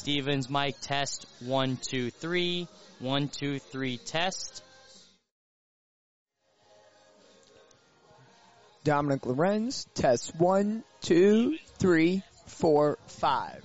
Stevens. Mic test 1 2 3. 1 2 3 test. Dominic Lorenz, test 1 2 3 4 5.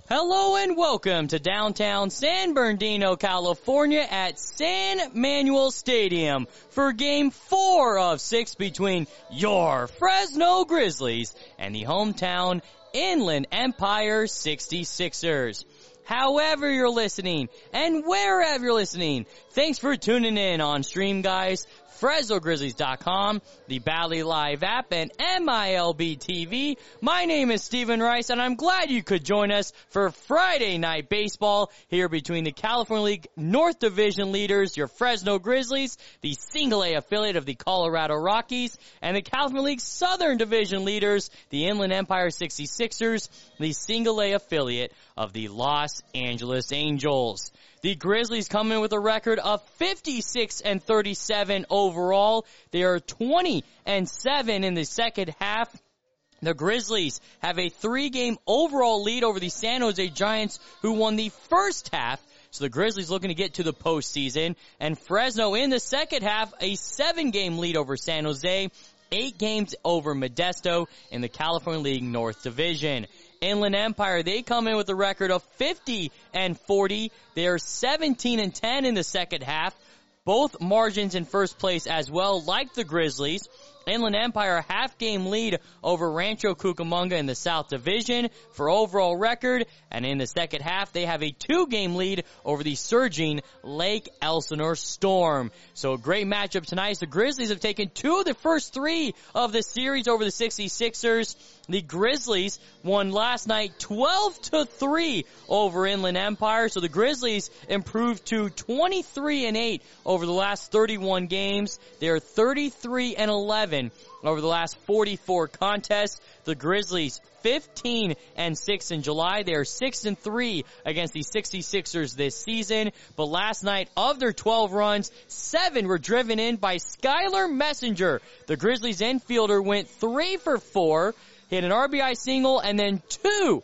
Hello and welcome to downtown San Bernardino, California at San Manuel Stadium for Game 4 of 6 between your Fresno Grizzlies and the hometown Inland Empire 66ers. However you're listening and wherever you're listening, thanks for tuning in on Stream Guys, FresnoGrizzlies.com, the Bally Live app, and MILB TV. My name is Stephen Rice, and I'm glad you could join us for Friday Night Baseball here between the California League North Division leaders, your Fresno Grizzlies, the Single-A affiliate of the Colorado Rockies, and the California League Southern Division leaders, the Inland Empire 66ers, the Single-A affiliate of the Los Angeles Angels. The Grizzlies come in with a record of 56-37 overall. They are 20-7 in the second half. The Grizzlies have a 3-game overall lead over the San Jose Giants, who won the first half. So the Grizzlies looking to get to the postseason. And Fresno in the second half, a 7-game lead over San Jose, 8 games over Modesto in the California League North Division. Inland Empire, they come in with a record of 50-40. They are 17-10 in the second half. Both margins in first place as well, like the Grizzlies. Inland Empire, a half-game lead over Rancho Cucamonga in the South Division for overall record. And in the second half, they have a 2-game lead over the surging Lake Elsinore Storm. So a great matchup tonight. The Grizzlies have taken 2 of the first 3 of the series over the 66ers. The Grizzlies won last night 12-3 over Inland Empire. So the Grizzlies improved to 23-8 over the last 31 games. They are 33-11 over the last 44 contests. The Grizzlies 15-6 in July. They are 6-3 against the 66ers this season. But last night, of their 12 runs, 7 were driven in by Skylar Messenger. The Grizzlies infielder went 3 for 4, hit an RBI single, and then 2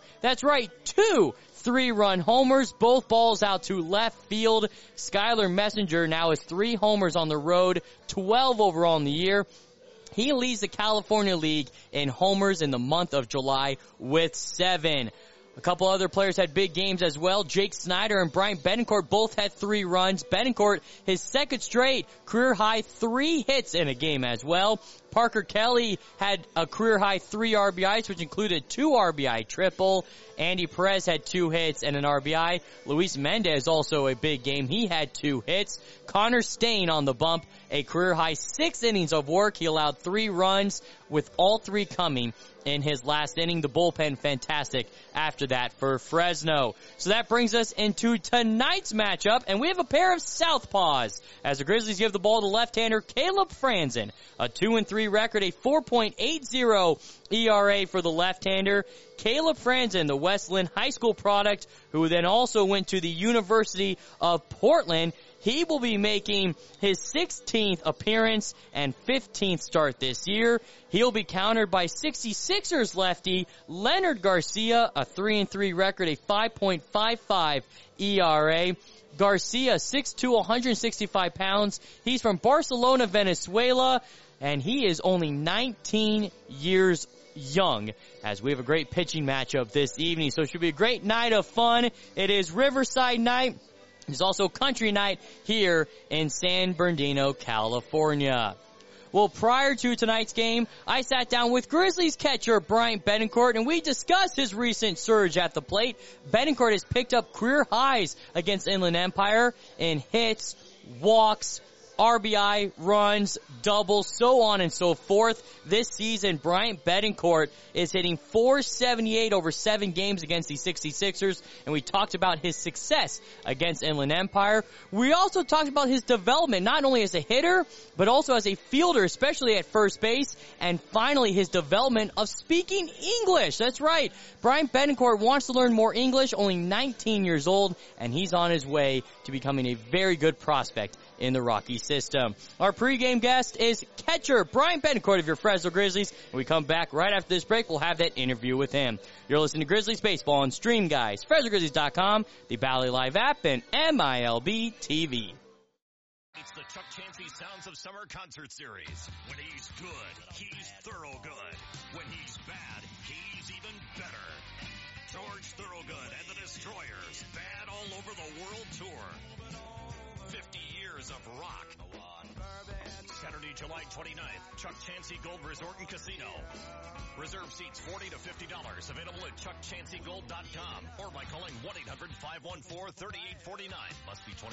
3-run homers, both balls out to left field. Skylar Messenger now has 3 homers on the road, 12 overall in the year. He leads the California League in homers in the month of July with 7. A couple other players had big games as well. Jake Snyder and Bryant Betancourt both had 3 runs. Betancourt, his second straight career-high 3 hits in a game as well. Parker Kelly had a career-high 3 RBIs, which included 2 RBI triple. Andy Perez had 2 hits and an RBI. Luis Mendez also a big game. He had 2 hits. Connor Stain on the bump, a career-high 6 innings of work. He allowed 3 runs, with all 3 coming in his last inning. The bullpen fantastic after that for Fresno. So that brings us into tonight's matchup, and we have a pair of southpaws as the Grizzlies give the ball to left-hander Caleb Franzen. A 2-3 record, a 4.80 ERA for the left-hander. Caleb Franzen, the Westland High School product, who then also went to the University of Portland. He will be making his 16th appearance and 15th start this year. He'll be countered by 66ers lefty Leonard Garcia, a 3-3 record, a 5.55 ERA. Garcia, 6'2", 165 pounds. He's from Barcelona, Venezuela, and he is only 19 years young, as we have a great pitching matchup this evening. So it should be a great night of fun. It is Riverside night. It's also country night here in San Bernardino, California. Well, prior to tonight's game, I sat down with Grizzlies catcher Bryant Betancourt, and we discussed his recent surge at the plate. Betancourt has picked up career highs against Inland Empire in hits, walks, RBI, runs, doubles, so on and so forth. This season, Bryant Betancourt is hitting .478 over 7 games against the 66ers, and we talked about his success against Inland Empire. We also talked about his development, not only as a hitter, but also as a fielder, especially at first base, and finally his development of speaking English. That's right. Bryant Betancourt wants to learn more English, only 19 years old, and he's on his way to becoming a very good prospect in the Rocky system. Our pregame guest is catcher Bryant Betancourt of your Fresno Grizzlies. When we come back right after this break, we'll have that interview with him. You're listening to Grizzlies Baseball on Stream Guys, FresnoGrizzlies.com, the Bally Live app, and MILB TV. It's the Chuck Chansey Sounds of Summer Concert Series. When he's good, he's thorough good. When he's bad, he's even better. George Thorogood and the Destroyers, bad all over the world tour. 50 years of rock. Saturday, July 29th, Chuck Chansey Gold Resort and Casino. Reserve seats $40 to $50. Available at chuckchanseygold.com or by calling 1-800-514-3849. Must be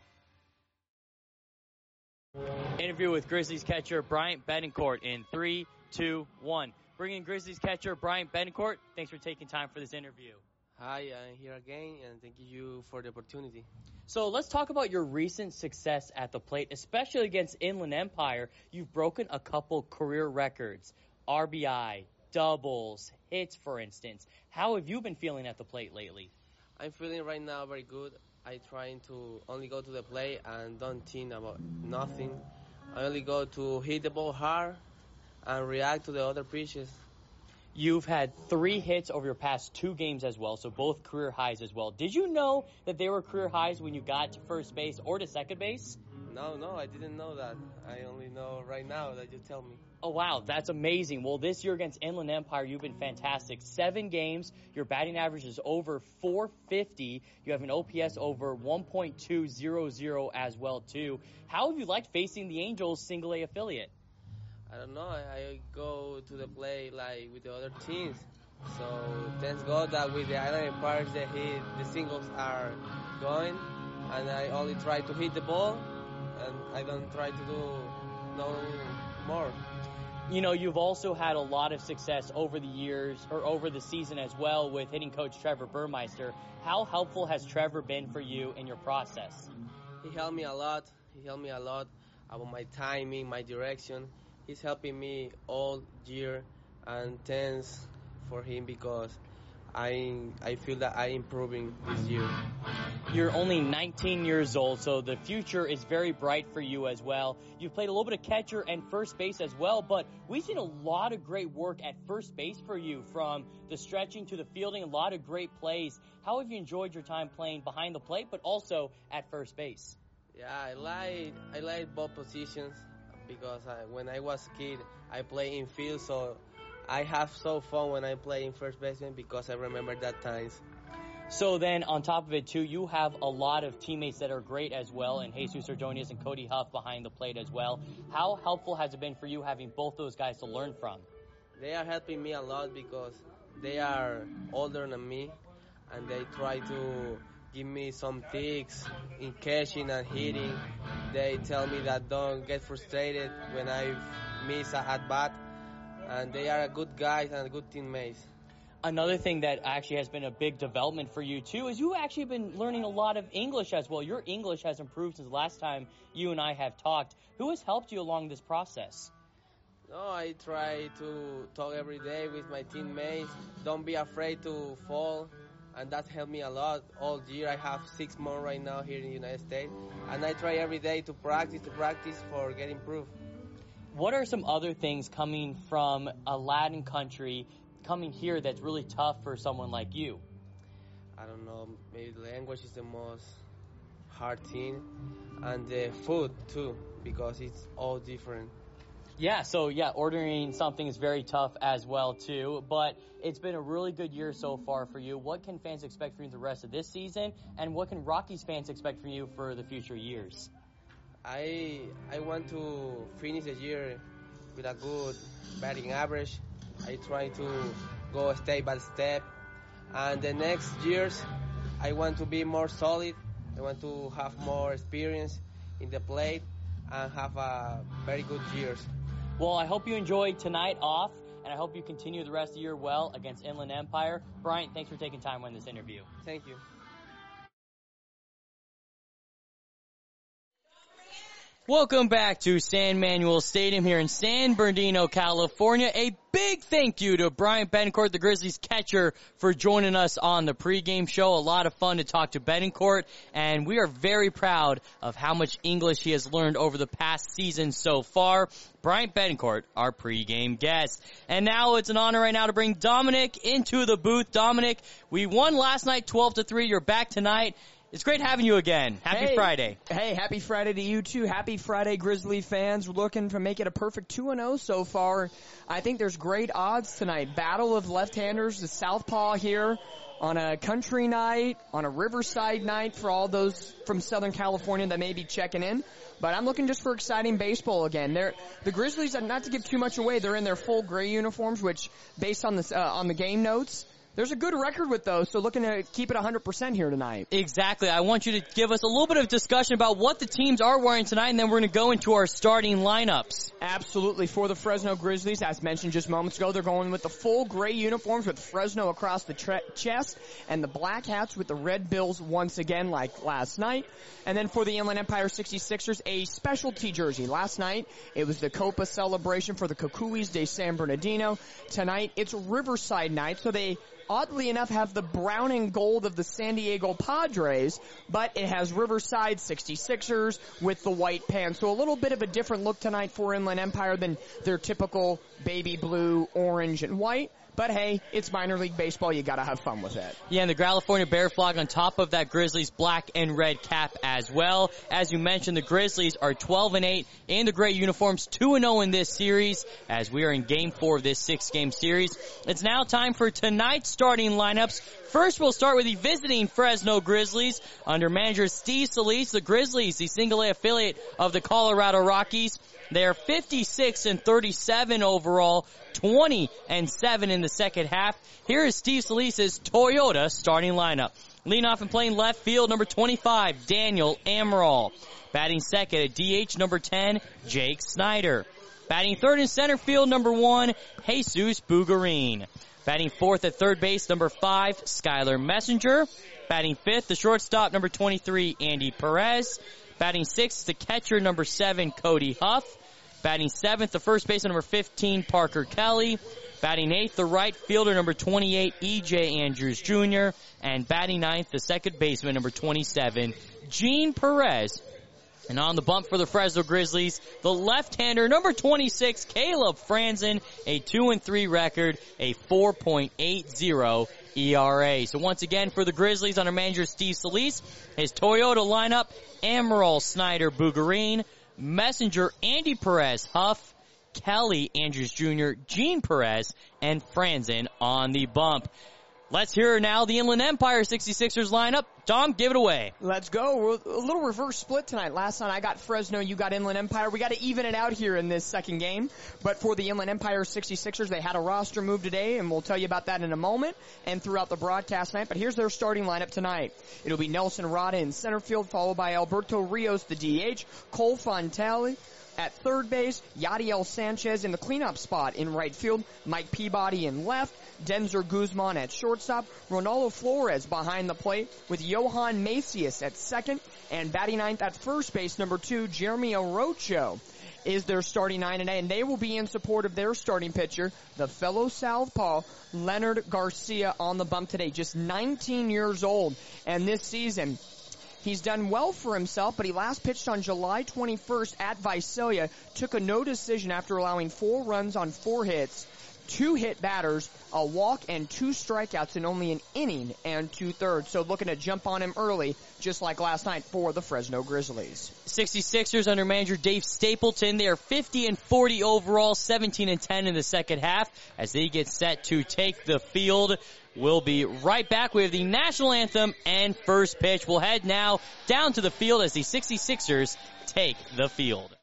21. Interview with Grizzlies catcher Bryant Betancourt in 3, 2, 1. Bring in Grizzlies catcher Bryant Betancourt. Thanks for taking time for this interview. Hi, I'm here again, and thank you for the opportunity. So let's talk about your recent success at the plate, especially against Inland Empire. You've broken a couple career records, RBI, doubles, hits, for instance. How have you been feeling at the plate lately? I'm feeling right now very good. I'm trying to only go to the plate and don't think about nothing. I only go to hit the ball hard and react to the other pitches. You've had 3 hits over your past 2 games as well, so both career highs as well. Did you know that they were career highs when you got to first base or to second base? No, I didn't know that. I only know right now that you tell me. Oh, wow, that's amazing. Well, this year against Inland Empire, you've been fantastic. 7 games, your batting average is over .450. You have an OPS over 1.200 as well, too. How have you liked facing the Angels single-A affiliate? I don't know. I go to the play like with the other teams. So thanks God that with the Island Empires the singles are going, and I only try to hit the ball, and I don't try to do no more. You know, you've also had a lot of success over the years, or over the season as well, with hitting coach Trevor Burmeister. How helpful has Trevor been for you in your process? He helped me a lot. About my timing, my direction. He's helping me all year, and thanks for him because I feel that I'm improving this year. You're only 19 years old, so the future is very bright for you as well. You've played a little bit of catcher and first base as well, but we've seen a lot of great work at first base for you, from the stretching to the fielding, a lot of great plays. How have you enjoyed your time playing behind the plate, but also at first base? Yeah, I like both positions because when I was a kid, I played in field, so I have so fun when I play in first baseman because I remember that times. So then, on top of it, too, you have a lot of teammates that are great as well, and Jesus Ordonez and Cody Huff behind the plate as well. How helpful has it been for you having both those guys to learn from? They are helping me a lot because they are older than me, and they try to give me some tips in catching and hitting. They tell me that don't get frustrated when I miss a at-bat, and they are good guys and good teammates. Another thing that actually has been a big development for you, too, is you've actually been learning a lot of English as well. Your English has improved since the last time you and I have talked. Who has helped you along this process? No, I try to talk every day with my teammates. Don't be afraid to fall, and that helped me a lot. All year, I have 6 months right now here in the United States, and I try every day to practice for getting improved. What are some other things coming from a Latin country coming here that's really tough for someone like you? I don't know, maybe the language is the most hard thing, and the food too, because it's all different. Yeah, ordering something is very tough as well too, but it's been a really good year so far for you. What can fans expect from you the rest of this season, and what can Rockies fans expect from you for the future years? I want to finish the year with a good batting average. I try to go step by step, and the next years I want to be more solid. I want to have more experience in the plate and have a very good years. Well, I hope you enjoyed tonight off, and I hope you continue the rest of the year well against Inland Empire. Bryant, thanks for taking time on this interview. Thank you. Welcome back to San Manuel Stadium here in San Bernardino, California. A big thank you to Bryant Betancourt, the Grizzlies catcher, for joining us on the pregame show. A lot of fun to talk to Betancourt, and we are very proud of how much English he has learned over the past season so far. Bryant Betancourt, our pregame guest. And now it's an honor right now to bring Dominic into the booth. Dominic, we won last night 12-3. You're back tonight. It's great having you again. Happy Friday. Hey, happy Friday to you too. Happy Friday, Grizzly fans. We're looking to make it a perfect 2-0 so far. I think there's great odds tonight. Battle of left-handers, the Southpaw here on a country night, on a Riverside night for all those from Southern California that may be checking in. But I'm looking just for exciting baseball again. The Grizzlies, not to give too much away, they're in their full gray uniforms, which based on the game notes, there's a good record with those, so looking to keep it 100% here tonight. Exactly. I want you to give us a little bit of discussion about what the teams are wearing tonight, and then we're going to go into our starting lineups. Absolutely. For the Fresno Grizzlies, as mentioned just moments ago, they're going with the full gray uniforms with Fresno across the chest and the black hats with the red bills once again like last night. And then for the Inland Empire 66ers, a specialty jersey. Last night, it was the Copa celebration for the Cucuys de San Bernardino. Tonight, it's Riverside night, so they oddly enough have the brown and gold of the San Diego Padres, but it has Riverside 66ers with the white pants. So a little bit of a different look tonight for Inland Empire than their typical baby blue, orange, and white. But hey, it's minor league baseball. You gotta have fun with it. Yeah, and the California Bear flag on top of that Grizzlies black and red cap as well. As you mentioned, the Grizzlies are 12-8 in the gray uniforms, 2-0 in this series as we are in Game 4 of this 6-game series. It's now time for tonight's starting lineups. First, we'll start with the visiting Fresno Grizzlies under manager Steve Solis. The Grizzlies, the single-A affiliate of the Colorado Rockies. They are 56-37 overall, 20-7 in the second half. Here is Steve Solis' Toyota starting lineup. Leading off and playing left field, number 25, Daniel Amaral. Batting second at DH, number 10, Jake Snyder. Batting third in center field, number 1, Jesus Bugarin. Batting fourth at third base, number 5, Skylar Messenger. Batting fifth, the shortstop, number 23, Andy Perez. Batting sixth, the catcher, number 7, Cody Huff. Batting seventh, the first baseman, number 15, Parker Kelly. Batting eighth, the right fielder, number 28, E.J. Andrews Jr. And batting ninth, the second baseman, number 27, Gene Perez. And on the bump for the Fresno Grizzlies, the left-hander, number 26, Caleb Franzen, a 2-3 record, a 4.80 ERA. So once again, for the Grizzlies under manager Steve Solis, his Toyota lineup, Amaral, Snyder, Bugarin, Messenger, Andy Perez, Huff, Kelly, Andrews Jr., Gene Perez, and Franzen on the bump. Let's hear now the Inland Empire 66ers lineup. Tom, give it away. Let's go. We're a little reverse split tonight. Last night I got Fresno, you got Inland Empire. We got to even it out here in this second game. But for the Inland Empire 66ers, they had a roster move today, and we'll tell you about that in a moment and throughout the broadcast tonight. But here's their starting lineup tonight. It'll be Nelson Rada in center field, followed by Alberto Rios, the DH, Cole Fontelle at third base, Yadiel Sanchez in the cleanup spot in right field, Mike Peabody in left, Denzer Guzman at shortstop, Ronaldo Flores behind the plate with Johan Macias at second, and batting ninth at first base, number 2, Jeremy Orocho is their starting nine today, and they will be in support of their starting pitcher, the fellow southpaw, Leonard Garcia, on the bump today, just 19 years old, and this season he's done well for himself, but he last pitched on July 21st at Visalia, took a no decision after allowing 4 runs on 4 hits, 2 hit batters, a walk, and 2 strikeouts in only an inning and 2/3. So looking to jump on him early, just like last night for the Fresno Grizzlies. 66ers under manager Dave Stapleton. They are 50-40 overall, 17-10 in the second half as they get set to take the field. We'll be right back. We have the national anthem and first pitch. We'll head now down to the field as the 66ers take the field.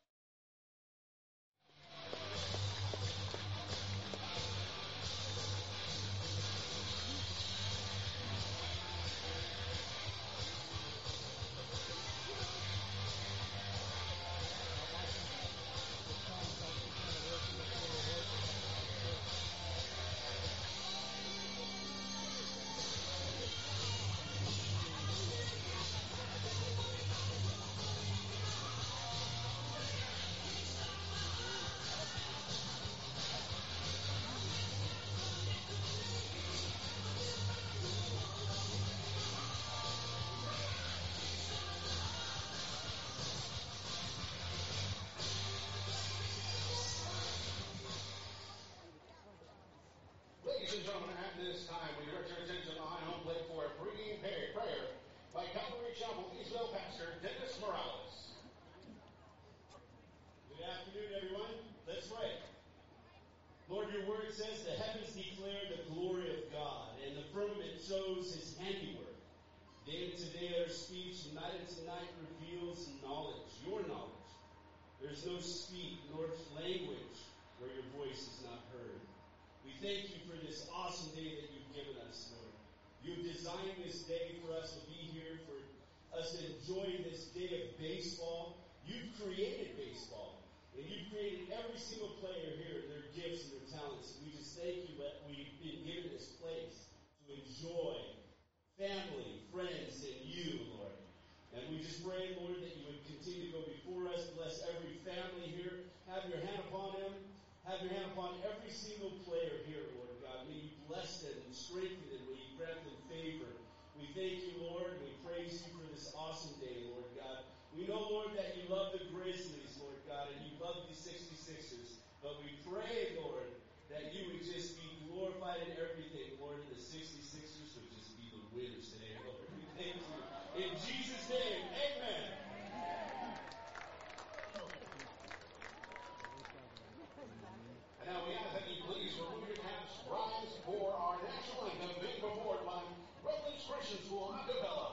word says the heavens declare the glory of God, and the firmament shows his handiwork. Day to day their speech, night to night reveals knowledge, your knowledge. There's no speak nor language where your voice is not heard. We thank you for this awesome day that you've given us, Lord. You've designed this day for us to be here, for us to enjoy this day of baseball. You've created baseball, and you've created every single player here, their gifts and their talents. And we just thank you that we've been given this place to enjoy family, friends, and you, Lord. And we just pray, Lord, that you would continue to go before us, bless every family here, have your hand upon them, have your hand upon every single player here, Lord God. May you bless them and strengthen them, may you grant them favor. We thank you, Lord, and we praise you for this awesome day, Lord God. We know, Lord, that you love the Grizzlies, Lord God, and you love the 66ers. But we pray, Lord, that you would just be glorified in everything, Lord, and the 66ers would just be the winners today, Lord. We thank you. In Jesus' name, amen. And now we ask that you please remove your caps, rise for our national anthem, being performed by Rutledge Christian School a cappella.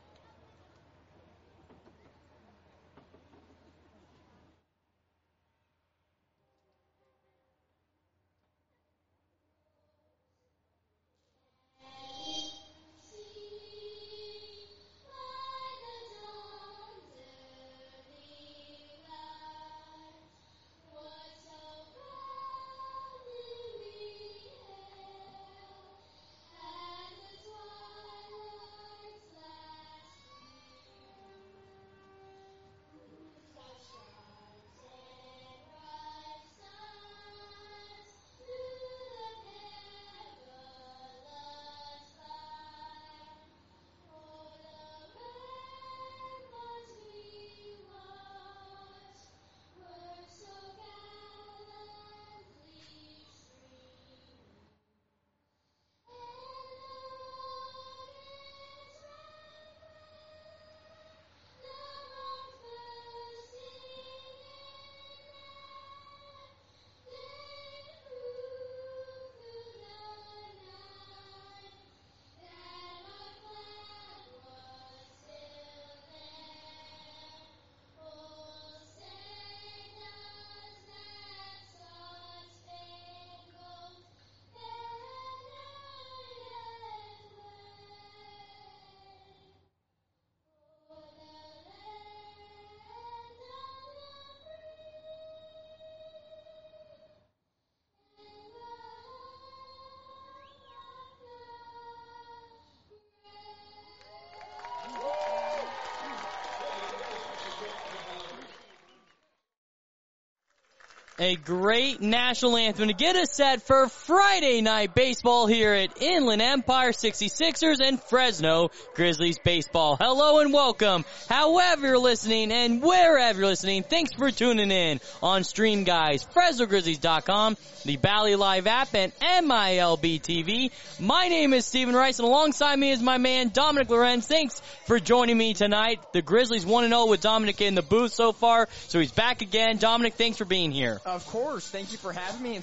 A great national anthem to get us set for Friday night baseball here at Inland Empire 66ers and Fresno Grizzlies baseball. Hello and welcome. However you're listening and wherever you're listening, thanks for tuning in on Stream Guys, FresnoGrizzlies.com, the Bally Live app, and MILB TV. My name is Stephen Rice, and alongside me is my man Dominic Lorenz. Thanks for joining me tonight. The Grizzlies 1-0 with Dominic in the booth so far, so he's back again. Dominic, thanks for being here. Of course. Thank you for having me.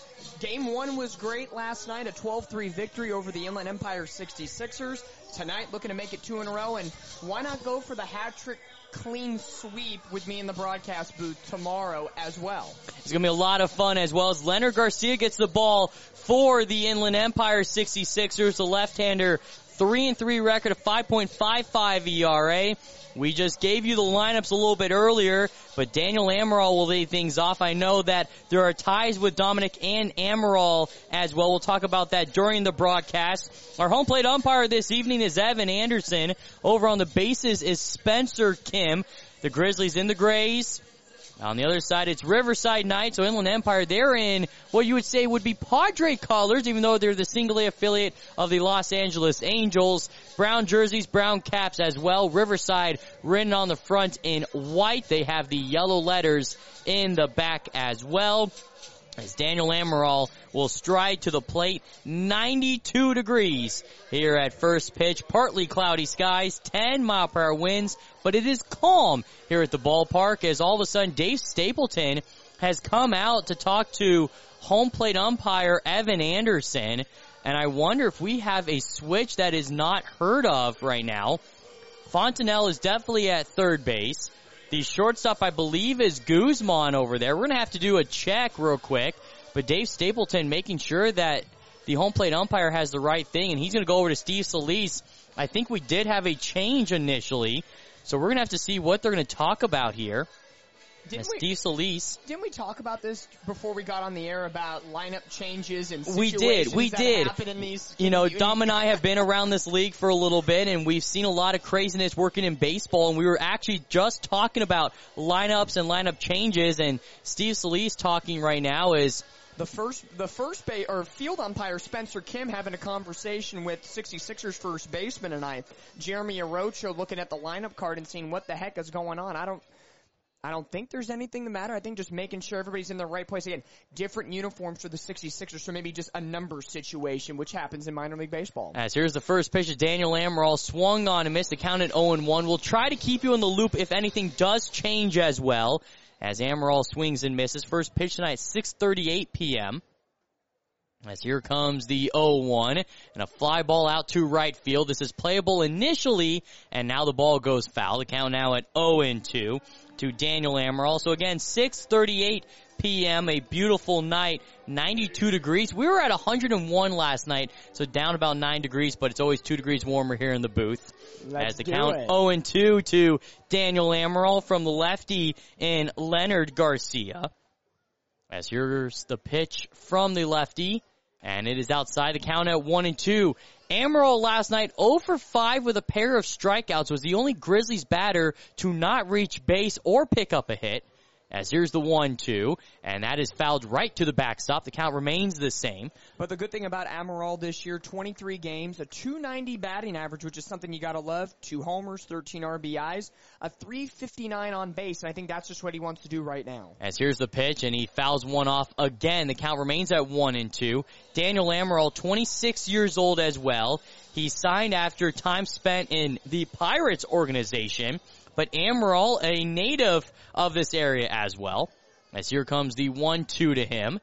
Game 1 was great last night, a 12-3 victory over the Inland Empire 66ers. Tonight, looking to make it 2 in a row, and why not go for the hat-trick clean sweep with me in the broadcast booth tomorrow as well. It's going to be a lot of fun, as well as Leonard Garcia gets the ball for the Inland Empire 66ers, the left-hander, 3-3 record, a 5.55 ERA. We just gave you the lineups a little bit earlier, but Daniel Amaral will lead things off. I know that there are ties with Dominic and Amaral as well. We'll talk about that during the broadcast. Our home plate umpire this evening is Evan Anderson. Over on the bases is Spencer Kim. The Grizzlies in the grays. On the other side, it's Riverside Knights, so Inland Empire, they're in what you would say would be Padre colors, even though they're the single A affiliate of the Los Angeles Angels. Brown jerseys, brown caps as well. Riverside written on the front in white. They have the yellow letters in the back as well. As Daniel Amaral will stride to the plate, 92 degrees here at first pitch. Partly cloudy skies, 10-mile-per-hour winds, but it is calm here at the ballpark as all of a sudden Dave Stapleton has come out to talk to home plate umpire Evan Anderson, and I wonder if we have a switch that is not heard of right now. Fontenelle is definitely at third base. The shortstop, I believe, is Guzman over there. We're going to have to do a check real quick, but Dave Stapleton making sure that the home plate umpire has the right thing, and he's going to go over to Steve Solis. I think we did have a change initially, so we're going to have to see what they're going to talk about here. Steve Solis. Didn't we talk about this before we got on the air about lineup changes and we did. that happen in these? You know, Dom and I have been around this league for a little bit, and we've seen a lot of craziness working in baseball, and we were actually just talking about lineups and lineup changes, and Steve Solis talking right now is the first field umpire Spencer Kim having a conversation with 66ers first baseman tonight. Jeremy Arocho looking at the lineup card and seeing what the heck is going on. I don't think there's anything the matter. I think just making sure everybody's in the right place. Again, different uniforms for the 66ers, so maybe just a number situation, which happens in minor league baseball. As here's the first pitch. Daniel Amaral swung on and missed. The count at 0-1. We'll try to keep you in the loop if anything does change as well, as Amaral swings and misses. First pitch tonight, 6:38 p.m. As here comes the 0-1, and a fly ball out to right field. This is playable initially, and now the ball goes foul. The count now at 0-2 to Daniel Amaral. So again, 6:38 p.m., a beautiful night, 92 degrees. We were at 101 last night, so down about 9 degrees, but it's always 2 degrees warmer here in the booth. Let's as the do count it. 0-2 to Daniel Amaral from the lefty in Leonard Garcia. As here's the pitch from the lefty, and it is outside. The count at 1-2. Amaral last night 0 for 5 with a pair of strikeouts, was the only Grizzlies batter to not reach base or pick up a hit. As here's the 1-2, and that is fouled right to the backstop. The count remains the same. But the good thing about Amaral this year, 23 games, a .290 batting average, which is something you gotta love, 2 homers, 13 RBIs, a .359 on base, and I think that's just what he wants to do right now. As here's the pitch, and he fouls one off again. The count remains at 1-2. Daniel Amaral, 26 years old as well. He signed after time spent in the Pirates organization, but Amaral, a native of this area as well. As here comes the 1-2 to him.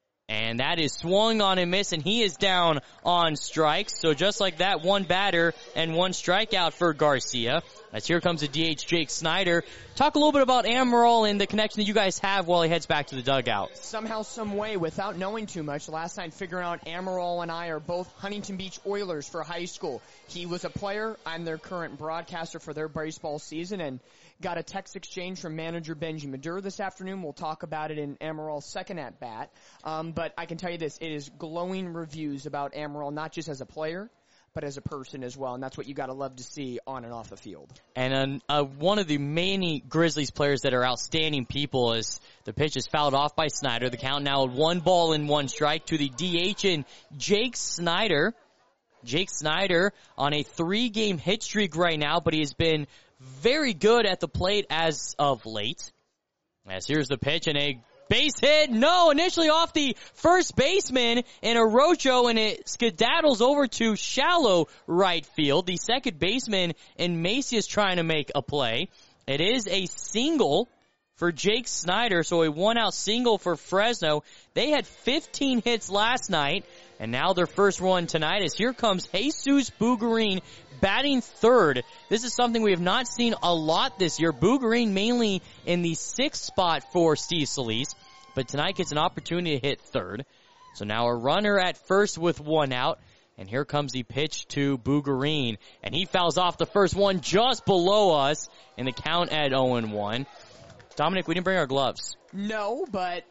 And that is swung on and missed, and he is down on strikes. So just like that, 1 batter and 1 strikeout for Garcia. As here comes the DH, Jake Snyder. Talk a little bit about Amaral and the connection that you guys have while he heads back to the dugout. Somehow, some way, without knowing too much, last night figuring out Amaral and I are both Huntington Beach Oilers for high school. He was a player. I'm their current broadcaster for their baseball season, and got a text exchange from manager Benji Madure this afternoon. We'll talk about it in Amaral's second at-bat. But I can tell you this, it is glowing reviews about Amaral, not just as a player, but as a person as well, and that's what you gotta love to see on and off the field. And one of the many Grizzlies players that are outstanding people is the pitch is fouled off by Snyder. The count now at 1 ball and 1 strike to the DH and Jake Snyder. Jake Snyder on a 3-game hit streak right now, but he has been very good at the plate as of late. As here's the pitch and a base hit. No, initially off the first baseman in Arocho, and it skedaddles over to shallow right field. The second baseman in Macy is trying to make a play. It is a single for Jake Snyder, so a 1-out single for Fresno. They had 15 hits last night, and now their first one tonight is here comes Jesus Bugarin batting third. This is something we have not seen a lot this year. Bugarin mainly in the 6th spot for Steve Solis, but tonight gets an opportunity to hit third. So now a runner at first with 1 out, and here comes the pitch to Bugarin, and he fouls off the first one just below us, and the count at 0-1. Dominic, we didn't bring our gloves. No, but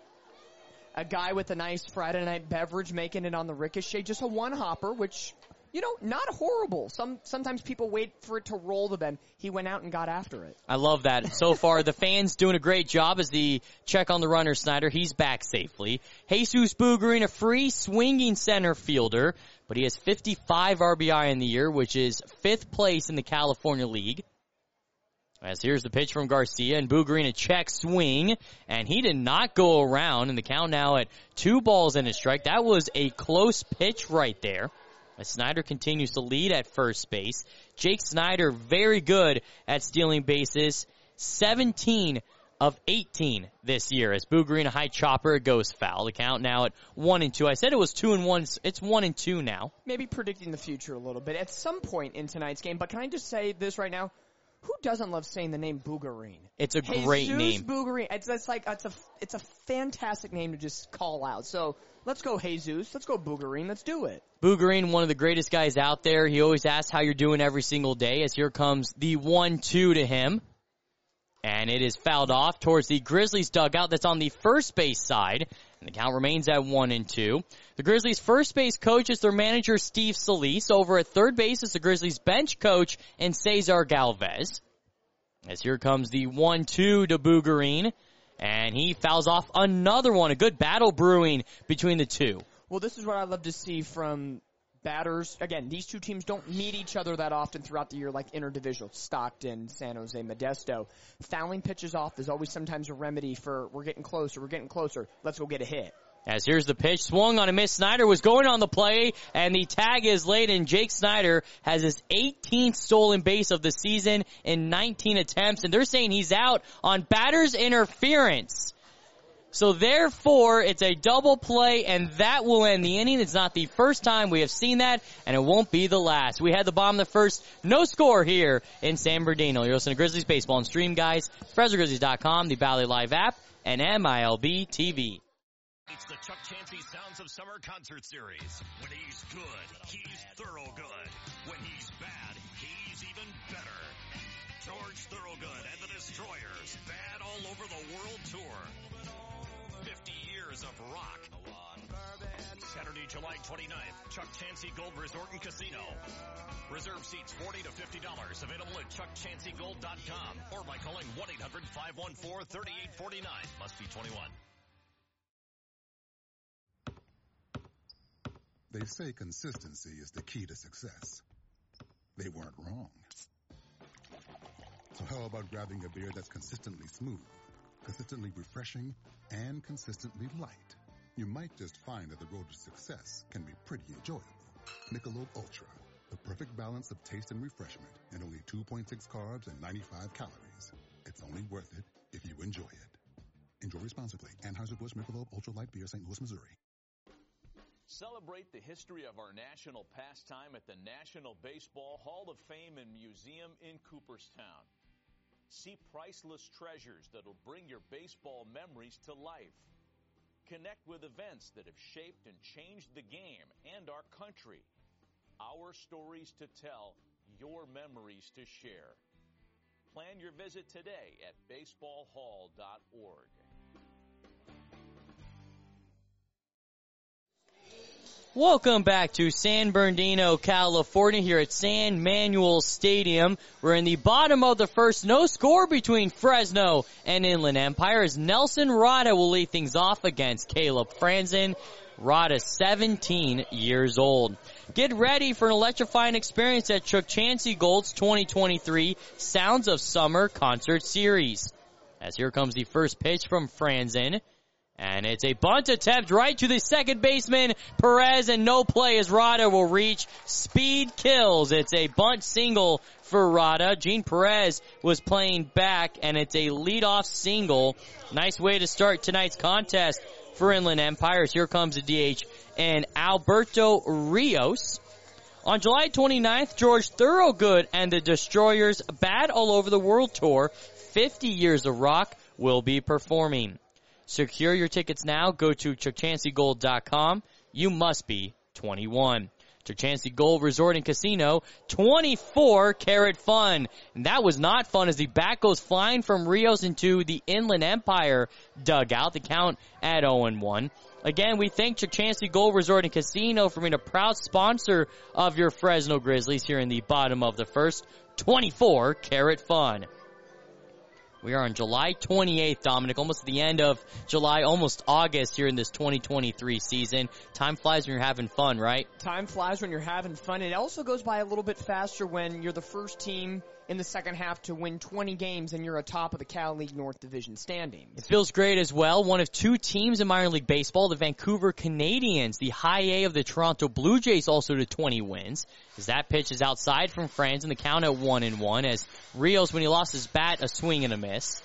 a guy with a nice Friday night beverage making it on the ricochet, just a 1-hopper, which, you know, not horrible. Sometimes people wait for it to roll to them. He went out and got after it. I love that. So far, the fans doing a great job as the check on the runner, Snyder. He's back safely. Jesus Bugarin, a free swinging center fielder, but he has 55 RBI in the year, which is 5th place in the California League. As here's the pitch from Garcia, and Bugarin a check swing, and he did not go around, and the count now at 2 balls and a strike. That was a close pitch right there. As Snyder continues to lead at first base. Jake Snyder very good at stealing bases. 17 of 18 this year as Boo Green, a high chopper, goes foul. The count now at 1-2. I said it was 2-1. It's 1-2 now. Maybe predicting the future a little bit at some point in tonight's game. But can I just say this right now? Who doesn't love saying the name Boogarine? It's a great name. Boogarine. It's a fantastic name to just call out. So let's go Jesus. Let's go Boogarine. Let's do it. Boogarine, one of the greatest guys out there. He always asks how you're doing every single day as here comes the 1-2 to him. And it is fouled off towards the Grizzlies dugout that's on the first base side. And the count remains at 1-2. The Grizzlies first base coach is their manager, Steve Solis. Over at third base is the Grizzlies bench coach and Cesar Galvez. As here comes the 1-2 to Boogarine. And he fouls off another one. A good battle brewing between the two. Well, this is what I love to see from batters. Again, these two teams don't meet each other that often throughout the year like interdivisional, Stockton, San Jose, Modesto. Fouling pitches off is always sometimes a remedy for we're getting closer, let's go get a hit. As here's the pitch, swung on a miss. Snyder was going on the play, and the tag is laid, and Jake Snyder has his 18th stolen base of the season in 19 attempts, and they're saying he's out on batter's interference. So therefore, it's a double play, and that will end the inning. It's not the first time we have seen that, and it won't be the last. We had the bottom of the first. No score here in San Bernardino. You're listening to Grizzlies Baseball on Stream, guys. FresnoGrizzlies.com, the Valley Live app, and MILB TV. It's the Chuck Chansey Sounds of Summer concert series. When he's good, he's thorough good. When he's bad, he's even better. George Thorogood and the Destroyers, bad all over the world tour. 50 years of rock. Saturday, July 29th, Chuck Chansey Gold Resort and Casino. Reserve seats $40 to $50. Available at chuckchanseygold.com or by calling 1-800-514-3849. Must be 21. They say consistency is the key to success. They weren't wrong. So how about grabbing a beer that's consistently smooth, consistently refreshing, and consistently light? You might just find that the road to success can be pretty enjoyable. Michelob Ultra, the perfect balance of taste and refreshment, and only 2.6 carbs and 95 calories. It's only worth it if you enjoy it. Enjoy responsibly. Anheuser-Busch Michelob Ultra Light Beer, St. Louis, Missouri. Celebrate the history of our national pastime at the National Baseball Hall of Fame and Museum in Cooperstown. See priceless treasures that'll bring your baseball memories to life. Connect with events that have shaped and changed the game and our country. Our stories to tell, your memories to share. Plan your visit today at baseballhall.org. Welcome back to San Bernardino, California, here at San Manuel Stadium. We're in the bottom of the first. No score between Fresno and Inland Empire as Nelson Rada will lead things off against Caleb Franzen. Rada, 17 years old. Get ready for an electrifying experience at Chuck Chansey Gold's 2023 Sounds of Summer concert series. As here comes the first pitch from Franzen. And it's a bunt attempt right to the second baseman, Perez, and no play as Rada will reach. Speed kills. It's a bunt single for Rada. Gene Perez was playing back, and it's a leadoff single. Nice way to start tonight's contest for Inland Empires. Here comes the DH and Alberto Rios. On July 29th, George Thorogood and the Destroyers, Bad All Over the World Tour, 50 Years of Rock, will be performing. Secure your tickets now. Go to chuckchanseygold.com. You must be 21. Chuck Chansey Gold Resort and Casino, 24-karat fun. And that was not fun as the bat goes flying from Rios into the Inland Empire dugout. The count at 0-1. Again, we thank Chuck Chansey Gold Resort and Casino for being a proud sponsor of your Fresno Grizzlies here in the bottom of the first. 24-karat fun. We are on July 28th, Dominic, almost at the end of July, almost August here in this 2023 season. Time flies when you're having fun, right? Time flies when you're having fun. It also goes by a little bit faster when you're the first team in the second half to win 20 games and you're atop of the Cal League North Division standings. It feels great as well. One of two teams in minor league baseball, the Vancouver Canadians, the high A of the Toronto Blue Jays, also to 20 wins. As that pitch is outside from Franzen, the count at 1-1 as Rios, when he lost his bat, a swing and a miss.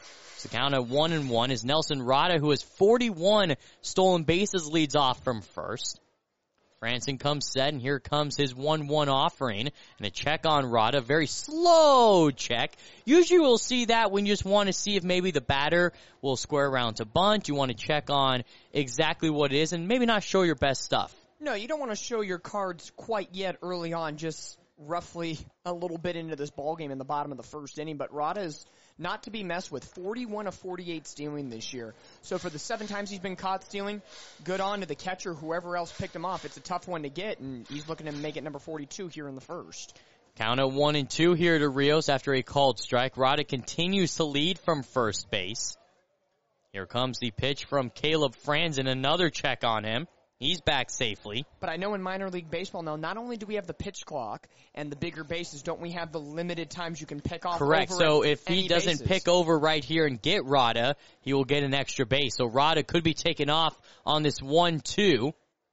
The count at 1-1 is Nelson Rada, who has 41 stolen bases, leads off from first. Franzen comes set, and here comes his 1-1 offering. And a check on Rada, very slow check. Usually we'll see that when you just want to see if maybe the batter will square around to bunt. You want to check on exactly what it is and maybe not show your best stuff. No, you don't want to show your cards quite yet early on, just roughly a little bit into this ballgame in the bottom of the first inning. But Rada is not to be messed with. 41 of 48 stealing this year. So for the 7 times he's been caught stealing, good on to the catcher, whoever else picked him off. It's a tough one to get, and he's looking to make it number 42 here in the first. Count at 1-2 here to Rios after a called strike. Rada continues to lead from first base. Here comes the pitch from Caleb Franzen. Another check on him. He's back safely. But I know in minor league baseball now, not only do we have the pitch clock and the bigger bases, don't we have the limited times you can pick off? Correct. Over so if he any doesn't bases. pick over right here and get Rada, he will get an extra base. So Rada could be taken off on this 1-2.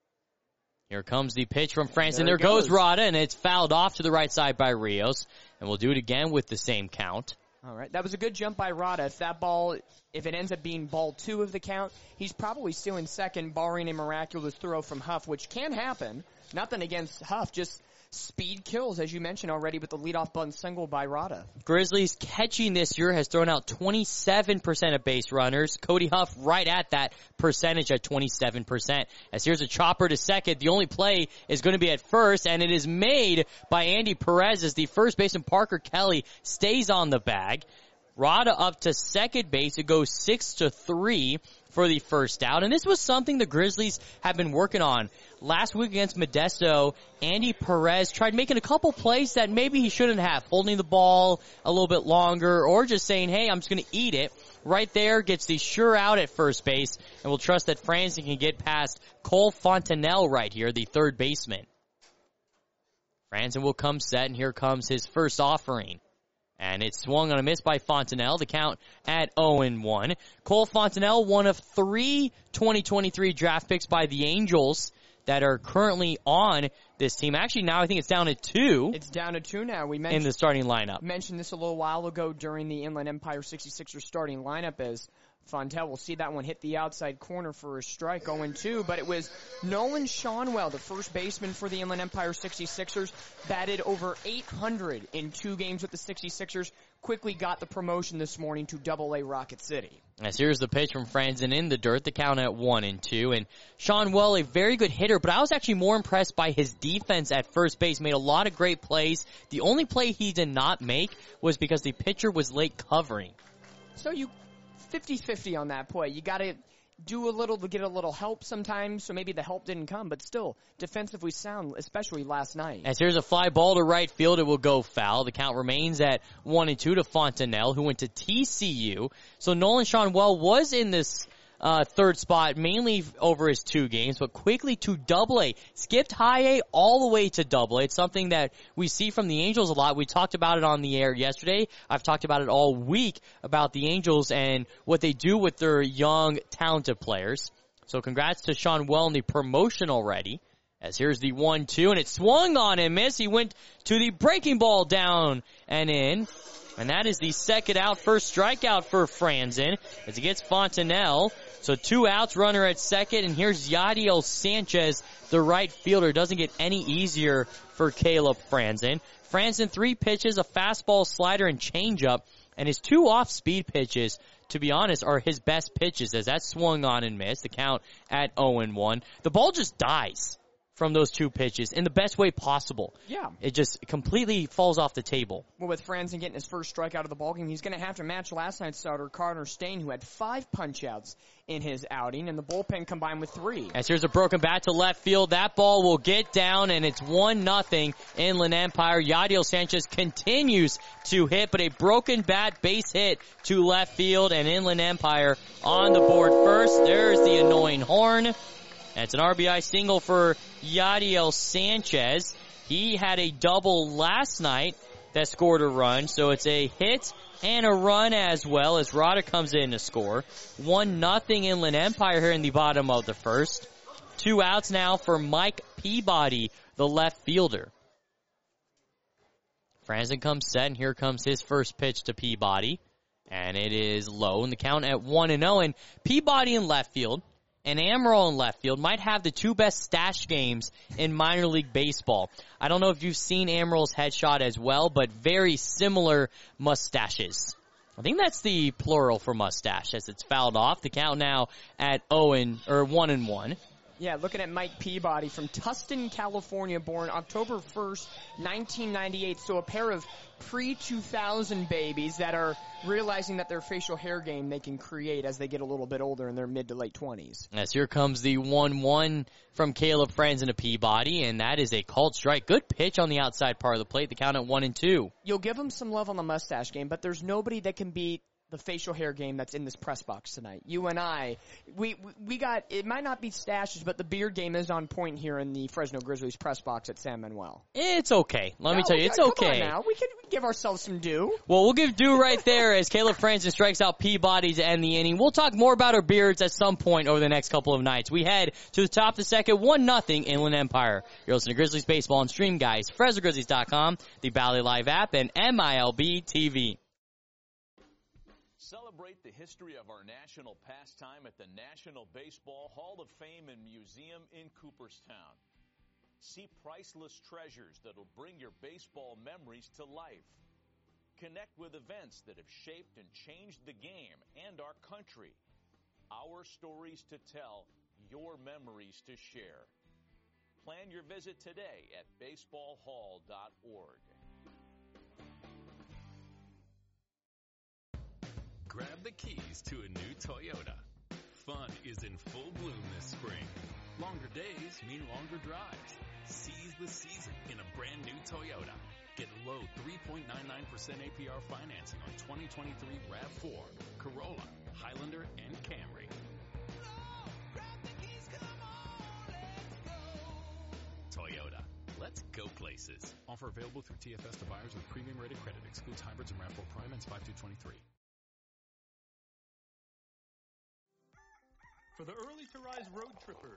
Here comes the pitch from Franzen. There goes Rada, and it's fouled off to the right side by Rios. And we'll do it again with the same count. All right, that was a good jump by Rada. If it ends up being ball 2 of the count, he's probably stealing second, barring a miraculous throw from Huff, which can happen. Nothing against Huff, just speed kills, as you mentioned already, with the leadoff bunt single by Rada. Grizzlies catching this year has thrown out 27% of base runners. Cody Huff right at that percentage at 27%. As here's a chopper to second. The only play is going to be at first, and it is made by Andy Perez as the first baseman Parker Kelly stays on the bag. Rada up to second base. It goes 6-3 for the first out. And this was something the Grizzlies have been working on. Last week against Modesto, Andy Perez tried making a couple plays that maybe he shouldn't have, holding the ball a little bit longer or just saying, hey, I'm just going to eat it. Right there, gets the sure out at first base, and we'll trust that Franzen can get past Cole Fontenelle right here, the third baseman. Franzen will come set, and here comes his first offering. And it's swung on a miss by Fontenelle. The count at 0-1. Cole Fontenelle, one of 3 2023 draft picks by the Angels that are currently on this team. Actually, now I think it's down to 2. It's down to 2 now. We in the starting lineup. Mentioned this a little while ago during the Inland Empire 66ers starting lineup as Fontenelle will see that one hit the outside corner for a strike, 0-2, but it was Nolan Schanuel, the first baseman for the Inland Empire 66ers, batted over 800 in 2 games with the 66ers, quickly got the promotion this morning to AA Rocket City. As here's the pitch from Franzen in the dirt, the count at 1-2, and Schanuel, a very good hitter, but I was actually more impressed by his defense at first base, made a lot of great plays. The only play he did not make was because the pitcher was late covering. So you 50-50 on that play. You got to do a little to get a little help sometimes, so maybe the help didn't come, but still defensively sound, especially last night. As here's a fly ball to right field, it will go foul. The count remains at 1-2 to Fontenelle, who went to TCU. So Nolan Schanuel was in this third spot, mainly over his 2 games, but quickly to AA. Skipped high A all the way to AA. It's something that we see from the Angels a lot. We talked about it on the air yesterday. I've talked about it all week about the Angels and what they do with their young, talented players. So congrats to Schanuel in the promotion already. As here's the 1-2, and it swung on and missed. He went to the breaking ball down and in. And that is the second out, first strikeout for Franzen as he gets Fontenelle. So 2 outs, runner at second, and here's Yadiel Sanchez, the right fielder. Doesn't get any easier for Caleb Franzen. Franzen, 3 pitches, a fastball, slider, and changeup, and his 2 off-speed pitches, to be honest, are his best pitches as that swung on and missed. The count at 0-1. The ball just dies from those 2 pitches in the best way possible. Yeah. It just completely falls off the table. Well, with Franzen getting his first strikeout of the ballgame, he's going to have to match last night's starter, Connor Stain, who had 5 punch-outs in his outing, and the bullpen combined with 3. As here's a broken bat to left field. That ball will get down, and it's 1-0 Inland Empire. Yadiel Sanchez continues to hit, but a broken bat base hit to left field, and Inland Empire on the board first. There's the annoying horn. That's an RBI single for Yadiel Sanchez. He had a double last night that scored a run, so it's a hit and a run as well as Rada comes in to score. 1-0 Inland Empire here in the bottom of the first. 2 outs now for Mike Peabody, the left fielder. Franzen comes set, and here comes his first pitch to Peabody. And it is low in the count at 1-0. And Peabody in left field and Amaral in left field might have the two best stash games in minor league baseball. I don't know if you've seen Amaral's headshot as well, but very similar mustaches. I think that's the plural for mustache as it's fouled off. The count now at 1-1. Yeah, looking at Mike Peabody from Tustin, California, born October 1st, 1998. So a pair of pre-2000 babies that are realizing that their facial hair game they can create as they get a little bit older in their mid to late 20s. Yes, here comes the 1-1 from Caleb Franzen to Peabody, and that is a called strike. Good pitch on the outside part of the plate. The count at 1-2. You'll give him some love on the mustache game, but there's nobody that can beat the facial hair game that's in this press box tonight. You and I, we got, it might not be stashes, but the beard game is on point here in the Fresno Grizzlies press box at San Manuel. It's okay. Let me tell you, it's okay. Come on now. We can give ourselves some due. Well, we'll give due right there as Caleb Franzen strikes out Peabody to end the inning. We'll talk more about our beards at some point over the next couple of nights. We head to the top of the second, 1-0 Inland Empire. You're listening to Grizzlies Baseball on Stream, guys. FresnoGrizzlies.com, the Valley Live app, and MILB TV. Celebrate the history of our national pastime at the National Baseball Hall of Fame and Museum in Cooperstown. See priceless treasures that'll bring your baseball memories to life. Connect with events that have shaped and changed the game and our country. Our stories to tell, your memories to share. Plan your visit today at baseballhall.org. Grab the keys to a new Toyota. Fun is in full bloom this spring. Longer days mean longer drives. Seize the season in a brand new Toyota. Get low 3.99% APR financing on 2023 RAV4, Corolla, Highlander, and Camry. Toyota. Let's go places. Offer available through TFS to buyers with premium rated credit. Excludes hybrids and RAV4 Prime ends 5/2/23. For the early to rise road trippers.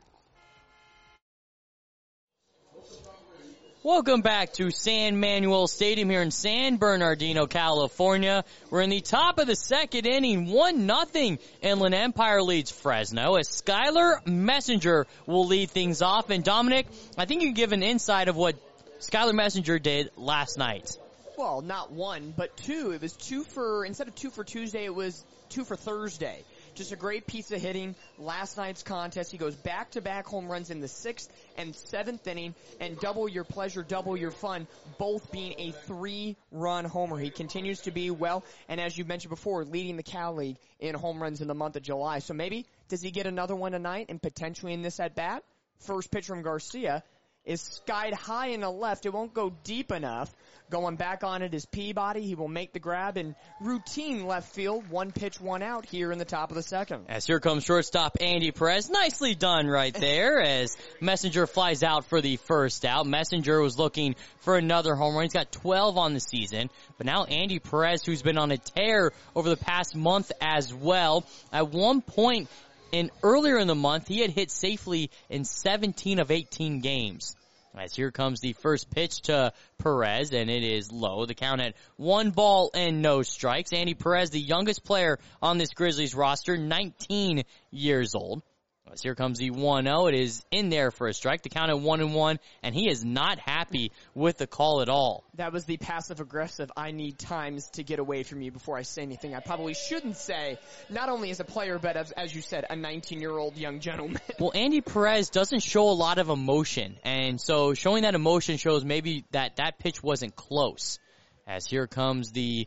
Welcome back to San Manuel Stadium here in San Bernardino, California. We're in the top of the second inning. 1-0 Inland Empire leads Fresno as Skylar Messenger will lead things off. And Dominic, I think you can give an insight of what Skylar Messenger did last night. Well, not one, but two. It was instead of 2 for Tuesday, it was 2 for Thursday. Just a great piece of hitting. Last night's contest, he goes back-to-back home runs in the 6th and 7th inning, and double your pleasure, double your fun, both being a 3-run homer. He continues to be well, and as you mentioned before, leading the Cal League in home runs in the month of July. So maybe, does he get another one tonight and potentially in this at-bat? First pitch from Garcia is skied high in the left. It won't go deep enough. Going back on it is Peabody. He will make the grab in routine left field. 1 pitch, 1 out here in the top of the second. As here comes shortstop Andy Perez. Nicely done right there as Messenger flies out for the first out. Messenger was looking for another home run. He's got 12 on the season. But now Andy Perez, who's been on a tear over the past month as well. At one point earlier in the month, he had hit safely in 17 of 18 games. As here comes the first pitch to Perez, and it is low. The count at 1 ball and no strikes. Andy Perez, the youngest player on this Grizzlies roster, 19 years old. As here comes the 1-0. It is in there for a strike. The count at 1-1, and he is not happy with the call at all. That was the passive-aggressive, I need times to get away from you before I say anything I probably shouldn't say, not only as a player, but as you said, a 19-year-old young gentleman. Well, Andy Perez doesn't show a lot of emotion, and so showing that emotion shows maybe that pitch wasn't close. As here comes the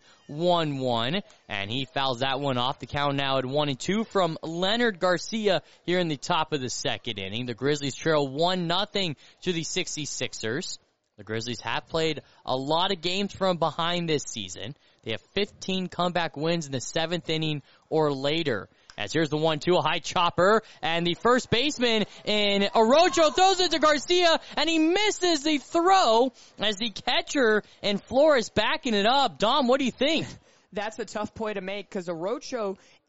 1-1, and he fouls that one off. The count now at 1-2 from Leonard Garcia here in the top of the second inning. The Grizzlies trail 1-0 to the 66ers. The Grizzlies have played a lot of games from behind this season. They have 15 comeback wins in the 7th inning or later. As here's the 1-2, a high chopper, and the first baseman in Orocho throws it to Garcia, and he misses the throw as the catcher and Flores backing it up. Dom, what do you think? That's a tough play to make because Orocho,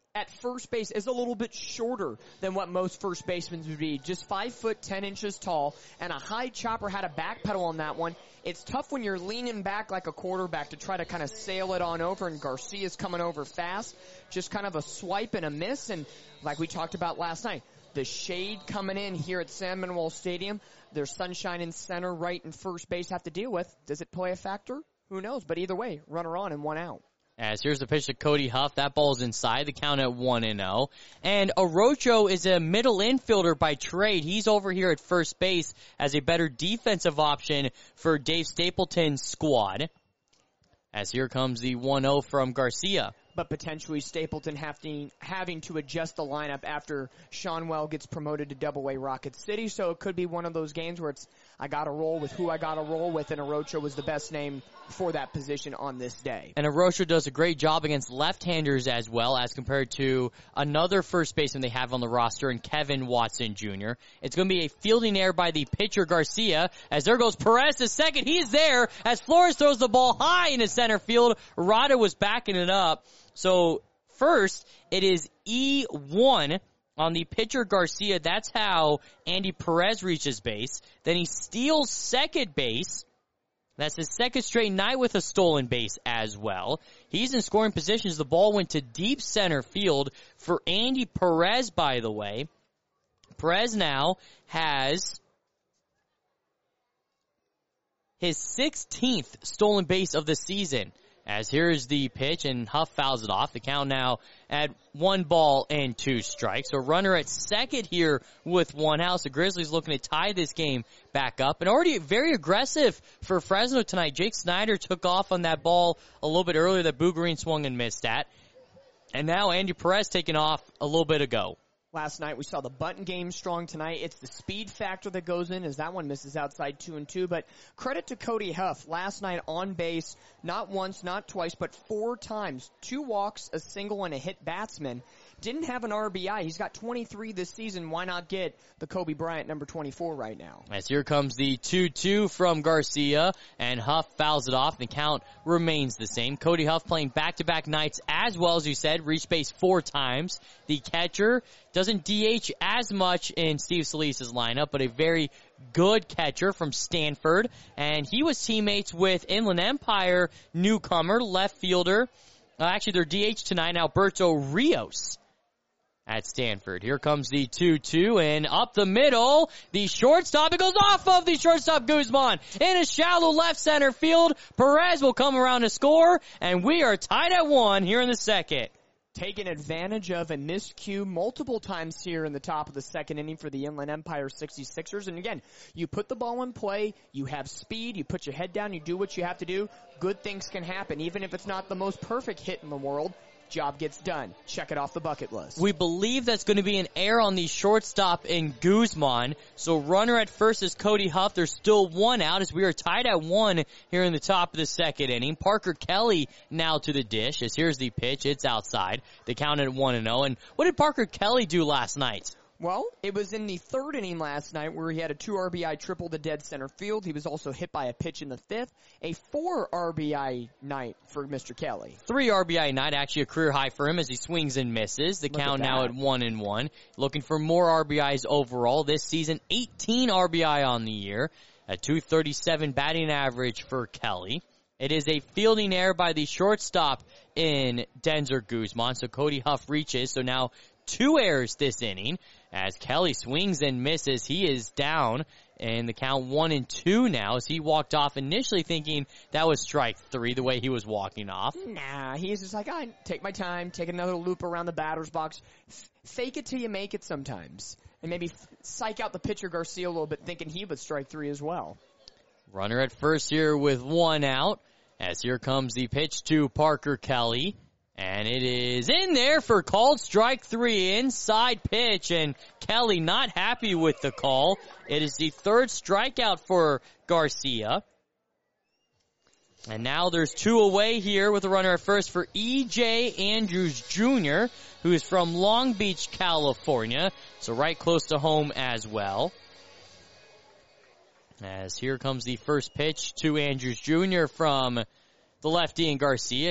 at first base is a little bit shorter than what most first basemen would be. Just 5 foot 10 inches tall, and a high chopper had a backpedal on that one. It's tough when you're leaning back like a quarterback to try to kind of sail it on over, and Garcia's coming over fast. Just kind of a swipe and a miss, and like we talked about last night, the shade coming in here at San Manuel Stadium, there's sunshine in center, right, and first base have to deal with. Does it play a factor? Who knows? But either way, runner on and 1 out. As here's the pitch to Cody Huff. That ball's inside. The count at 1-0. And Orocho is a middle infielder by trade. He's over here at first base as a better defensive option for Dave Stapleton's squad. As here comes the 1-0 from Garcia. But potentially Stapleton having to adjust the lineup after Seanwell gets promoted to Double-A Rocket City. So it could be one of those games where it's I got to roll with who I got to roll with, and Orocho was the best name for that position on this day. And Orocho does a great job against left-handers as well as compared to another first baseman they have on the roster, and Kevin Watson Jr. It's going to be a fielding error by the pitcher Garcia, as there goes Perez to second. He's there as Flores throws the ball high into center field. Rada was backing it up. So first, it is E1 on the pitcher Garcia. That's how Andy Perez reaches base. Then he steals second base. That's his second straight night with a stolen base as well. He's in scoring positions. The ball went to deep center field for Andy Perez, by the way. Perez now has his 16th stolen base of the season. As here's the pitch, and Huff fouls it off. The count now at 1-2 strikes. So runner at second here with 1 out. The Grizzlies looking to tie this game back up. And already very aggressive for Fresno tonight. Jake Snyder took off on that ball a little bit earlier that Bougarine swung and missed at. And now Andy Perez taking off a little bit ago. Last night we saw the Button game strong tonight. It's the speed factor that goes in as that one misses outside 2-2. But credit to Cody Huff. Last night on base, not once, not twice, but 4 times. 2 walks, a single, and a hit batsman. Didn't have an RBI. He's got 23 this season. Why not get the Kobe Bryant number 24 right now? As here comes the 2-2 from Garcia, and Huff fouls it off. The count remains the same. Cody Huff playing back-to-back nights as well, as you said, reached base 4 times. The catcher doesn't DH as much in Steve Solis's lineup, but a very good catcher from Stanford. And he was teammates with Inland Empire newcomer, left fielder. Actually, their DH tonight, Alberto Rios at Stanford. Here comes the 2-2, and up the middle, the shortstop. It goes off of the shortstop, Guzman. In a shallow left center field. Perez will come around to score, and we are tied at 1 here in the second. Taken advantage of a miscue multiple times here in the top of the second inning for the Inland Empire 66ers. And again, you put the ball in play, you have speed, you put your head down, you do what you have to do. Good things can happen. Even if it's not the most perfect hit in the world, job gets done. Check it off the bucket list. We believe that's going to be an error on the shortstop in Guzman. So runner at first is Cody Huff. There's still 1 out as we are tied at 1 here in the top of the second inning. Parker Kelly now to the dish as here's the pitch. It's outside. The count at 1-0. And what did Parker Kelly do last night? Well, it was in the third inning last night where he had a 2 RBI triple to dead center field. He was also hit by a pitch in the 5th. A 4 RBI night for Mr. Kelly. 3 RBI night, actually a career high for him as he swings and misses. The count now at 1-1. Looking for more RBIs overall this season. 18 RBI on the year. A .237 batting average for Kelly. It is a fielding error by the shortstop in Denzer Guzman. So Cody Huff reaches. So now 2 errors this inning. As Kelly swings and misses, he is down, and the count 1-2 now as he walked off initially thinking that was strike 3, the way he was walking off. Nah, he's just like, I take my time, take another loop around the batter's box, fake it till you make it sometimes, and maybe psych out the pitcher Garcia a little bit thinking he would strike 3 as well. Runner at first here with 1 out, as here comes the pitch to Parker Kelly. And it is in there for called strike 3, inside pitch, and Kelly not happy with the call. It is the 3rd strikeout for Garcia. And now there's 2 away here with a runner at first for E.J. Andrews Jr., who is from Long Beach, California, so right close to home as well. As here comes the first pitch to Andrews Jr. from the lefty and Garcia, and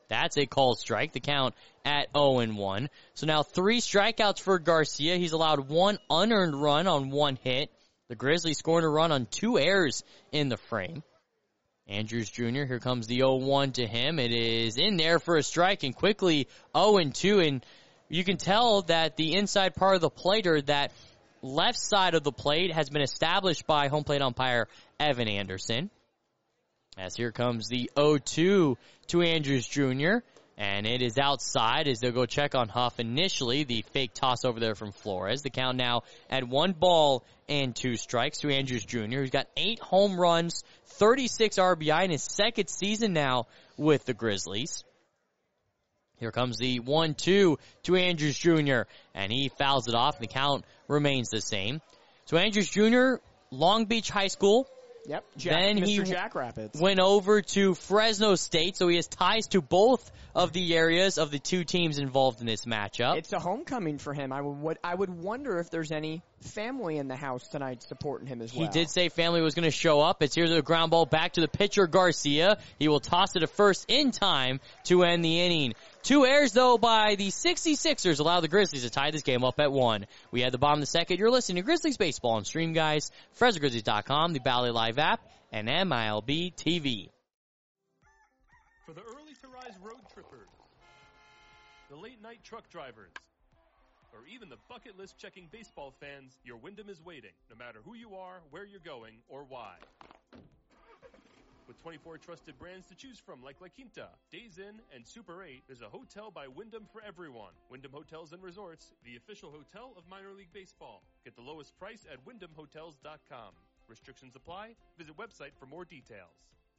That's a called strike. The count at 0-1. So now 3 strikeouts for Garcia. He's allowed 1 unearned run on 1 hit. The Grizzlies scoring a run on 2 errors in the frame. Andrews Jr., here comes the 0-1 to him. It is in there for a strike and quickly 0-2. And you can tell that the inside part of the plate, or that left side of the plate, has been established by home plate umpire Evan Anderson. As here comes the 0-2 to Andrews Jr., and it is outside as they'll go check on Huff initially. The fake toss over there from Flores. The count now at 1 ball and 2 strikes to Andrews Jr., who's got 8 home runs, 36 RBI in his second season now with the Grizzlies. Here comes the 1-2 to Andrews Jr., and he fouls it off, and the count remains the same. So Andrews Jr., Long Beach High School. Yep, Then he Jackrabbits. went over to Fresno State, so he has ties to both of the areas of the 2 teams involved in this matchup. It's a homecoming for him. I would wonder if there's any family in the house tonight supporting him as well. He did say family was going to show up. It's here's a ground ball back to the pitcher, Garcia. He will toss it at first in time to end the inning. 2 errors, though, by the 66ers allow the Grizzlies to tie this game up at 1. We had the bottom of the second. You're listening to Grizzlies Baseball on Stream Guys, FresnoGrizzlies.com, the Bally Live app, and MILB TV. For the early-to-rise road trippers, the late-night truck drivers, or even the bucket list checking baseball fans, your Wyndham is waiting, no matter who you are, where you're going, or why. With 24 trusted brands to choose from like La Quinta, Days Inn, and Super 8, there's a hotel by Wyndham for everyone. Wyndham Hotels and Resorts, the official hotel of minor league baseball. Get the lowest price at WyndhamHotels.com. Restrictions apply. Visit website for more details.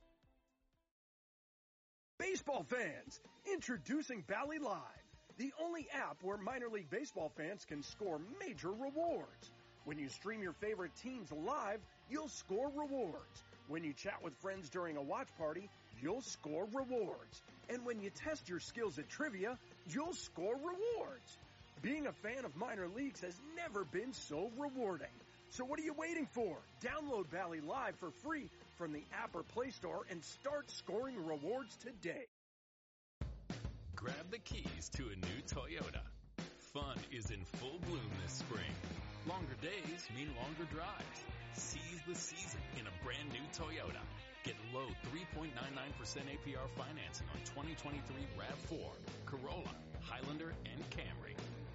Baseball fans, introducing Bally Live, the only app where minor league baseball fans can score major rewards. When you stream your favorite teams live, you'll score rewards. When you chat with friends during a watch party, you'll score rewards. And when you test your skills at trivia, you'll score rewards. Being a fan of minor leagues has never been so rewarding. So what are you waiting for? Download Bally Live for free from the app or Play Store and start scoring rewards today. Grab the keys to a new Toyota. Fun is in full bloom this spring. Longer days mean longer drives. Seize the season in a brand new Toyota. Get low 3.99% APR financing on 2023 RAV4, Corolla, Highlander, and Camry.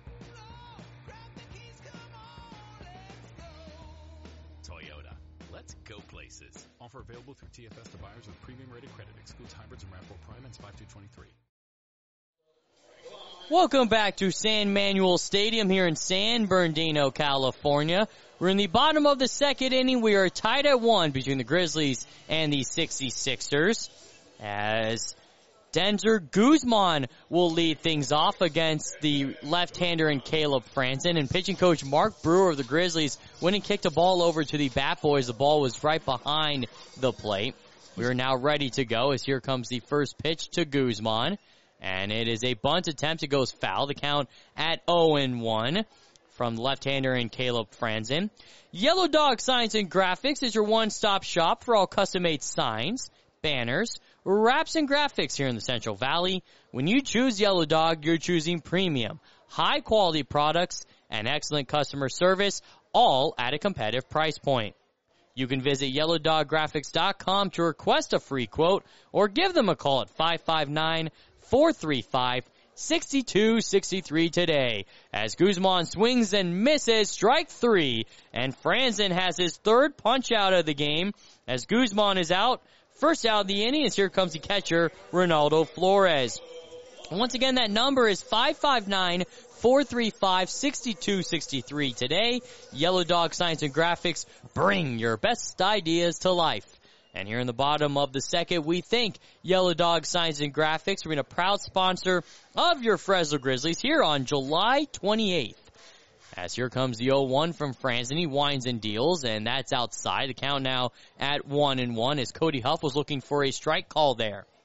Toyota. Let's go places. Offer available through TFS to buyers with premium rated credit. Excludes hybrids and RAV4 Prime and 5/2/23. Welcome back to San Manuel Stadium here in San Bernardino, California. We're in the bottom of the second inning. We are tied at 1 between the Grizzlies and the 66ers. As Denzer Guzman will lead things off against the left-hander in Caleb Franzen. And pitching coach Mark Brewer of the Grizzlies went and kicked a ball over to the Bat Boys. The ball was right behind the plate. We are now ready to go as here comes the first pitch to Guzman. And it is a bunt attempt. It goes foul. The count at 0-1 from the left-hander in Caleb Franzen. Yellow Dog Signs and Graphics is your one-stop shop for all custom-made signs, banners, wraps, and graphics here in the Central Valley. When you choose Yellow Dog, you're choosing premium, high-quality products, and excellent customer service, all at a competitive price point. You can visit YellowDogGraphics.com to request a free quote or give them a call at 559-435-6263 today. As Guzman swings and misses, strike 3, and Franzen has his third punch out of the game. As Guzman is out, first out of the inning, as here comes the catcher, Ronaldo Flores. Once again, that number is 559-435-6263 today. Yellow Dog Signs and Graphics, bring your best ideas to life. And here in the bottom of the second, we thank Yellow Dog Signs and Graphics for being a proud sponsor of your Fresno Grizzlies here on July 28th. As here comes the 0-1 from Franzen. He winds and deals, and that's outside. The count now at 1-1 as Cody Huff was looking for a strike call there.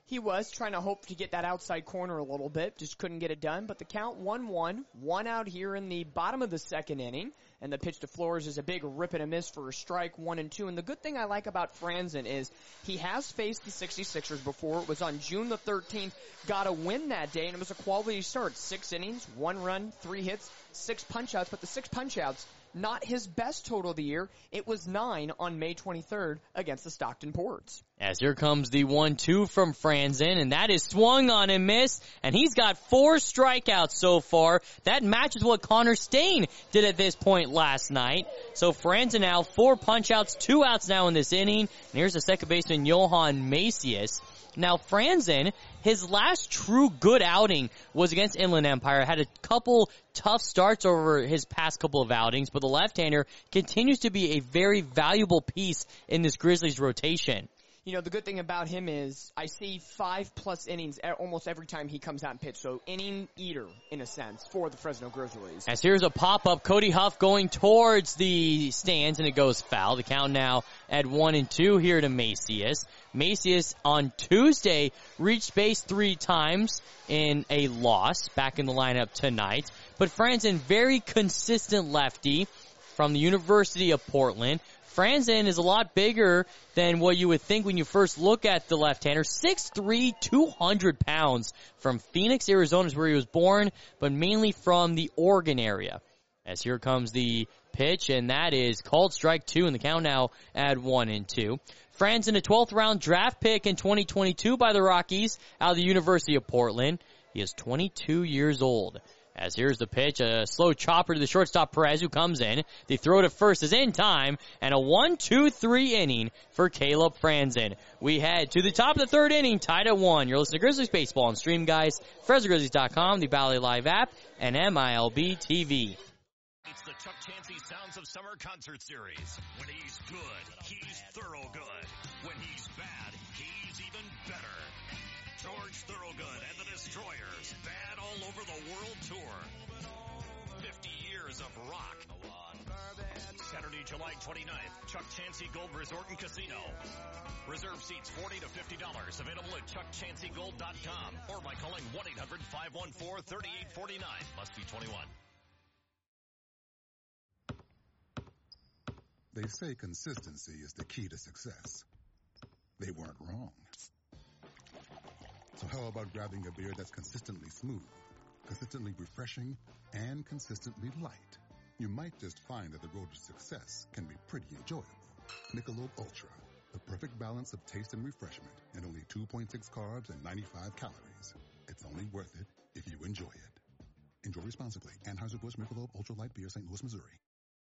He was trying to hope to get that outside corner a little bit, just couldn't get it done. But the count 1-1, one out here in the bottom of the second inning. And the pitch to Flores is a big rip and a miss for a strike, 1-2. And the good thing I like about Franzen is he has faced the 66ers before. It was on June the 13th, got a win that day, and it was a quality start. 6 innings, 1 run, 3 hits, 6 punch-outs. But the 6 punch-outs, not his best total of the year. It was 9 on May 23rd against the Stockton Ports. As here comes the 1-2 from Franzen, and that is swung on and missed, and he's got 4 strikeouts so far. That matches what Connor Stain did at this point last night. So Franzen now 4 punch-outs, 2 outs now in this inning. And here's the second baseman, Johan Macias. Now, Franzen, his last true good outing was against Inland Empire. Had a couple tough starts over his past couple of outings, but the left-hander continues to be a very valuable piece in this Grizzlies rotation. You know, the good thing about him is I see 5+ innings almost every time he comes out and pitch. So inning eater, in a sense, for the Fresno Grizzlies. As here's a pop-up, Cody Huff going towards the stands, and it goes foul. The count now at 1-2 here to Macias. Macias on Tuesday reached base 3 times in a loss, back in the lineup tonight. But Franzen, very consistent lefty from the University of Portland. Franzen is a lot bigger than what you would think when you first look at the left-hander. 6'3", 200 pounds from Phoenix, Arizona is where he was born, but mainly from the Oregon area. As here comes the pitch, and that is called strike 2, and the count now at 1-2. Franzen, a 12th round draft pick in 2022 by the Rockies out of the University of Portland. He is 22 years old. As here's the pitch, a slow chopper to the shortstop Perez, who comes in. The throw to first is in time, and a 1-2-3 inning for Caleb Franzen. We head to the top of the 3rd inning, tied at 1. You're listening to Grizzlies Baseball on Stream, guys. FresnoGrizzlies.com, the Valley Live app, and MILB TV. It's the Chuck Chansey Sounds of Summer concert series. When he's good, he's thorough good. When he's bad, he's even better. George Thorogood and the Destroyers, bad all over the world tour. 50 years of rock. Saturday, July 29th, Chuck Chansey Gold Resort and Casino. Reserve seats $40 to $50. Available at chuckchanseygold.com or by calling 1-800-514-3849. Must be 21. They say consistency is the key to success. They weren't wrong. So how about grabbing a beer that's consistently smooth, consistently refreshing, and consistently light? You might just find that the road to success can be pretty enjoyable. Michelob Ultra, the perfect balance of taste and refreshment, and only 2.6 carbs and 95 calories. It's only worth it if you enjoy it. Enjoy responsibly. Anheuser-Busch Michelob Ultra Light Beer, St. Louis, Missouri.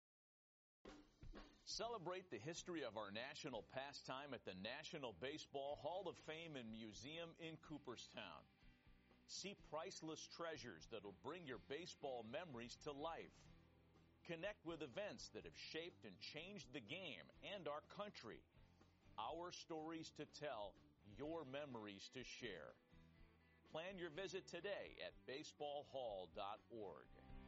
Celebrate the history of our national pastime at the National Baseball Hall of Fame and Museum in Cooperstown. See priceless treasures that'll bring your baseball memories to life. Connect with events that have shaped and changed the game and our country. Our stories to tell, your memories to share. Plan your visit today at baseballhall.org.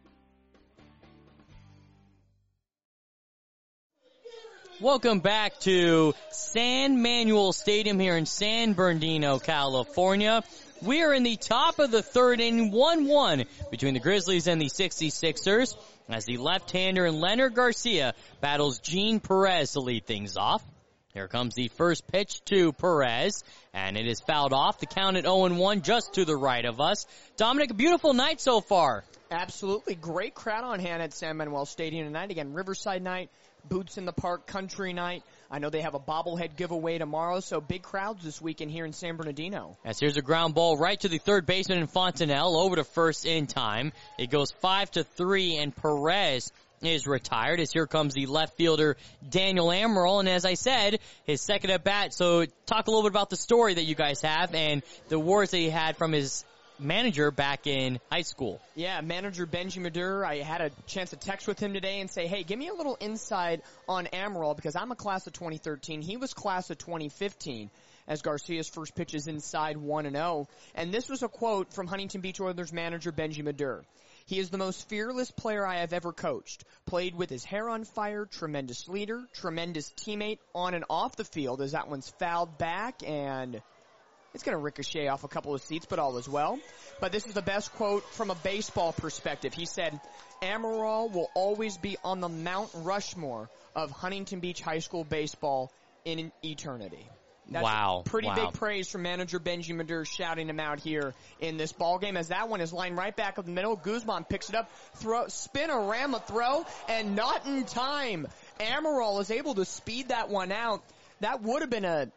Welcome back to San Manuel Stadium here in San Bernardino, California. We are in the top of the 3rd inning, 1-1 between the Grizzlies and the 66ers as the left-hander Leonard Garcia battles Gene Perez to lead things off. Here comes the first pitch to Perez, and it is fouled off. The count at 0-1 just to the right of us. Dominic, a beautiful night so far. Absolutely. Great crowd on hand at San Manuel Stadium tonight. Again, Riverside night, Boots in the Park Country night. I know they have a bobblehead giveaway tomorrow, so big crowds this weekend here in San Bernardino. As here's a ground ball right to the third baseman in Fontanelle, over to first in time. It goes 5-3, and Perez is retired as here comes the left fielder Daniel Amaral, and as I said, his second at bat. So talk a little bit about the story that you guys have and the words that he had from his manager back in high school. Yeah, manager Benji Madur. I had a chance to text with him today and say, hey, give me a little insight on Amaral because I'm a class of 2013. He was class of 2015 as Garcia's first pitch is inside 1-0. And this was a quote from Huntington Beach Oilers manager Benji Madur. He is the most fearless player I have ever coached. Played with his hair on fire, tremendous leader, tremendous teammate on and off the field as that one's fouled back, and It's going to ricochet off a couple of seats, but all is well. But this is the best quote from a baseball perspective. He said, Amaral will always be on the Mount Rushmore of Huntington Beach High School baseball in eternity. That's pretty big praise from manager Benji Madur shouting him out here in this ball game, as that one is lined right back up the middle. Guzman picks it up, spin-a-rama throw, and not in time. Amaral is able to speed that one out. That would have been a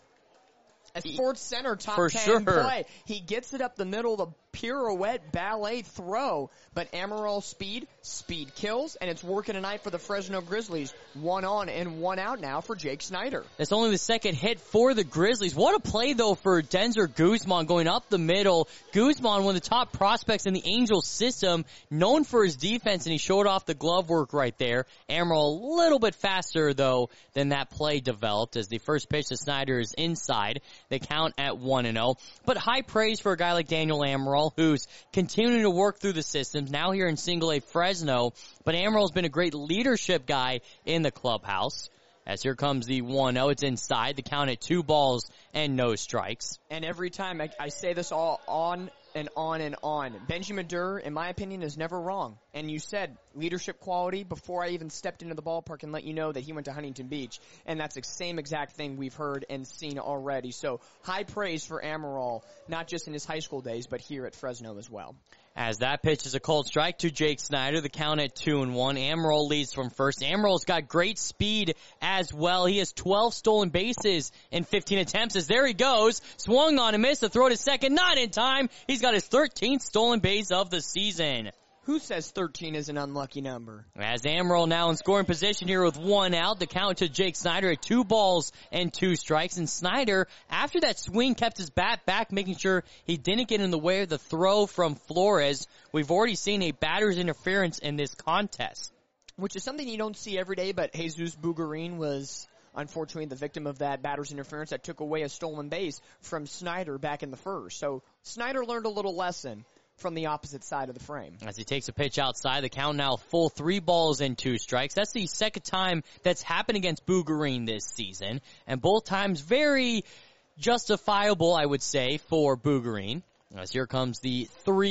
Sports Center top 10 play. He gets it up the middle, the pirouette ballet throw, but Amaral speed kills, and it's working tonight for the Fresno Grizzlies. 1 on and 1 out now for Jake Snyder. That's only the second hit for the Grizzlies. What a play, though, for Denzer Guzman going up the middle. Guzman, one of the top prospects in the Angels system, known for his defense, and he showed off the glove work right there. Amaral a little bit faster, though, than that play developed, as the first pitch to Snyder is inside. They count at 1-0. But high praise for a guy like Daniel Amaral, who's continuing to work through the systems, now here in Single-A Fresno. But Amaral's been a great leadership guy in the clubhouse. As here comes the 1-0, it's inside. The count at 2 balls and no strikes. And every time I say this all on and on and on. Benji Madur, in my opinion, is never wrong. And you said leadership quality before I even stepped into the ballpark and let you know that he went to Huntington Beach. And that's the same exact thing we've heard and seen already. So high praise for Amaral, not just in his high school days, but here at Fresno as well. As that pitch is a cold strike to Jake Snyder, the count at 2-1. Amaral leads from first. Amaral's got great speed as well. He has 12 stolen bases in 15 attempts. As there he goes, swung on and missed. The throw to second, not in time. He's got his 13th stolen base of the season. Who says 13 is an unlucky number? As Amaral now in scoring position here with 1 out, the count to Jake Snyder at 2 balls and 2 strikes. And Snyder, after that swing, kept his bat back, making sure he didn't get in the way of the throw from Flores. We've already seen a batter's interference in this contest, which is something you don't see every day, but Jesus Bugarin was unfortunately the victim of that batter's interference that took away a stolen base from Snyder back in the first. So Snyder learned a little lesson from the opposite side of the frame. As he takes a pitch outside, the count now full 3 balls and 2 strikes. That's the second time that's happened against Bugarin this season, and both times very justifiable, I would say, for Bugarin. As here comes the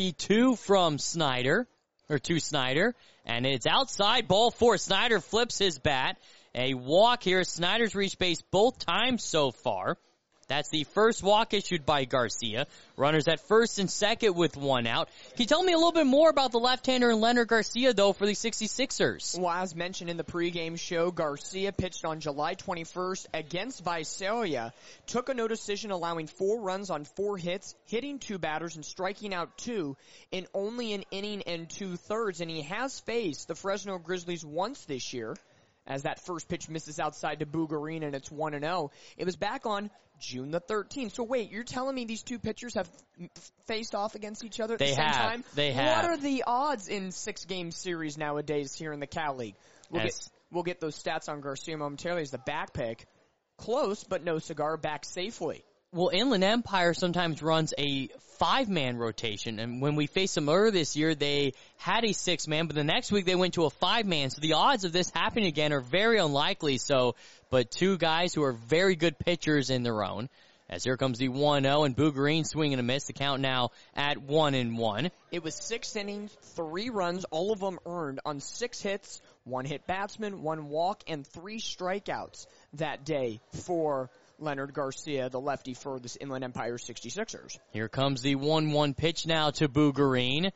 3-2 from Snyder, or to Snyder, and it's outside, ball 4. Snyder flips his bat. A walk here. Snyder's reached base both times so far. That's the first walk issued by Garcia. Runners at first and second with 1 out. Can you tell me a little bit more about the left-hander Leonard Garcia, though, for the 66ers? Well, as mentioned in the pregame show, Garcia pitched on July 21st against Visalia, took a no decision allowing 4 runs on 4 hits, hitting 2 batters and striking out 2 in only an inning and 2/3. And he has faced the Fresno Grizzlies once this year, as that first pitch misses outside to Bugarin and it's 1-0. It was back on June the 13th. So wait, you're telling me these two pitchers have faced off against each other at the same time? They have. What are the odds in 6-game series nowadays here in the Cal League? We'll get those stats on Garcia momentarily as the back pick. Close, but no cigar, back safely. Well, Inland Empire sometimes runs a 5-man rotation, and when we faced them earlier this year, they had a 6-man, but the next week they went to a 5-man, so the odds of this happening again are very unlikely. But 2 guys who are very good pitchers in their own. As here comes the 1-0, and Bugarin swing and a miss. The count now at 1-1. It was 6 innings, 3 runs, all of them earned on 6 hits, 1 hit batsman, 1 walk, and 3 strikeouts that day for Leonard Garcia, the lefty for the Inland Empire 66ers. Here comes the 1-1 pitch now to Bugarin.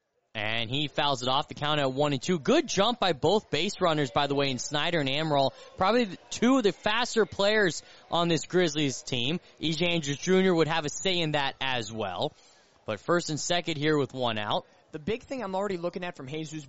And he fouls it off. The count at 1-2. Good jump by both base runners, by the way, in Snyder and Amaral. Probably 2 of the faster players on this Grizzlies team. E.J. Andrews Jr. would have a say in that as well. But first and second here with 1 out. The big thing I'm already looking at from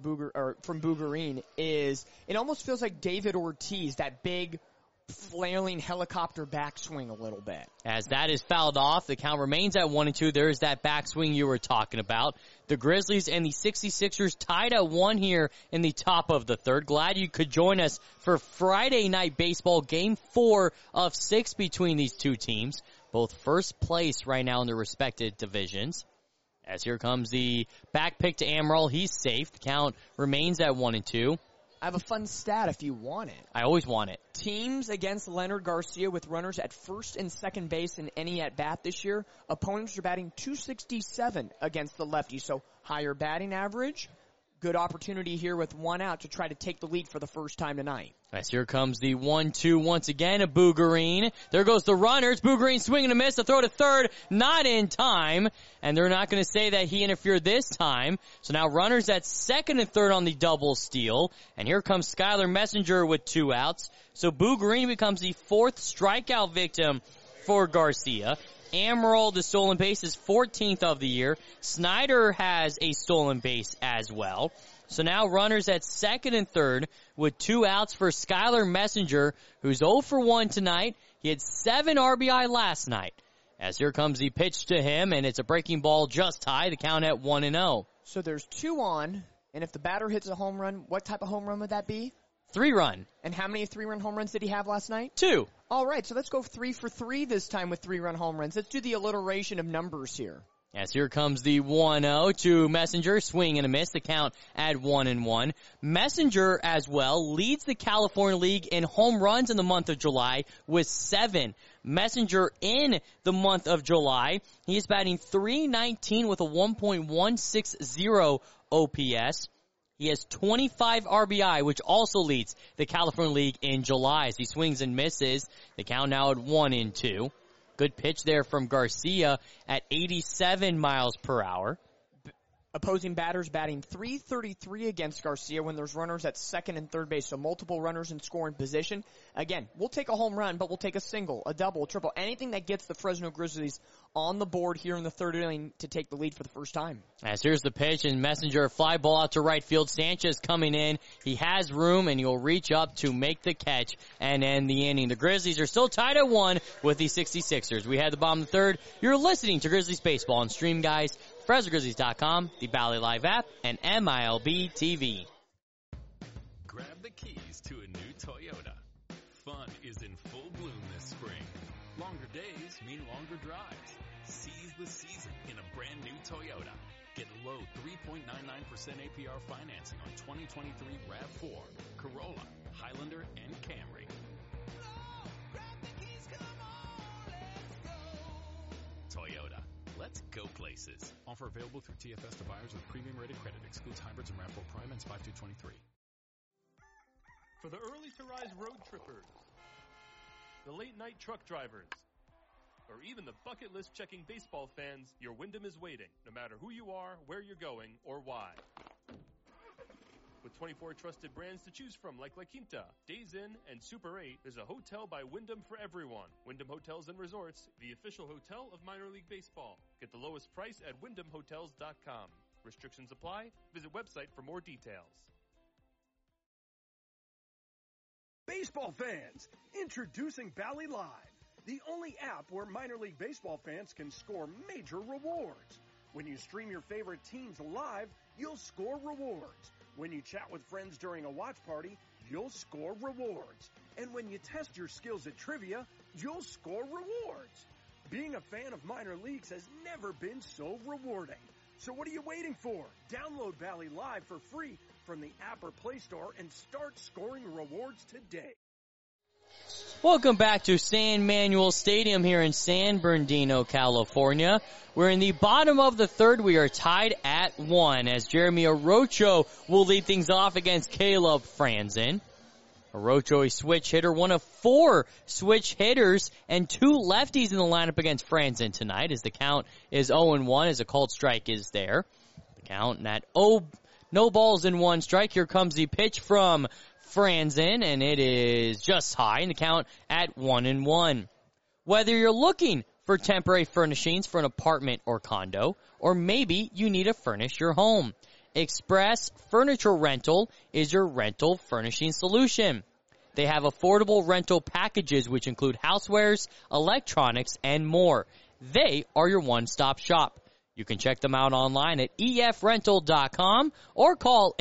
from Bugarin is it almost feels like David Ortiz, that big flailing helicopter backswing a little bit. As that is fouled off, the count remains at 1-2. There's that backswing you were talking about. The Grizzlies and the 66ers tied at 1 here in the top of the third. Glad you could join us for Friday Night Baseball, Game 4 of 6 between these two teams. Both first place right now in their respective divisions. As here comes the back pick to Amaral. He's safe. The count remains at 1-2. I have a fun stat if you want it. I always want it. Teams against Leonard Garcia with runners at first and second base in any at-bat this year, opponents are batting .267 against the lefty, so higher batting average. Good opportunity here with one out to try to take the lead for the first time tonight. As here comes the 1-2 once again of Bougarine. There goes the runners. Bougarine swinging a miss. A throw to third. Not in time. And they're not going to say that he interfered this time. So now runners at second and third on the double steal. And here comes Skylar Messenger with 2 outs. So Bougarine becomes the 4th strikeout victim for Garcia. Amaral, the stolen base, is 14th of the year. Snyder has a stolen base as well. So now runners at second and third with 2 outs for Skylar Messenger, who's 0 for 1 tonight. He had 7 RBI last night. As here comes the pitch to him, and it's a breaking ball just high, the count at 1-0. So there's 2 on, and if the batter hits a home run, what type of home run would that be? 3-run. And how many 3-run home runs did he have last night? 2. All right, so let's go 3 for 3 this time with 3-run home runs. Let's do the alliteration of numbers here. As here comes the 1-0 to Messenger, swing and a miss, the count at 1-1. Messenger as well leads the California League in home runs in the month of July with 7. Messenger in the month of July, he is batting .319 with a 1.160 OPS. He has 25 RBI, which also leads the California League in July as he swings and misses. The count now at 1-2. Good pitch there from Garcia at 87 miles per hour. Opposing batters batting .333 against Garcia when there's runners at second and third base, so multiple runners in scoring position. Again, we'll take a home run, but we'll take a single, a double, a triple, anything that gets the Fresno Grizzlies on the board here in the third inning to take the lead for the first time. As here's the pitch, and Messenger, a fly ball out to right field. Sanchez coming in. He has room, and he'll reach up to make the catch and end the inning. The Grizzlies are still tied at 1 with the 66ers. We had the bottom of the third. You're listening to Grizzlies Baseball on Stream Guys, FresnoGrizzlies.com, the Bally Live app, and MILB TV. Grab the keys to a new Toyota. Fun is in full bloom this spring. Longer days mean longer drives. Seize the season in a brand new Toyota. Get low 3.99% APR financing on 2023 RAV4, Corolla, Highlander, and Camry. Toyota. Let's go places. Offer available through TFS to buyers with premium rated credit. Excludes hybrids and RAV4 Prime and 5223. For the early to rise road trippers, the late night truck drivers, or even the bucket list checking baseball fans, your Wyndham is waiting, no matter who you are, where you're going, or why. With 24 trusted brands to choose from like La Quinta, Days Inn, and Super 8, there's a hotel by Wyndham for everyone. Wyndham Hotels and Resorts, the official hotel of minor league baseball. Get the lowest price at WyndhamHotels.com. Restrictions apply. Visit website for more details. Baseball fans, introducing Bally Live, the only app where minor league baseball fans can score major rewards. When you stream your favorite teams live, you'll score rewards. When you chat with friends during a watch party, you'll score rewards. And when you test your skills at trivia, you'll score rewards. Being a fan of minor leagues has never been so rewarding. So what are you waiting for? Download Bally Live for free from the app or Play Store and start scoring rewards today. Welcome back to San Manuel Stadium here in San Bernardino, California. We're in the bottom of the third. We are tied at 1 as Jeremy Arocho will lead things off against Caleb Franzen. Arocho, a switch hitter, one of 4 switch hitters and 2 lefties in the lineup against Franzen tonight as the count is 0-1 as a called strike is there. The count at no balls in 1 strike. Here comes the pitch from Franzen, and it is just high in the count at 1-1. Whether you're looking for temporary furnishings for an apartment or condo, or maybe you need to furnish your home, Express Furniture Rental is your rental furnishing solution. They have affordable rental packages which include housewares, electronics, and more. They are your one-stop shop. You can check them out online at efrental.com or call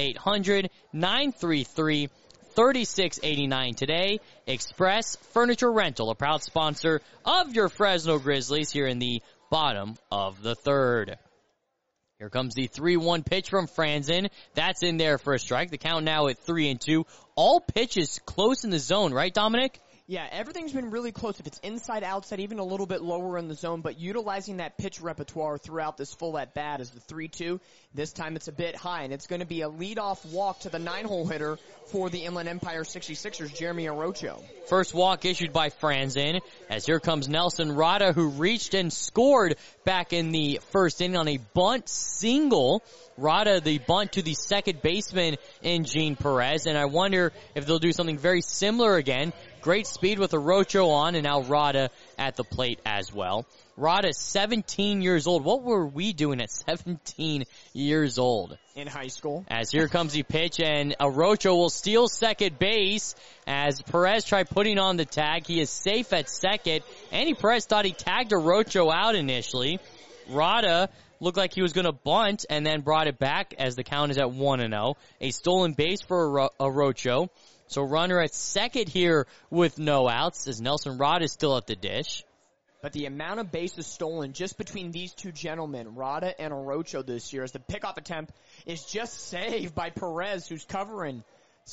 800-933-3689 today. Express Furniture Rental, a proud sponsor of your Fresno Grizzlies here in the bottom of the third. Here comes the 3-1 pitch from Franzen. That's in there for a strike. The count now at 3-2. All pitches close in the zone, right, Dominic? Yeah, everything's been really close. If it's inside, outside, even a little bit lower in the zone, but utilizing that pitch repertoire throughout this full at-bat is the 3-2. This time it's a bit high, and it's going to be a leadoff walk to the 9-hole hitter for the Inland Empire 66ers, Jeremy Orocho. First walk issued by Franzen, as here comes Nelson Rada, who reached and scored back in the first inning on a bunt single. Rada, the bunt to the second baseman in Gene Perez, and I wonder if they'll do something very similar again. Great speed with Orocho on, and now Rada at the plate as well. Rada, 17 years old. What were we doing at 17 years old? In high school. As here comes the pitch, and Orocho will steal second base as Perez tried putting on the tag. He is safe at second. Andy Perez thought he tagged Orocho out initially. Rada looked like he was going to bunt and then brought it back as the count is at 1-0. A stolen base for Orocho. So runner at second here with no outs as Nelson Rada is still at the dish. But the amount of bases stolen just between these two gentlemen, Rada and Orocho this year, as the pickoff attempt is just saved by Perez, who's covering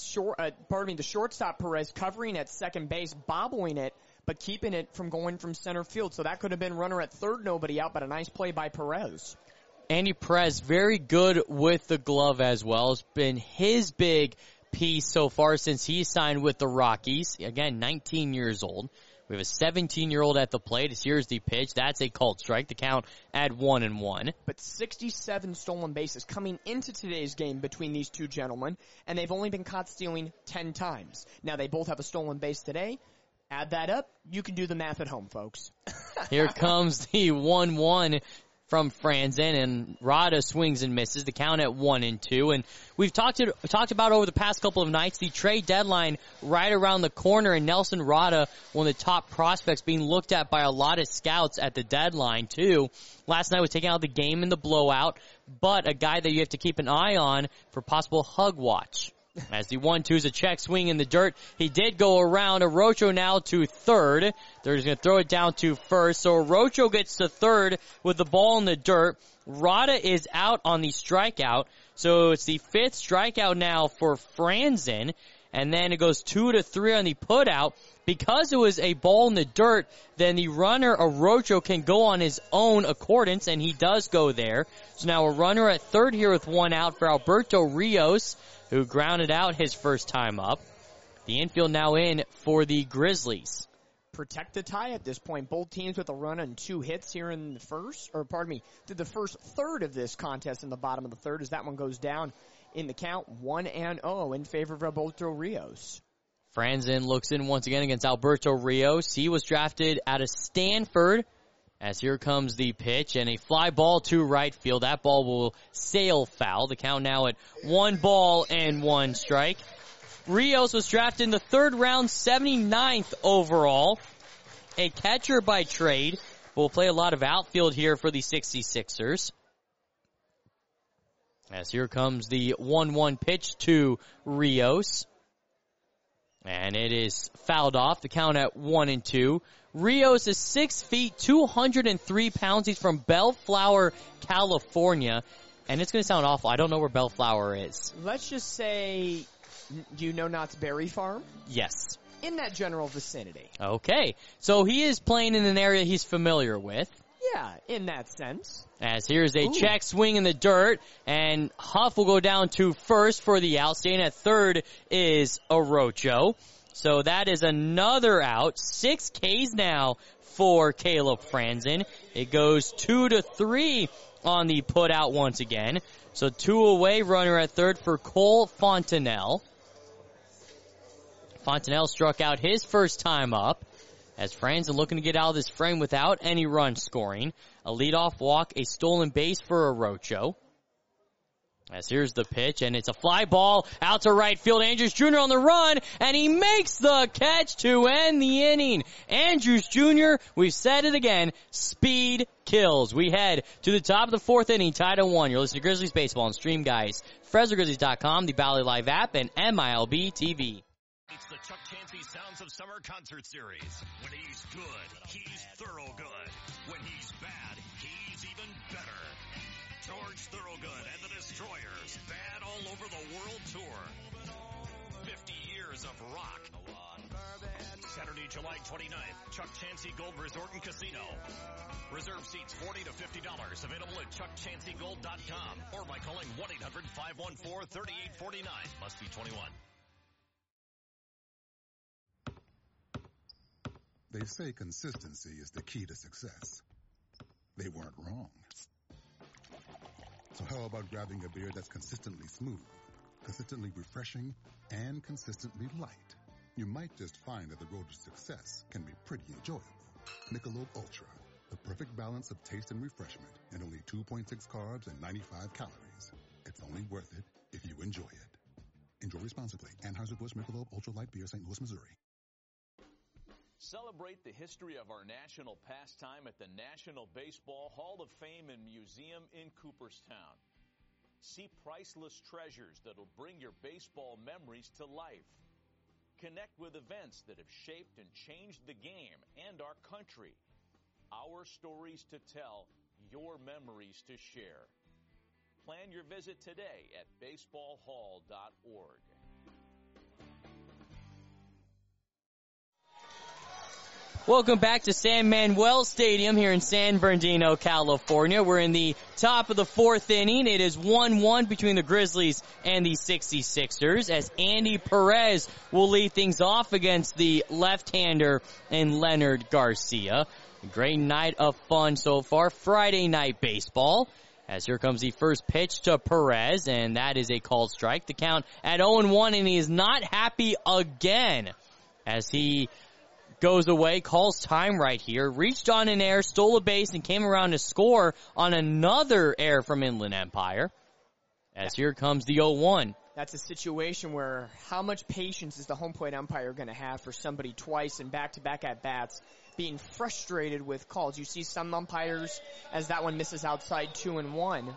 the shortstop Perez covering at second base, bobbling it, but keeping it from going from center field. So that could have been runner at third, nobody out, but a nice play by Perez. Andy Perez, very good with the glove as well. It's been his big piece so far since he signed with the Rockies. Again, 19 years old. We have a 17-year-old at the plate. Here's the pitch. That's a called strike. The count at 1-1. But 67 stolen bases coming into today's game between these two gentlemen, and they've only been caught stealing 10 times. Now, they both have a stolen base today. Add that up. You can do the math at home, folks. Here comes the 1-1 from Franzen, and Rada swings and misses. The count at 1-2. And we've talked about over the past couple of nights the trade deadline right around the corner, and Nelson Rada, one of the top prospects being looked at by a lot of scouts at the deadline too. Last night was taking out the game in the blowout, but a guy that you have to keep an eye on for possible hug watch. As the 1-2 is a check swing in the dirt. He did go around. Orocho now to third. They're just going to throw it down to first. So Orocho gets to third with the ball in the dirt. Rada is out on the strikeout. So it's the fifth strikeout now for Franzen. And then it goes 2-3 on the putout. Because it was a ball in the dirt, then the runner, Orocho, can go on his own accordance, and he does go there. So now a runner at third here with one out for Alberto Rios, who grounded out his first time up. The infield now in for the Grizzlies. Protect the tie at this point. Both teams with a run on 2 hits here in the through the first third of this contest in the bottom of the third as that one goes down in the count 1-0 in favor of Alberto Rios. Franzen looks in once again against Alberto Rios. He was drafted out of Stanford. As here comes the pitch and a fly ball to right field. That ball will sail foul. The count now at 1-1 strike. Rios was drafted in the third round, 79th overall. A catcher by trade. Will play a lot of outfield here for the 66ers. As here comes the 1-1 pitch to Rios. And it is fouled off. The count at 1-2. Rios is 6 feet, 203 pounds. He's from Bellflower, California. And it's going to sound awful. I don't know where Bellflower is. Let's just say, do you know Knott's Berry Farm? Yes. In that general vicinity. Okay. So he is playing in an area he's familiar with. Yeah, in that sense. As here's a check swing in the dirt, and Huff will go down to first for the out. Staying at third is Orocho. So that is another out. 6 Ks now for Caleb Franzen. It goes 2-3 on the put out once again. So 2 away, runner at third for Cole Fontenelle. Fontenelle struck out his first time up. As Franzen looking to get out of this frame without any run scoring. A leadoff walk, a stolen base for Orocho. As here's the pitch, and it's a fly ball out to right field. Andrews Jr. on the run, and he makes the catch to end the inning. Andrews Jr., we've said it again, speed kills. We head to the top of the 4th inning, tied at 1. You're listening to Grizzlies Baseball on Stream Guys, FresnoGrizzlies.com, the Bally Live app, and MILB TV. It's the Chuck Chansey Sounds of Summer concert series. When he's good, he's thorough good. When he's bad, he's even better. George Thorogood and the Destroyers, bad all over the World Tour. 50 years of rock. Saturday, July 29th, Chuck Chansey Gold Resort and Casino. Reserve seats $40 to $50. Available at chuckchanseygold.com or by calling 1-800-514-3849. Must be 21. They say consistency is the key to success. They weren't wrong. So how about grabbing a beer that's consistently smooth, consistently refreshing, and consistently light? You might just find that the road to success can be pretty enjoyable. Michelob Ultra, the perfect balance of taste and refreshment, and only 2.6 carbs and 95 calories. It's only worth it if you enjoy it. Enjoy responsibly. Anheuser-Busch Michelob Ultra Light Beer, St. Louis, Missouri. Celebrate the history of our national pastime at the National Baseball Hall of Fame and Museum in Cooperstown. See priceless treasures that'll bring your baseball memories to life. Connect with events that have shaped and changed the game and our country. Our stories to tell, your memories to share. Plan your visit today at baseballhall.org. Welcome back to San Manuel Stadium here in San Bernardino, California. We're in the top of the fourth inning. It is 1-1 between the Grizzlies and the 66ers as Andy Perez will lead things off against the left-hander in Leonard Garcia. A great night of fun so far. Friday night baseball. As here comes the first pitch to Perez, and that is a called strike. The count at 0-1, and he is not happy again as he goes away, calls time right here, reached on an error, stole a base, and came around to score on another error from Inland Empire. As here comes the 0-1. That's a situation where how much patience is the home plate umpire going to have for somebody twice and back-to-back at-bats being frustrated with calls? You see some umpires, as that one misses outside 1-1,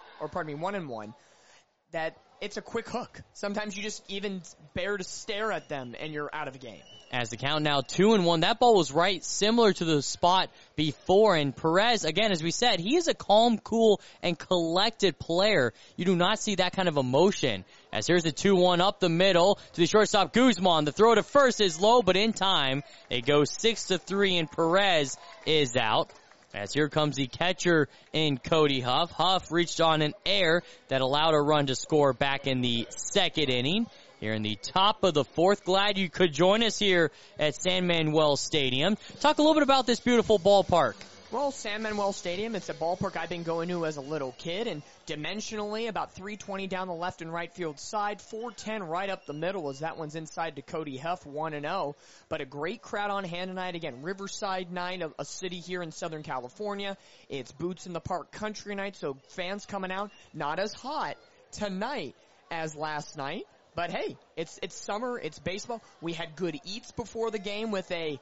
that it's a quick hook. Sometimes you just even bear to stare at them and you're out of the game. As the count now 2-1, that ball was right similar to the spot before. And Perez, again, as we said, he is a calm, cool, and collected player. You do not see that kind of emotion. As here's the 2-1 up the middle to the shortstop Guzman. The throw to first is low, but in time. It goes 6-3, and Perez is out. As here comes the catcher in Cody Huff. Huff reached on an error that allowed a run to score back in the second inning. Here in the top of the fourth. Glad you could join us here at San Manuel Stadium. Talk a little bit about this beautiful ballpark. Well, San Manuel Stadium, it's a ballpark I've been going to as a little kid, and dimensionally about 320 down the left and right field side, 410 right up the middle as that one's inside to Cody Huff, 1-0. But a great crowd on hand tonight. Again, Riverside night, a city here in Southern California. It's Boots in the Park country night, so fans coming out, not as hot tonight as last night. But hey, it's summer, it's baseball. We had good eats before the game with a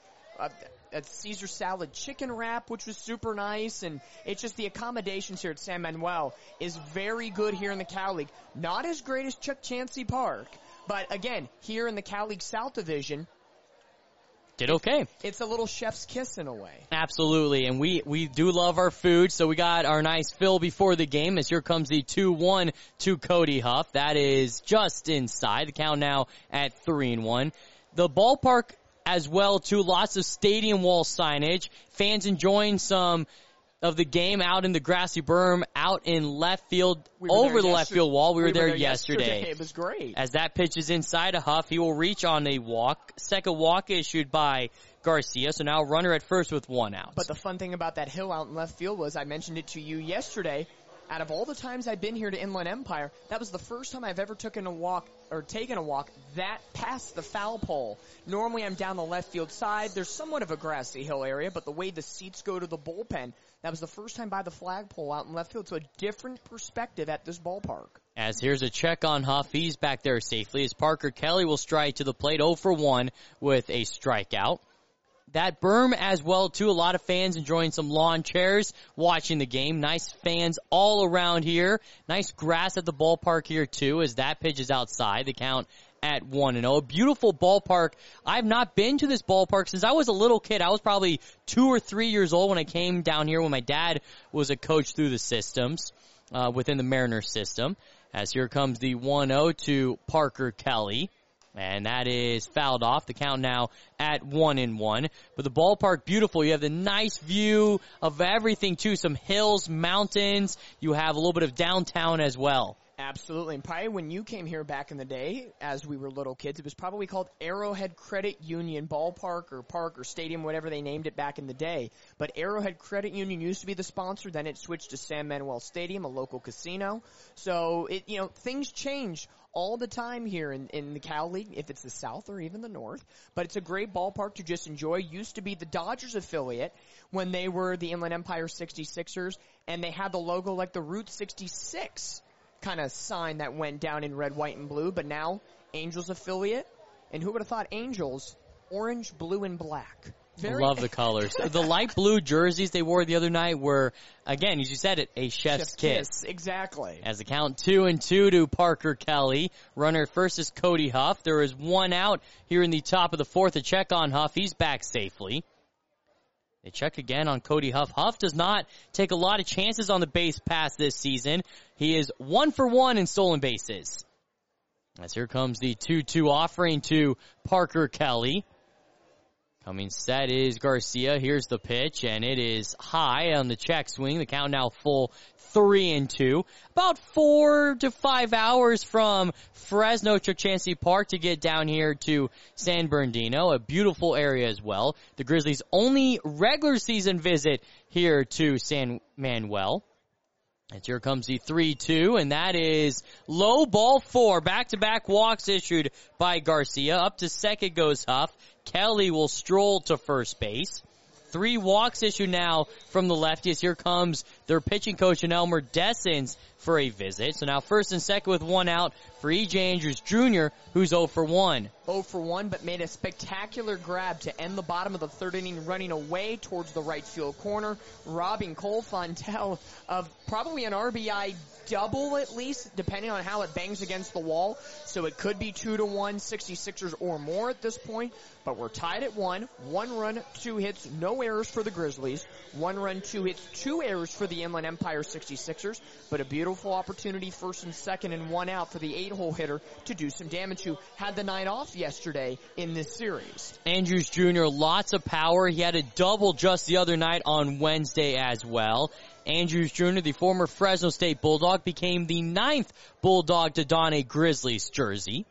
Caesar salad chicken wrap, which was super nice, and it's just the accommodations here at San Manuel is very good here in the Cal League. Not as great as Chuck Chansey Park, but again, here in the Cal League South Division, did okay. It's a little chef's kiss in a way. Absolutely, and we do love our food, so we got our nice fill before the game as here comes the 2-1 to Cody Huff. That is just inside. The count now at 3-1. The ballpark as well, too, lots of stadium wall signage. Fans enjoying some of the game out in the grassy berm, out in left field, over the left field wall. We were there yesterday. It was great. As that pitch is inside a Huff, he will reach on a walk. Second walk issued by Garcia, so now runner at first with one out. But the fun thing about that hill out in left field was, I mentioned it to you yesterday, out of all the times I've been here to Inland Empire, that was the first time I've ever taken a walk that past the foul pole. Normally I'm down the left field side. There's somewhat of a grassy hill area, but the way the seats go to the bullpen, that was the first time by the flagpole out in left field. So a different perspective at this ballpark. As here's a check on Huff. He's back there safely as Parker Kelly will strike to the plate 0-for-1 with a strikeout. That berm as well, too. A lot of fans enjoying some lawn chairs, watching the game. Nice fans all around here. Nice grass at the ballpark here, too, as that pitch is outside. The count at 1-0. A beautiful ballpark. I've not been to this ballpark since I was a little kid. I was probably 2 or 3 years old when I came down here when my dad was a coach through the systems. within the Mariners system. As here comes the 1-0 to Parker Kelly. And that is fouled off. The count now at 1-1. But the ballpark, beautiful. You have the nice view of everything, too. Some hills, mountains. You have a little bit of downtown as well. Absolutely. And probably when you came here back in the day, as we were little kids, it was probably called Arrowhead Credit Union Ballpark or Park or Stadium, whatever they named it back in the day. But Arrowhead Credit Union used to be the sponsor. Then it switched to San Manuel Stadium, a local casino. So, things change all the time here in the Cal League, if it's the South or even the North. But it's a great ballpark to just enjoy. Used to be the Dodgers affiliate when they were the Inland Empire 66ers, and they had the logo like the Route 66 kind of sign that went down in red, white, and blue. But now, Angels affiliate. And who would have thought Angels, orange, blue, and black. Love the colors. The light blue jerseys they wore the other night were, again, as you said it, a chef's kiss. Exactly. As the count 2-2 to Parker Kelly. Runner first is Cody Huff. There is one out here in the top of the fourth. A check on Huff. He's back safely. They check again on Cody Huff. Huff does not take a lot of chances on the base pass this season. He is 1 for 1 in stolen bases. As here comes the 2-2 offering to Parker Kelly. Coming set is Garcia. Here's the pitch, and it is high on the check swing. The count now full 3-2. About 4 to 5 hours from Fresno Chukchansi Park to get down here to San Bernardino. A beautiful area as well. The Grizzlies' only regular season visit here to San Manuel. And here comes the 3-2, and that is low ball 4. Back-to-back walks issued by Garcia. Up to second goes Huff. Kelly will stroll to first base. 3 walks issued now from the lefties. Here comes their pitching coach in Elmer Dessens for a visit. So now first and second with 1 out for E.J. Andrews Jr., who's 0 for 1. 0 for 1, but made a spectacular grab to end the bottom of the third inning, running away towards the right field corner, robbing Cole Fontel of probably an RBI double at least, depending on how it bangs against the wall. So it could be 2-1, 66ers or more at this point. But we're tied at 1. 1 run, 2 hits, no errors for the Grizzlies. 1 run, 2 hits, 2 errors for the Inland Empire 66ers. But a beautiful opportunity, first and second and 1 out for the 8-hole hitter to do some damage, who had the night off yesterday in this series. Andrews Jr., lots of power. He had a double just the other night on Wednesday as well. Andrews Jr., the former Fresno State Bulldog, became the 9th Bulldog to don a Grizzlies jersey.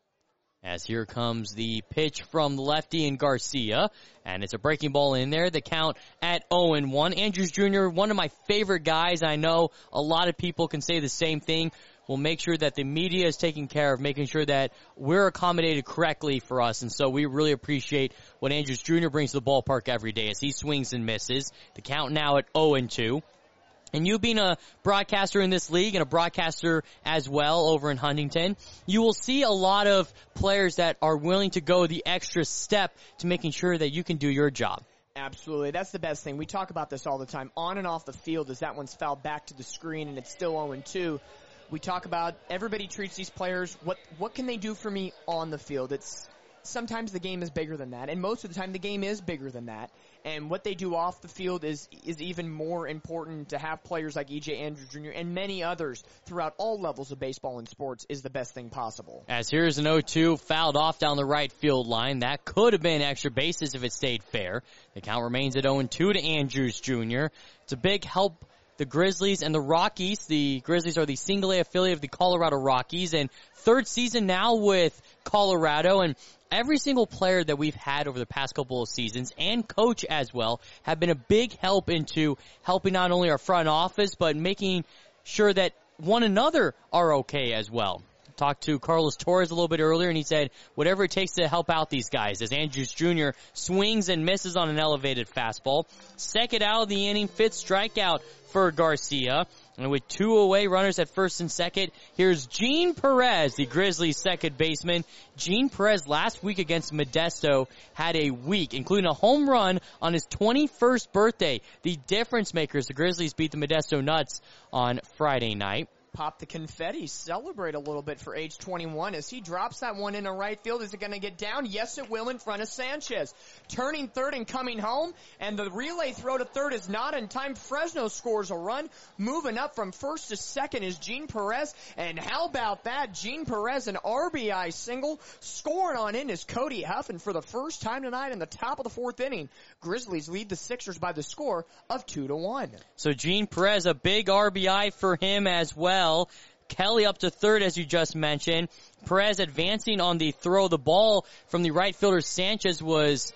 As here comes the pitch from the lefty in Garcia, and it's a breaking ball in there. The count at 0-1. Andrews Jr., one of my favorite guys. I know a lot of people can say the same thing. We'll make sure that the media is taken care of, making sure that we're accommodated correctly for us. And so we really appreciate what Andrews Jr. brings to the ballpark every day as he swings and misses. The count now at 0-2. And you being a broadcaster in this league and a broadcaster as well over in Huntington, you will see a lot of players that are willing to go the extra step to making sure that you can do your job. Absolutely. That's the best thing. We talk about this all the time. On and off the field, as that one's fouled back to the screen and it's still 0-2. We talk about everybody treats these players, what can they do for me on the field? It's sometimes the game is bigger than that, and most of the time the game is bigger than that. And what they do off the field is even more important. To have players like E.J. Andrews Jr. and many others throughout all levels of baseball and sports is the best thing possible. As here's an 0-2 fouled off down the right field line. That could have been extra bases if it stayed fair. The count remains at 0-2 to Andrews Jr. It's a big help. The Grizzlies and the Rockies. The Grizzlies are the single A affiliate of the Colorado Rockies, and third season now with Colorado. And every single player that we've had over the past couple of seasons, and coach as well, have been a big help into helping not only our front office, but making sure that one another are okay as well. Talked to Carlos Torres a little bit earlier, and he said whatever it takes to help out these guys, as Andrews Jr. swings and misses on an elevated fastball. Second out of the inning, 5th strikeout for Garcia. And with 2 away runners at first and second, here's Gene Perez, the Grizzlies' second baseman. Gene Perez last week against Modesto had a week, including a home run on his 21st birthday. The difference makers, the Grizzlies beat the Modesto Nuts on Friday night. Pop the confetti, celebrate a little bit for age 21 as he drops that one into right field. Is it going to get down? Yes, it will in front of Sanchez. Turning third and coming home, and the relay throw to third is not in time. Fresno scores a run. Moving up from first to second is Gene Perez, and how about that? Gene Perez, an RBI single. Scoring on in is Cody Huff, and for the first time tonight in the top of the fourth inning, Grizzlies lead the Sixers by the score of 2-1. So Gene Perez, a big RBI for him as well. Kelly up to third, as you just mentioned. Perez advancing on the throw. The ball from the right fielder Sanchez was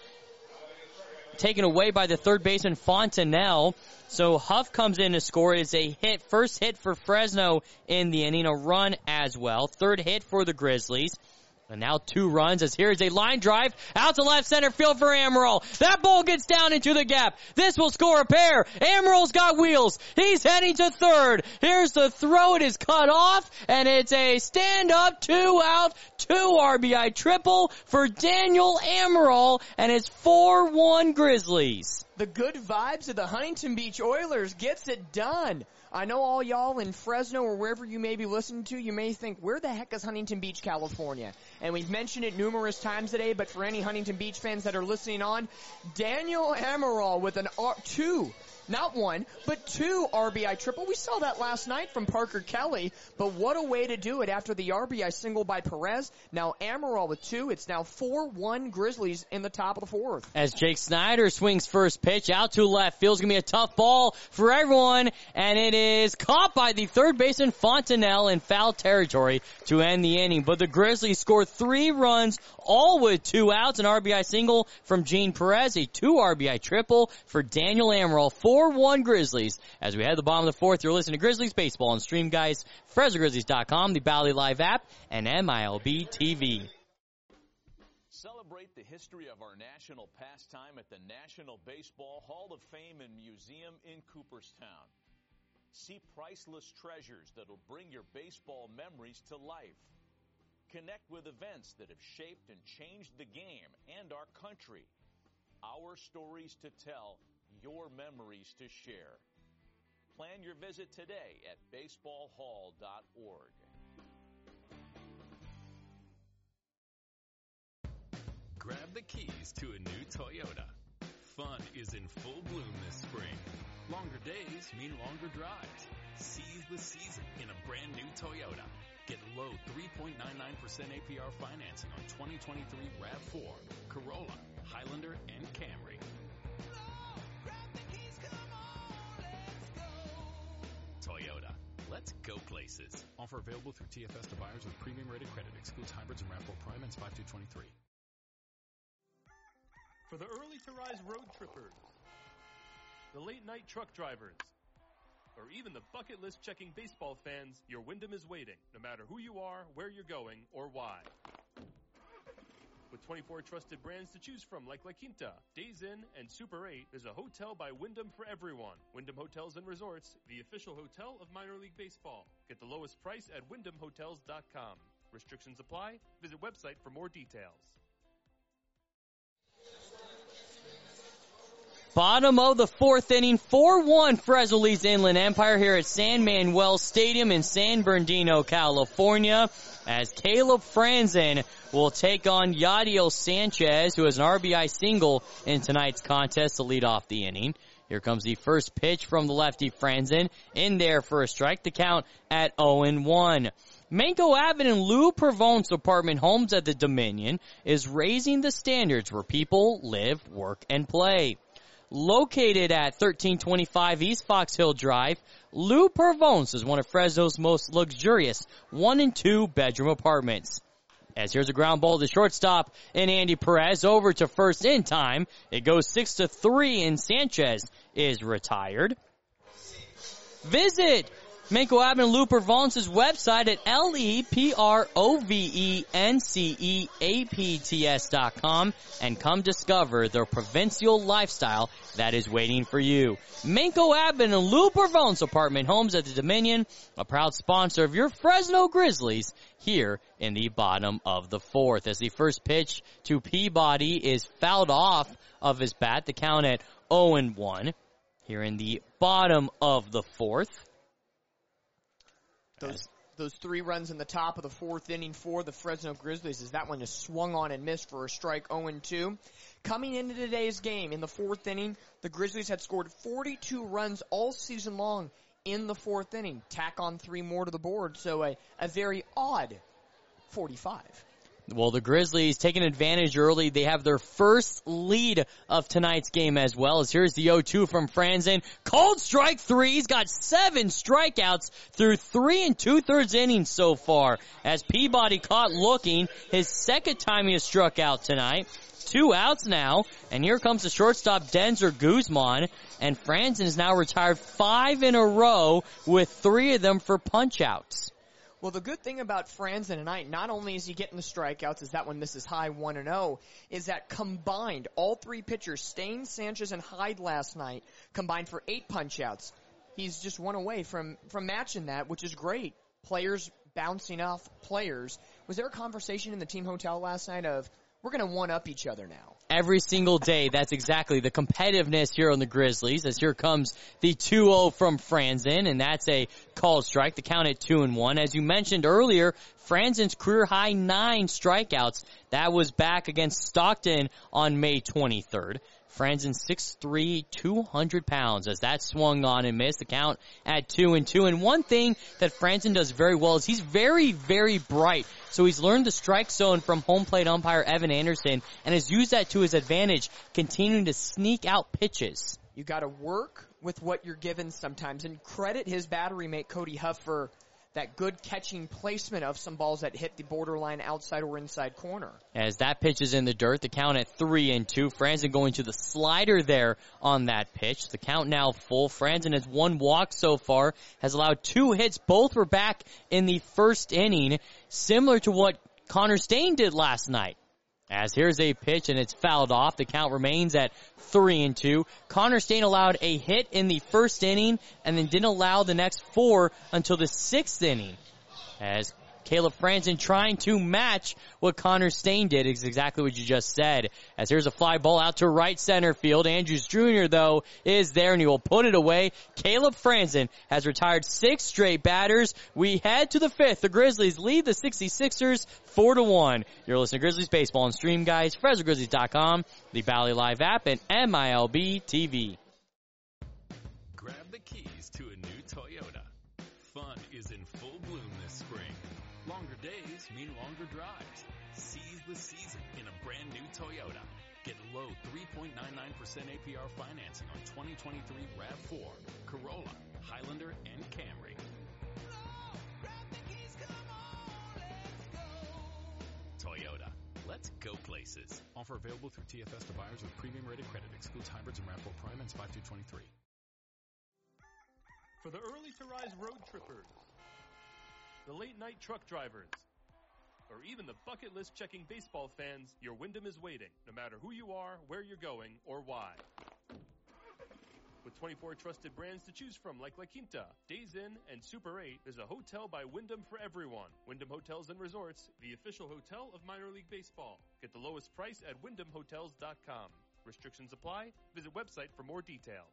taken away by the third baseman Fontenelle. So Huff comes in to score. It's a hit, first hit for Fresno in the inning, a run as well. Third hit for the Grizzlies. And now 2 runs as here's a line drive out to left center field for Amaral. That ball gets down into the gap. This will score a pair. Amaral's got wheels. He's heading to third. Here's the throw. It is cut off, and it's a stand-up, 2 out, 2 RBI triple for Daniel Amaral, and it's 4-1 Grizzlies. The good vibes of the Huntington Beach Oilers gets it done. I know all y'all in Fresno or wherever you may be listening to, you may think, where the heck is Huntington Beach, California? And we've mentioned it numerous times today, but for any Huntington Beach fans that are listening on, Daniel Amaral with an 2 Not one, but 2 RBI triple. We saw that last night from Parker Kelly, but what a way to do it after the RBI single by Perez. Now Amaral with 2. It's now 4-1 Grizzlies in the top of the fourth. As Jake Snyder swings first pitch out to left, feels going to be a tough ball for everyone, and it is caught by the third baseman Fontenelle in foul territory to end the inning. But the Grizzlies score 3 runs, all with 2 outs, an RBI single from Gene Perez, a 2 RBI triple for Daniel Amaral. 4-1 Grizzlies. As we head to the bottom of the fourth, you're listening to Grizzlies Baseball on Stream Guys, FresnoGrizzlies.com, the Bally Live app, and MILB TV. Celebrate the history of our national pastime at the National Baseball Hall of Fame and Museum in Cooperstown. See priceless treasures that'll bring your baseball memories to life. Connect with events that have shaped and changed the game and our country. Our stories to tell, your memories to share. Plan your visit today at baseballhall.org. Grab the keys to a new Toyota. Fun is in full bloom this spring. Longer days mean longer drives. Seize the season in a brand new Toyota. Get low 3.99% APR financing on 2023 RAV4, Corolla, Highlander, and Camry. Toyota. Let's go places. Offer available through TFS to buyers with premium rated credit. Excludes hybrids and RAV4 Prime and 5-23. For the early to rise road trippers, the late night truck drivers, or even the bucket list checking baseball fans, your Wyndham is waiting, no matter who you are, where you're going, or why. With 24 trusted brands to choose from like La Quinta, Days Inn, and Super 8, there's a hotel by Wyndham for everyone. Wyndham Hotels and Resorts, the official hotel of minor league baseball. Get the lowest price at WyndhamHotels.com. Restrictions apply. Visit website for more details. Bottom of the fourth inning, 4-1 Fresno leads Inland Empire here at San Manuel Stadium in San Bernardino, California, as Caleb Franzen will take on Yadiel Sanchez, who has an RBI single in tonight's contest to lead off the inning. Here comes the first pitch from the lefty Franzen, in there for a strike, the count at 0-1. Manco Avenue and Lou Provence apartment homes at the Dominion is raising the standards where people live, work, and play. Located at 1325 East Fox Hill Drive, Lou Provence is one of Fresno's most luxurious 1- and 2-bedroom apartments. As here's a ground ball to shortstop, and Andy Perez over to first in time. It goes 6-3, and Sanchez is retired. Visit Manco Avenue Lou Provence's website at LeProvenceapts.com and come discover the provincial lifestyle that is waiting for you. Manco Avenue Lou Provence apartment homes at the Dominion, a proud sponsor of your Fresno Grizzlies here in the bottom of the fourth. As the first pitch to Peabody is fouled off of his bat, the count at 0-1 here in the bottom of the fourth. Those 3 runs in the top of the 4th inning for the Fresno Grizzlies as that one just swung on and missed for a strike 0-2. Coming into today's game in the 4th inning, the Grizzlies had scored 42 runs all season long in the 4th inning. Tack on 3 more to the board, so a very odd 45. Well, the Grizzlies taking advantage early. They have their first lead of tonight's game as well. As here's the 0-2 from Franzen. Called strike 3. He's got 7 strikeouts through 3 2/3 innings so far. As Peabody caught looking, his second time he has struck out tonight. 2 outs now, and here comes the shortstop Denzer Guzman, and Franzen is now retired 5 in a row with 3 of them for punch-outs. Well, the good thing about Franzen tonight, not only is he getting the strikeouts, as that one misses high 1-0, is that combined, all 3 pitchers, Stain, Sanchez, and Hyde last night, combined for 8 punch-outs. He's just 1 away from matching that, which is great. Players bouncing off players. Was there a conversation in the team hotel last night of, we're going to one-up each other now? Every single day, that's exactly the competitiveness here on the Grizzlies, as here comes the 2-0 from Franzen, and that's a called strike. The count at 2-1. As you mentioned earlier, Franzen's career-high 9 strikeouts. That was back against Stockton on May 23rd. Franzen 6'3", 200 pounds, as that swung on and missed. The count at 2-2. And one thing that Franzen does very well is he's very, very bright. So he's learned the strike zone from home plate umpire Evan Anderson and has used that to his advantage, continuing to sneak out pitches. You got to work with what you're given sometimes, and credit his battery mate Cody Huff for that good catching placement of some balls that hit the borderline outside or inside corner. As that pitch is in the dirt, the count at 3-2. Franzen going to the slider there on that pitch. The count now full. Franzen has 1 walk so far, has allowed 2 hits. Both were back in the first inning, similar to what Connor Stain did last night. As here's a pitch and it's fouled off. The count remains at 3-2. Connor Stain allowed a hit in the first inning and then didn't allow the next 4 until the 6th inning. As Caleb Franzen trying to match what Connor Stain did is exactly what you just said. As here's a fly ball out to right center field. Andrews Jr., though, is there and he will put it away. Caleb Franzen has retired 6 straight batters. We head to the 5th. The Grizzlies lead the 66ers 4-1. You're listening to Grizzlies Baseball and Stream, guys. FresnoGrizzlies.com, the Valley Live app, and MILB TV. Grab the keys to a new Toyota. Fun is in full bloom this spring. Longer days mean longer drives. Seize the season in a brand new Toyota. Get low 3.99% APR financing on 2023 RAV4, Corolla, Highlander, and Camry. Toyota. Let's go places. Offer available through TFS to buyers with premium rated credit. Excludes hybrids and RAV4 Prime and 5-223. For the early to rise road trippers, the late night truck drivers, or even the bucket list checking baseball fans, your Wyndham is waiting, no matter who you are, where you're going, or why. With 24 trusted brands to choose from like La Quinta, Days Inn, and Super 8, there's a hotel by Wyndham for everyone. Wyndham Hotels and Resorts, the official hotel of minor league baseball. Get the lowest price at WyndhamHotels.com. Restrictions apply. Visit website for more details.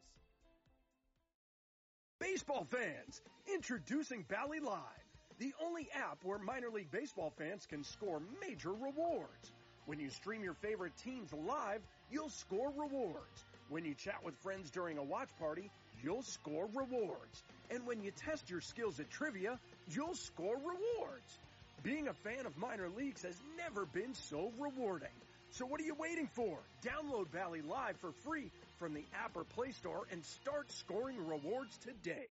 Baseball fans, introducing Bally Live, the only app where minor league baseball fans can score major rewards. When you stream your favorite teams live, you'll score rewards. When you chat with friends during a watch party, you'll score rewards. And when you test your skills at trivia, you'll score rewards. Being a fan of minor leagues has never been so rewarding. So what are you waiting for? Download Bally Live for free from the app or Play Store and start scoring rewards today.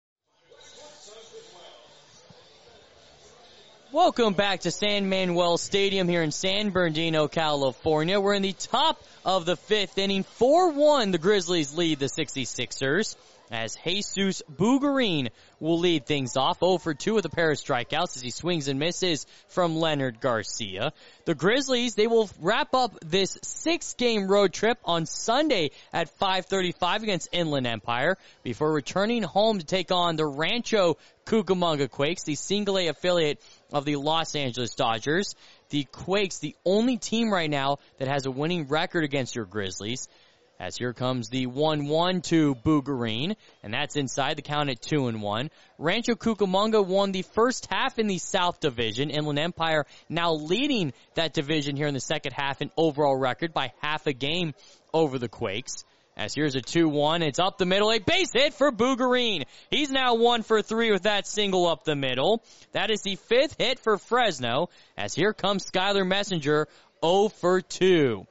Welcome back to San Manuel Stadium here in San Bernardino, California. We're in the top of the 5th inning. 4-1, the Grizzlies lead the 66ers. As Jesus Bugarin will lead things off. 0 for 2 with a pair of strikeouts as he swings and misses from Leonard Garcia. The Grizzlies, they will wrap up this 6-game road trip on Sunday at 5:35 against Inland Empire before returning home to take on the Rancho Cucamonga Quakes, the single-A affiliate of the Los Angeles Dodgers. The Quakes, the only team right now that has a winning record against your Grizzlies. As here comes the 1-1 to Boogerine, and that's inside the count at 2-1. Rancho Cucamonga won the first half in the South Division. Inland Empire now leading that division here in the second half in overall record by half a game over the Quakes. As here's a 2-1, it's up the middle, a base hit for Boogerine. He's now 1 for 3 with that single up the middle. That is the 5th hit for Fresno. As here comes Skylar Messenger, 0 for 2.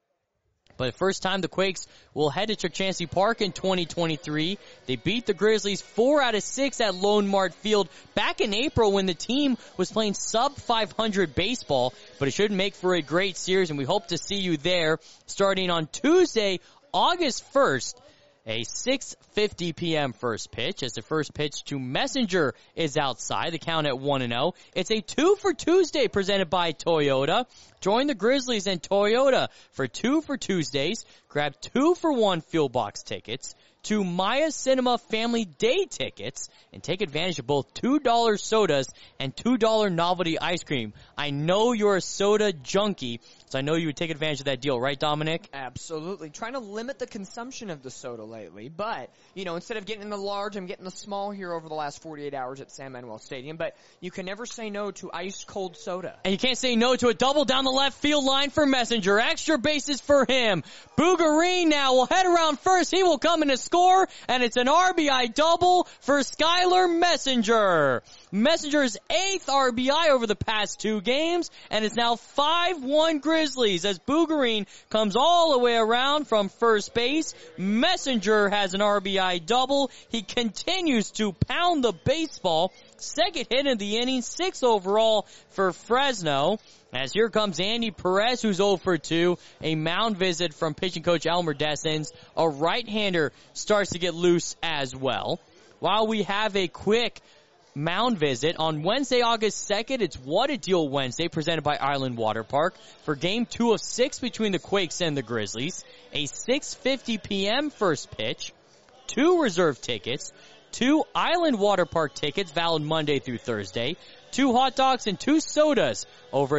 But the first time the Quakes will head to Chukchansi Park in 2023. They beat the Grizzlies 4 out of 6 at Lone Mart Field back in April when the team was playing sub-500 baseball. But it should make for a great series, and we hope to see you there starting on Tuesday, August 1st. A 6:50 p.m. first pitch, as the first pitch to Messenger is outside. The count at 1-0. It's a 2 for Tuesday presented by Toyota. Join the Grizzlies and Toyota for 2 for Tuesdays. Grab 2 for 1 Fuel Box tickets, 2 Maya Cinema Family Day tickets, and take advantage of both $2 sodas and $2 novelty ice cream. I know you're a soda junkie, so I know you would take advantage of that deal, right, Dominic? Absolutely. Trying to limit the consumption of the soda lately. But, instead of getting the large, I'm getting the small here over the last 48 hours at San Manuel Stadium. But you can never say no to ice-cold soda. And you can't say no to a double down the left field line for Messenger. Extra bases for him. Boogerine now will head around first. He will come in to score, and it's an RBI double for Skylar Messenger. Messenger's 8th RBI over the past 2 games, and it's now 5-1 Grizzlies as Boogerine comes all the way around from first base. Messenger has an RBI double. He continues to pound the baseball. Second hit in the inning, 6 overall for Fresno. As here comes Andy Perez, who's 0 for 2. A mound visit from pitching coach Elmer Dessens. A right-hander starts to get loose as well. While we have a quick mound visit on Wednesday, August 2nd, it's What a Deal Wednesday, presented by Island Water Park for Game 2 of 6 between the Quakes and the Grizzlies. A 6:50 p.m. first pitch, 2 reserve tickets, 2 Island Water Park tickets valid Monday through Thursday, 2 hot dogs and 2 sodas over a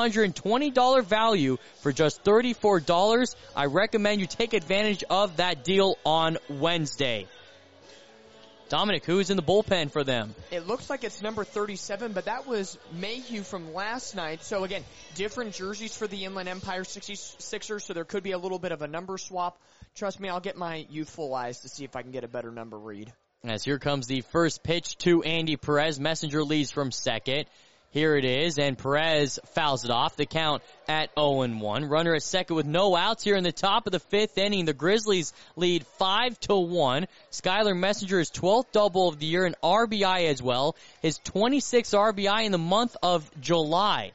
$120 value for just $34. I recommend you take advantage of that deal on Wednesday. Dominic, who is in the bullpen for them? It looks like it's number 37, but that was Mayhew from last night. So again, different jerseys for the Inland Empire 66ers, so there could be a little bit of a number swap. Trust me, I'll get my youthful eyes to see if I can get a better number read. As here comes the first pitch to Andy Perez. Messenger leads from second. Here it is, and Perez fouls it off. The count at 0-1. Runner at second with no outs here in the top of the 5th inning. The Grizzlies lead 5-1. Skylar Messenger, his 12th double of the year, and RBI as well. His 26th RBI in the month of July.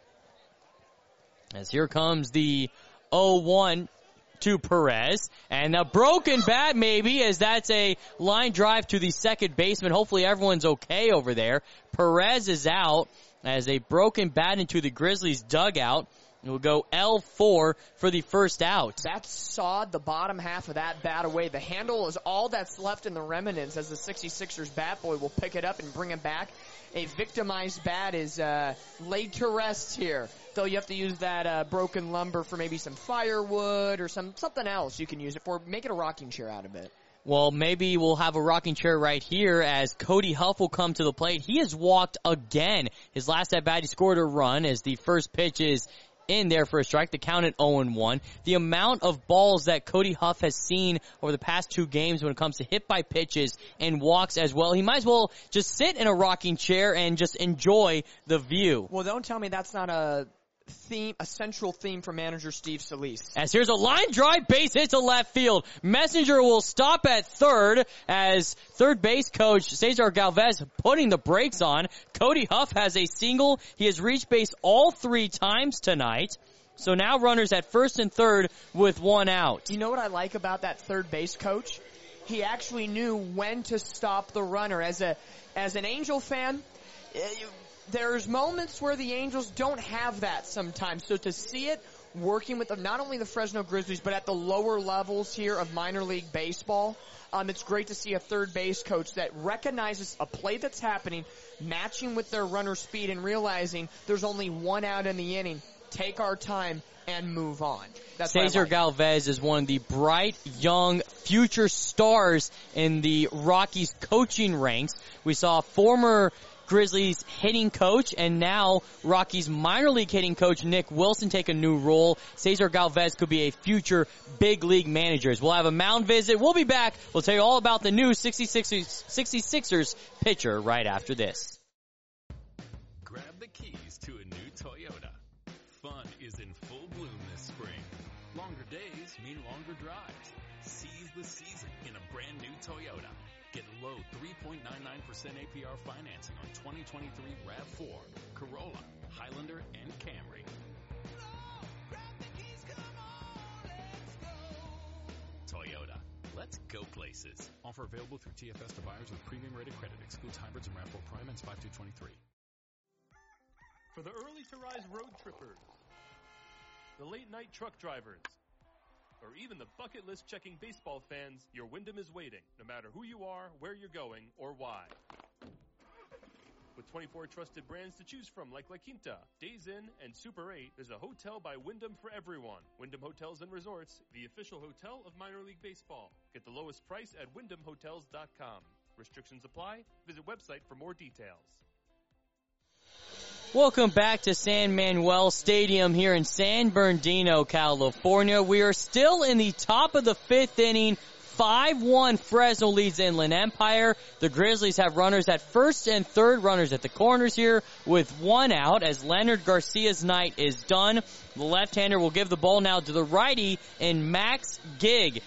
As here comes the 0-1 to Perez, and a broken bat maybe, as that's a line drive to the second baseman. Hopefully everyone's okay over there. Perez is out as a broken bat into the Grizzlies dugout. It will go L4 for the first out. That sawed the bottom half of that bat away. The handle is all that's left in the remnants as the 66ers bat boy will pick it up and bring it back. A victimized bat is laid to rest here. Though you have to use that broken lumber for maybe some firewood or something else you can use it for. Make it a rocking chair out of it. Well, maybe we'll have a rocking chair right here as Cody Huff will come to the plate. He has walked again. His last at bat, he scored a run as the first pitch is in there for a strike. The count at 0-1. The amount of balls that Cody Huff has seen over the past 2 games when it comes to hit by pitches and walks as well, he might as well just sit in a rocking chair and just enjoy the view. Well, don't tell me that's not a central theme for manager Steve Solis. As here's a line drive, base hit to left field. Messenger will stop at third as third base coach Cesar Galvez putting the brakes on. Cody Huff has a single. He has reached base all 3 times tonight. So now runners at first and third with 1 out. You know what I like about that third base coach? He actually knew when to stop the runner. As an Angel fan, there's moments where the Angels don't have that sometimes. So to see it working with not only the Fresno Grizzlies, but at the lower levels here of minor league baseball, it's great to see a third base coach that recognizes a play that's happening, matching with their runner speed and realizing there's only 1 out in the inning. take our time, and move on. That's what I Cesar like. Galvez is one of the bright, young, future stars in the Rockies coaching ranks. We saw former Grizzlies hitting coach and now Rockies minor league hitting coach Nick Wilson take a new role. Cesar Galvez could be a future big league manager. We'll have a mound visit. We'll be back. We'll tell you all about the new 66ers pitcher right after this. Grab the keys to a new Toyota. Fun is in full bloom this spring. Longer days mean longer drives. Seize the season in a brand new Toyota. Get low 3.99% APR financing on 2023 RAV4, Corolla, Highlander, and Camry. Toyota. Let's go places. Offer available through TFS to buyers with premium rated credit. Excludes hybrids and RAV4 Prime ends 5/2/23. For the early to rise road trippers, the late night truck drivers, or even the bucket list checking baseball fans, your Wyndham is waiting, no matter who you are, where you're going, or why. With 24 trusted brands to choose from like La Quinta, Days Inn, and Super 8, there's a hotel by Wyndham for everyone. Wyndham Hotels and Resorts, the official hotel of minor league baseball. Get the lowest price at wyndhamhotels.com. Restrictions apply. Visit website for more details. Welcome back to San Manuel Stadium here in San Bernardino, California. We are still in the top of the fifth inning. 5-1 Fresno leads Inland Empire. The Grizzlies have runners at first and third, runners at the corners here with one out as Leonard Garcia's night is done. The left-hander will give the ball now to the righty in Max Gig.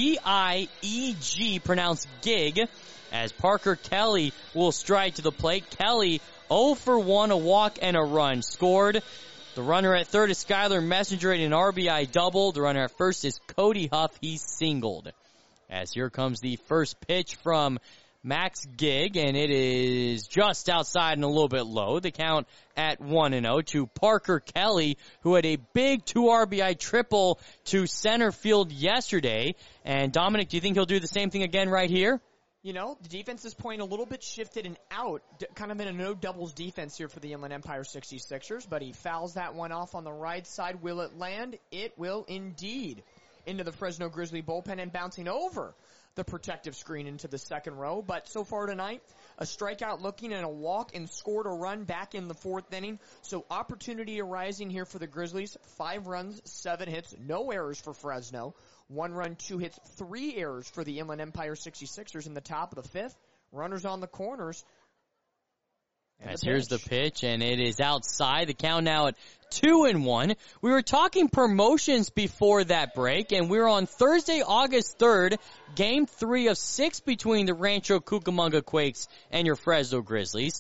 G-I-E-G, pronounced Gig, as Parker Kelly will stride to the plate. Kelly 0 for 1, a walk and a run scored. The runner at third is Skylar Messenger in an RBI double. The runner at first is Cody Huff. He's singled. As here comes the first pitch from Max Gig, and it is just outside and a little bit low. The count at 1-0 to Parker Kelly, who had a big 2 RBI triple to center field yesterday. And Dominic, do you think he'll do the same thing again right here? You know, the defense is playing a little bit shifted and out, kind of in a no doubles defense here for the Inland Empire 66ers, but he fouls that one off on the right side. Will it land? It will indeed. Into the Fresno Grizzly bullpen and bouncing over the protective screen into the second row. But so far tonight, a strikeout looking and a walk and scored a run back in the fourth inning. So opportunity arising here for the Grizzlies. 5 runs, 7 hits, no errors for Fresno. 1 run, 2 hits, 3 errors for the Inland Empire 66ers in the top of the fifth. Runners on the corners. As here's the pitch, and it is outside. The count now at 2-1. We were talking promotions before that break, and we were on Thursday, August 3rd, Game 3 of 6 between the Rancho Cucamonga Quakes and your Fresno Grizzlies.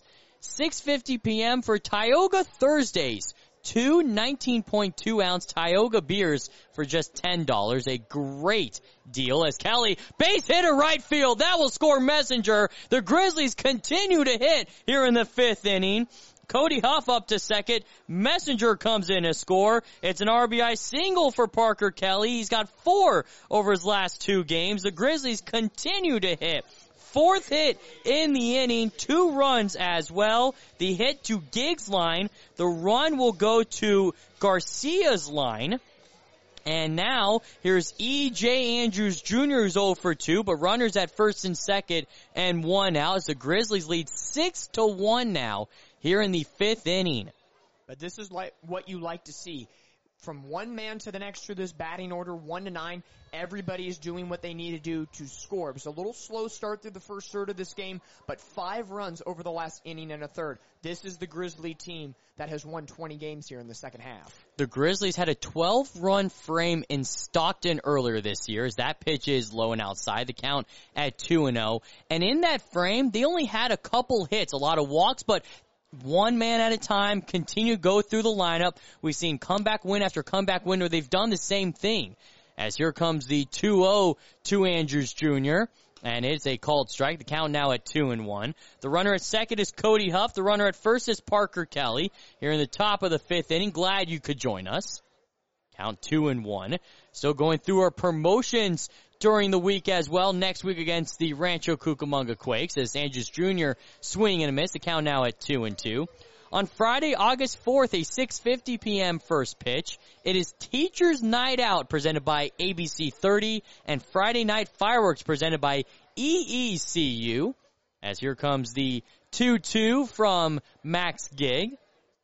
6:50 p.m. for Tioga Thursdays. 2 19.2-ounce Tioga beers for just $10. A great deal as Kelly, base hit to right field. That will score Messenger. The Grizzlies continue to hit here in the fifth inning. Cody Huff up to second. Messenger comes in to score. It's an RBI single for Parker Kelly. He's got 4 over his last 2 games. The Grizzlies continue to hit. 4th hit in the inning, 2 runs as well. The hit to Giggs' line. The run will go to Garcia's line. And now, here's E.J. Andrews Jr. who's 0 for 2, but runners at first and second and 1 out as the Grizzlies lead 6-1 now here in the 5th inning. But this is like what you like to see. From one man to the next through this batting order, 1 to 9, everybody is doing what they need to do to score. It was a little slow start through the first third of this game, but 5 runs over the last inning and a third. This is the Grizzly team that has won 20 games here in the second half. The Grizzlies had a 12-run frame in Stockton earlier this year, as that pitch is low and outside. The count at 2-0. And in that frame, they only had a couple hits, a lot of walks, but one man at a time, continue to go through the lineup. We've seen comeback win after comeback win where they've done the same thing. As here comes the 2-0 to Andrews Jr., and it's a called strike. The count now at 2-1. The runner at second is Cody Huff. The runner at first is Parker Kelly. Here in the top of the 5th inning. Glad you could join us. Count 2-1. Still going through our promotions during the week as well. Next week against the Rancho Cucamonga Quakes as Andrews Jr. swinging and a miss. The count now at 2-2. On Friday, August 4th, a 6:50 p.m. first pitch. It is Teachers Night Out presented by ABC 30 and Friday Night Fireworks presented by EECU. As here comes the 2-2 from Max Gig.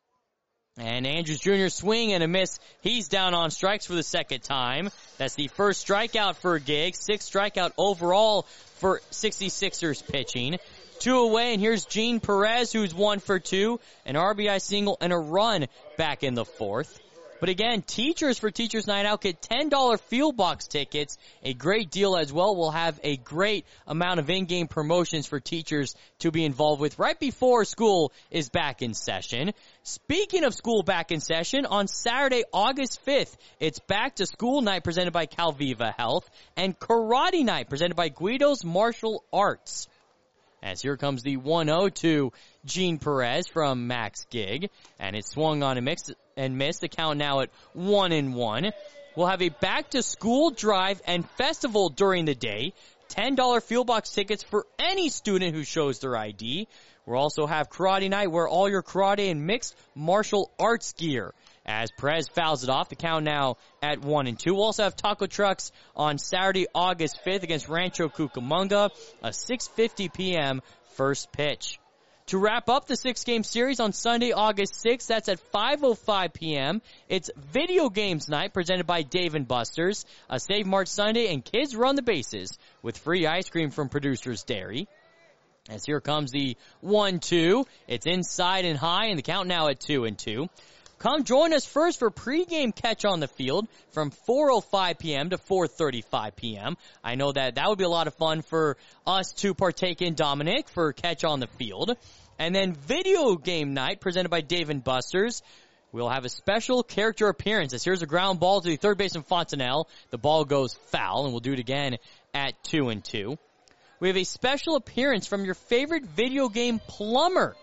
And Andrews Jr. swing and a miss. He's down on strikes for the second time. That's the first strikeout for Gig. 6th strikeout overall for 66ers pitching. 2 away, and here's Gene Perez, who's 1 for 2. An RBI single and a run back in the 4th. But again, teachers for Teachers Night Out get $10 field box tickets. A great deal as well. We'll have a great amount of in-game promotions for teachers to be involved with right before school is back in session. Speaking of school back in session, on Saturday, August 5th, it's back to school night presented by Calviva Health and karate night presented by Guido's Martial Arts. As here comes the 1-0 to Gene Perez from Max Gig. And it's swung on and mixed and missed. The count now at 1-1. We'll have a back-to-school drive and festival during the day. $10 field box tickets for any student who shows their ID. We'll also have karate night where all your karate and mixed martial arts gear. As Perez fouls it off, the count now at 1-2. We'll also have taco trucks on Saturday, August 5th against Rancho Cucamonga, a 6:50 p.m. first pitch. To wrap up the 6-game series on Sunday, August 6th, that's at 5:05 p.m. It's Video Games Night presented by Dave & Buster's, a Save March Sunday, and kids run the bases with free ice cream from Producers Dairy. As here comes the 1-2. It's inside and high, and the count now at 2-2. Come join us first for pregame catch on the field from 4:05 p.m. to 4:35 p.m. I know that would be a lot of fun for us to partake in, Dominic, for catch on the field. And then video game night presented by Dave & Buster's. We'll have a special character appearance. As here's a ground ball to the third baseman Fontenelle. The ball goes foul, and we'll do it again at 2-2. We have a special appearance from your favorite video game plumber.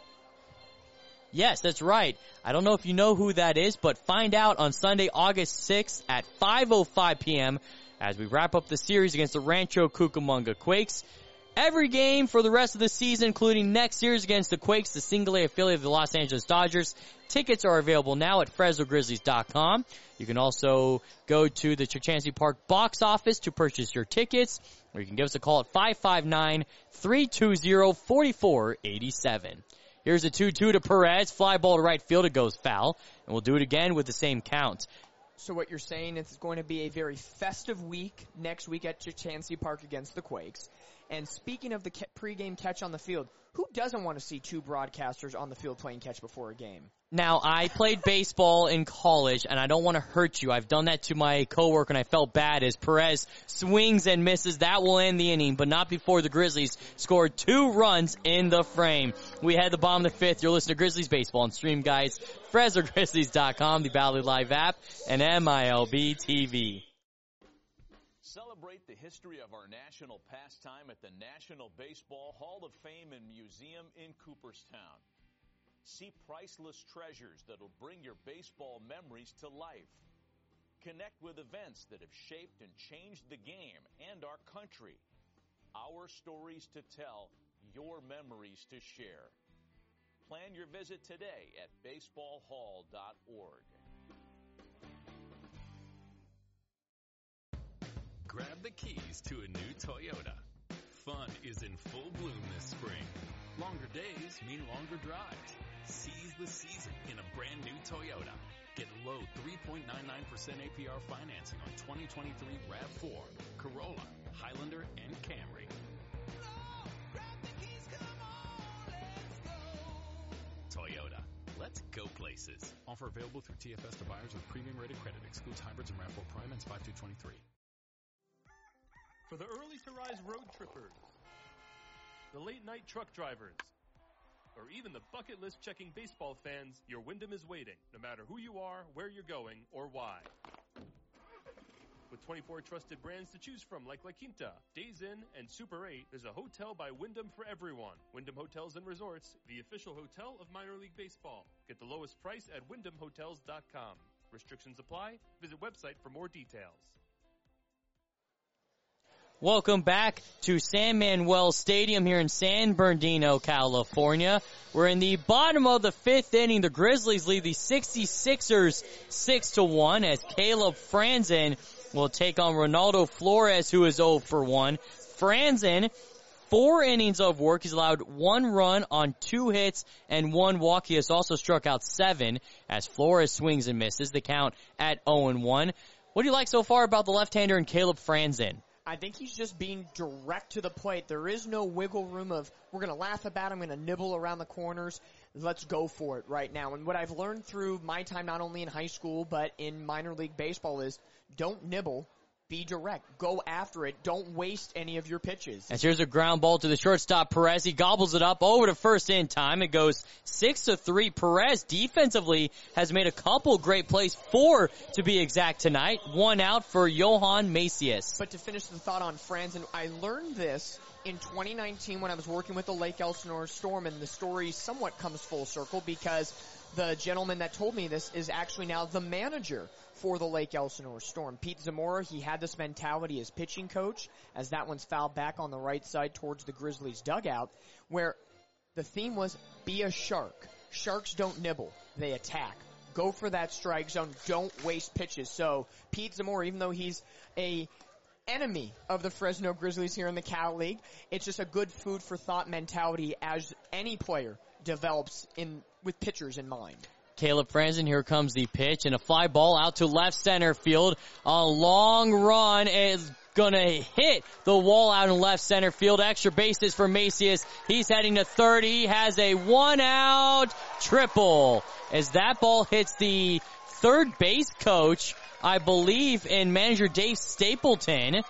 Yes, that's right. I don't know if you know who that is, but find out on Sunday, August 6th at 5:05 p.m. as we wrap up the series against the Rancho Cucamonga Quakes. Every game for the rest of the season, including next series against the Quakes, the single-A affiliate of the Los Angeles Dodgers. Tickets are available now at FresnoGrizzlies.com. You can also go to the Churchansey Park box office to purchase your tickets, or you can give us a call at 559-320-4487. Here's a 2-2 to Perez. Fly ball to right field. It goes foul. And we'll do it again with the same count. So what you're saying is it's going to be a very festive week next week at Churchansey Park against the Quakes. And speaking of the pregame catch on the field, who doesn't want to see two broadcasters on the field playing catch before a game? Now, I played baseball in college, and I don't want to hurt you. I've done that to my coworker, and I felt bad as Perez swings and misses. That will end the inning, but not before the Grizzlies scored 2 runs in the frame. We had the bottom of the 5th. You're listening to Grizzlies Baseball on Stream Guys, FresnoGrizzlies.com, the Bally Live app, and MILB TV. Celebrate the history of our national pastime at the National Baseball Hall of Fame and Museum in Cooperstown. See priceless treasures that'll bring your baseball memories to life. Connect with events that have shaped and changed the game and our country. Our stories to tell, your memories to share. Plan your visit today at baseballhall.org. Grab the keys to a new Toyota. Fun is in full bloom this spring. Longer days mean longer drives. Seize the season in a brand new Toyota. Get low 3.99% APR financing on 2023 RAV4, Corolla, Highlander, and Camry. Toyota. Let's go places. Offer available through TFS to buyers with premium rated credit. Excludes hybrids and RAV4 Prime and 5/2/23. For the early-to-rise road trippers, the late-night truck drivers, or even the bucket list checking baseball fans, your Wyndham is waiting, no matter who you are, where you're going, or why. With 24 trusted brands to choose from like La Quinta, Days Inn, and Super 8, there's a hotel by Wyndham for everyone. Wyndham Hotels and Resorts, the official hotel of minor league baseball. Get the lowest price at WyndhamHotels.com. Restrictions apply. Visit website for more details. Welcome back to San Manuel Stadium here in San Bernardino, California. We're in the bottom of the 5th inning. The Grizzlies lead the 66ers 6-1 as Caleb Franzen will take on Ronaldo Flores, who is 0 for 1. Franzen, 4 innings of work. He's allowed 1 run on 2 hits and 1 walk. He has also struck out 7 as Flores swings and misses. The count at 0-1. What do you like so far about the left-hander and Caleb Franzen? I think he's just being direct to the plate. There is no wiggle room of, we're going to laugh about him, I'm going to nibble around the corners. Let's go for it right now. And what I've learned through my time, not only in high school, but in minor league baseball is don't nibble. Be direct. Go after it. Don't waste any of your pitches. As here's a ground ball to the shortstop, Perez. He gobbles it up over to first in time. It goes 6-3. Perez defensively has made a couple great plays, 4 to be exact tonight. 1 out for Johan Macias. But to finish the thought on Franzen, I learned this in 2019 when I was working with the Lake Elsinore Storm, and the story somewhat comes full circle because the gentleman that told me this is actually now the manager for the Lake Elsinore Storm. Pete Zamora, he had this mentality as pitching coach, as that one's fouled back on the right side towards the Grizzlies dugout, where the theme was be a shark. Sharks don't nibble, they attack. Go for that strike zone, don't waste pitches. So Pete Zamora, even though he's a enemy of the Fresno Grizzlies here in the Cal League, it's just a good food for thought mentality as any player develops with pitchers in mind. Caleb Franzen, here comes the pitch, and a fly ball out to left center field. A long run is gonna hit the wall out in left center field. Extra bases for Macias. He's heading to third. He has a 1-out triple as that ball hits the third base coach, I believe, in manager Dave Stapleton.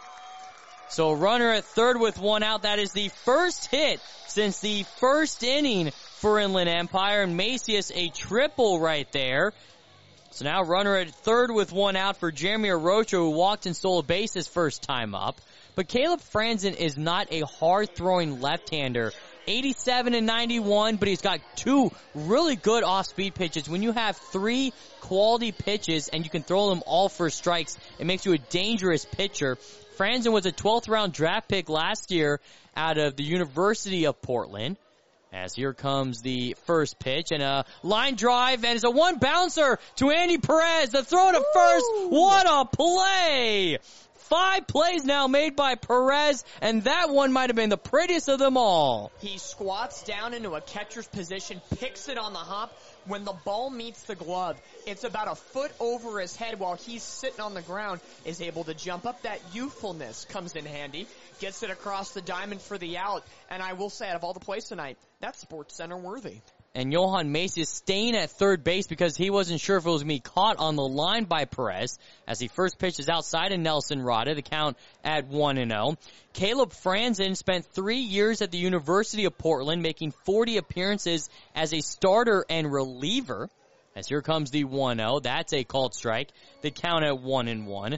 So runner at third with 1 out. That is the first hit since the first inning for Inland Empire, and Macias a triple right there. So now runner at third with 1 out for Jeremy Arocha, who walked and stole a base his first time up. But Caleb Franzen is not a hard-throwing left-hander. 87 and 91, but he's got 2 really good off-speed pitches. When you have 3 quality pitches and you can throw them all for strikes, it makes you a dangerous pitcher. Franzen was a 12th round draft pick last year out of the University of Portland. As here comes the first pitch, and a line drive, and it's a 1 bouncer to Andy Perez. The throw to first. What a play! 5 plays now made by Perez, and that one might have been the prettiest of them all. He squats down into a catcher's position, picks it on the hop. When the ball meets the glove, it's about a foot over his head while he's sitting on the ground, is able to jump up. That youthfulness comes in handy, gets it across the diamond for the out, and I will say, out of all the plays tonight, that's Sports Center worthy. And Johan Macias staying at third base because he wasn't sure if it was going to be caught on the line by Perez as he first pitches outside of Nelson Rada, the count at 1-0. Caleb Franzen spent 3 years at the University of Portland, making 40 appearances as a starter and reliever. As here comes the 1-0. That's a called strike. The count at 1-1.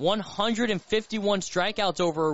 151 strikeouts over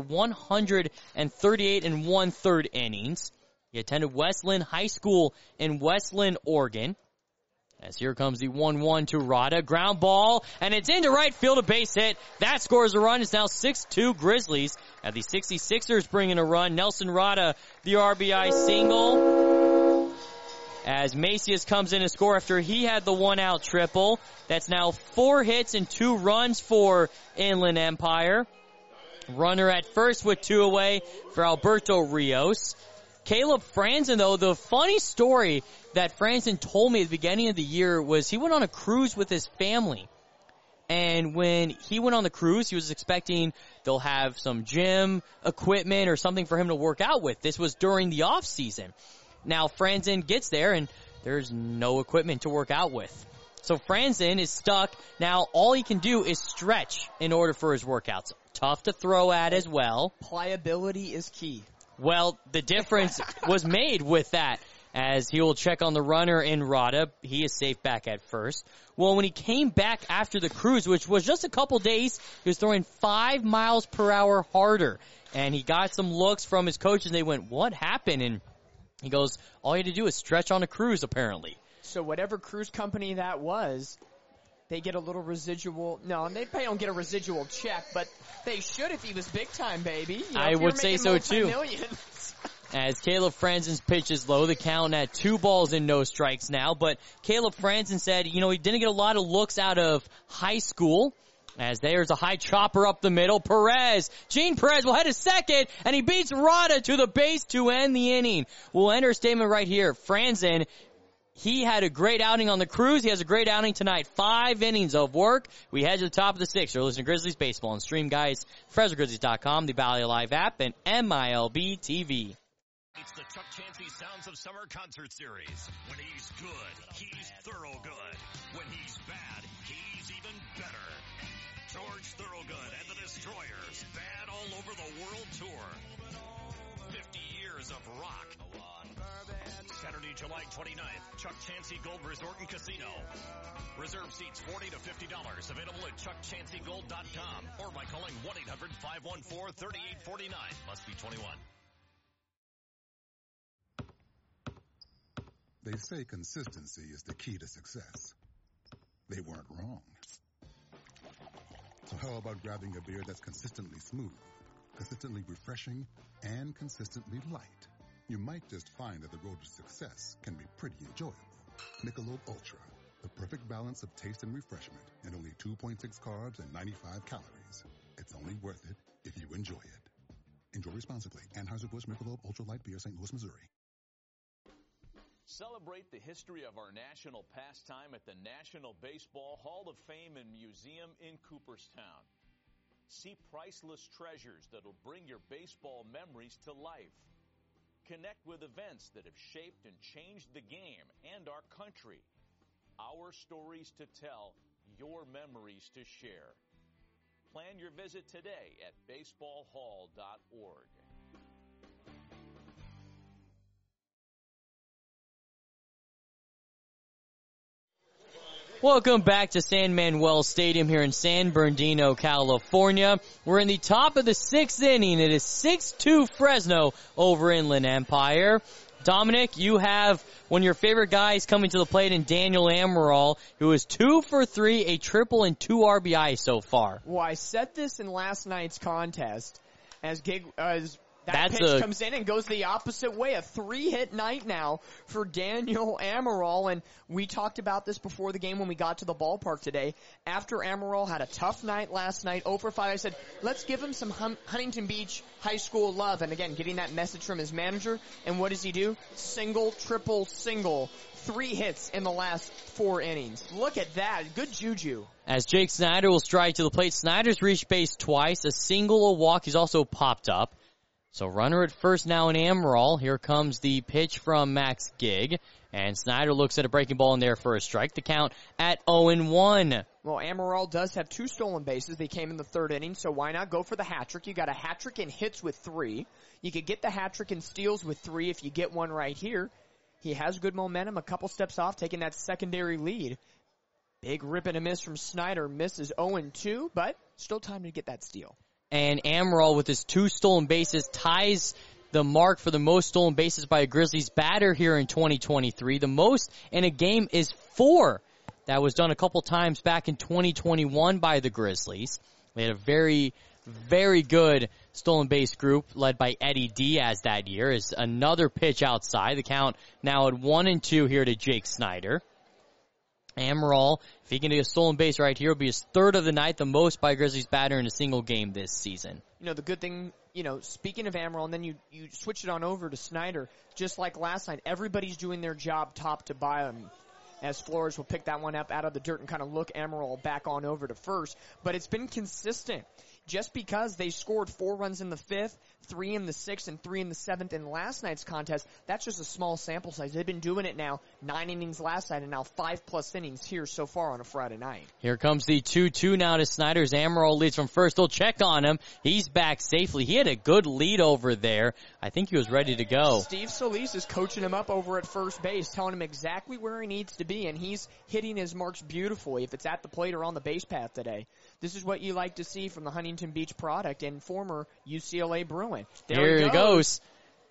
138 and 1/3 innings. He attended Westland High School in Westland, Oregon. As here comes the 1-1 to Rada. Ground ball, and it's into right field, a base hit. That scores a run. It's now 6-2 Grizzlies. At the 66ers bring in a run. Nelson Rada, the RBI single. As Macias comes in to score after he had the 1-out triple. That's now 4 hits and 2 runs for Inland Empire. Runner at first with 2 away for Alberto Rios. Caleb Franzen, though, the funny story that Franzen told me at the beginning of the year was he went on a cruise with his family. And when he went on the cruise, he was expecting they'll have some gym equipment or something for him to work out with. This was during the off season. Now Franzen gets there and there's no equipment to work out with. So Franzen is stuck. Now all he can do is stretch in order for his workouts. Tough to throw at as well. Pliability is key. Well, the difference was made with that, as he will check on the runner in Rada. He is safe back at first. Well, when he came back after the cruise, which was just a couple days, he was throwing 5 miles per hour harder. And he got some looks from his coaches, and they went, what happened? And he goes, all you had to do is stretch on a cruise, apparently. So whatever cruise company that was, they get a little residual. No, they probably don't get a residual check, but they should if he was big time, baby. You know, I would say so too. As Caleb Franzen's pitch is low, the count at 2 balls and no strikes now. But Caleb Franzen said, he didn't get a lot of looks out of high school. As there's a high chopper up the middle. Gene Perez will head to second, and he beats Rada to the base to end the inning. We'll enter a statement right here. Franzen, he had a great outing on the cruise. He has a great outing tonight. 5 innings of work. We head to the top of the 6th. You're listening to Grizzlies Baseball on Stream, guys. FresnoGrizzlies.com, the Valley Live app, and MILB TV. It's the Chuck Chansey Sounds of Summer concert series. When he's good, he's thorough good. When he's bad, he's even better. George Thorogood and the Destroyers, bad all over the world tour. 50 years of rock. Saturday, July 29th, Chuck Chansey Gold Resort and Casino. Reserve seats $40 to $50. Available at chuckchanseygold.com or by calling 1-800-514-3849. Must be 21. They say consistency is the key to success. They weren't wrong. So how about grabbing a beer that's consistently smooth, consistently refreshing, and consistently light? You might just find that the road to success can be pretty enjoyable. Michelob Ultra, the perfect balance of taste and refreshment, and only 2.6 carbs and 95 calories. It's only worth it if you enjoy it. Enjoy responsibly. Anheuser-Busch Michelob Ultra Light Beer, St. Louis, Missouri. Celebrate the history of our national pastime at the National Baseball Hall of Fame and Museum in Cooperstown. See priceless treasures that'll bring your baseball memories to life. Connect with events that have shaped and changed the game and our country. Our stories to tell, your memories to share. Plan your visit today at baseballhall.org. Welcome back to San Manuel Stadium here in San Bernardino, California. We're in the top of the 6th inning. It is 6-2 Fresno over Inland Empire. Dominic, you have one of your favorite guys coming to the plate in Daniel Amaral, who is 2 for 3, a triple and 2 RBI so far. Well, I said this in last night's contest that pitch comes in and goes the opposite way. A 3-hit night now for Daniel Amaral. And we talked about this before the game when we got to the ballpark today. After Amaral had a tough night last night, 0 for 5, I said, let's give him some Huntington Beach high school love. And again, getting that message from his manager. And what does he do? Single, triple, single. 3 hits in the last 4 innings. Look at that. Good juju. As Jake Snyder will strike to the plate. Snyder's reached base twice. A single, a walk. He's also popped up. So runner at first now in Amaral. Here comes the pitch from Max Gig. And Snyder looks at a breaking ball in there for a strike. The count at 0-1. Well, Amaral does have 2 stolen bases. They came in the 3rd inning, so why not go for the hat trick? You got a hat trick in hits with 3. You could get the hat trick in steals with 3 if you get one right here. He has good momentum, a couple steps off, taking that secondary lead. Big rip and a miss from Snyder. Misses 0-2, but still time to get that steal. And Amaral, with his 2 stolen bases, ties the mark for the most stolen bases by a Grizzlies batter here in 2023. The most in a game is 4. That was done a couple times back in 2021 by the Grizzlies. They had a very, very good stolen base group led by Eddie Diaz that year. Is another pitch outside. The count now at 1-2 here to Jake Snyder. Amaral, if he can get a stolen base right here, will be his 3rd of the night, the most by a Grizzlies batter in a single game this season. You know, the good thing, speaking of Amaral, and then you switch it on over to Snyder, just like last night, everybody's doing their job top to bottom. As Flores will pick that one up out of the dirt and kind of look Amaral back on over to first. But it's been consistent. Just because they scored 4 runs in the 5th, 3 in the 6th, and 3 in the 7th in last night's contest, that's just a small sample size. They've been doing it now, 9 innings last night, and now 5+ innings here so far on a Friday night. Here comes the 2-2 now to Snyder's. Amaral leads from first. They'll check on him. He's back safely. He had a good lead over there. I think he was ready to go. Steve Solis is coaching him up over at first base, telling him exactly where he needs to be, and he's hitting his marks beautifully if it's at the plate or on the base path today. This is what you like to see from the Huntington Beach product and former UCLA Bruin. Here he goes.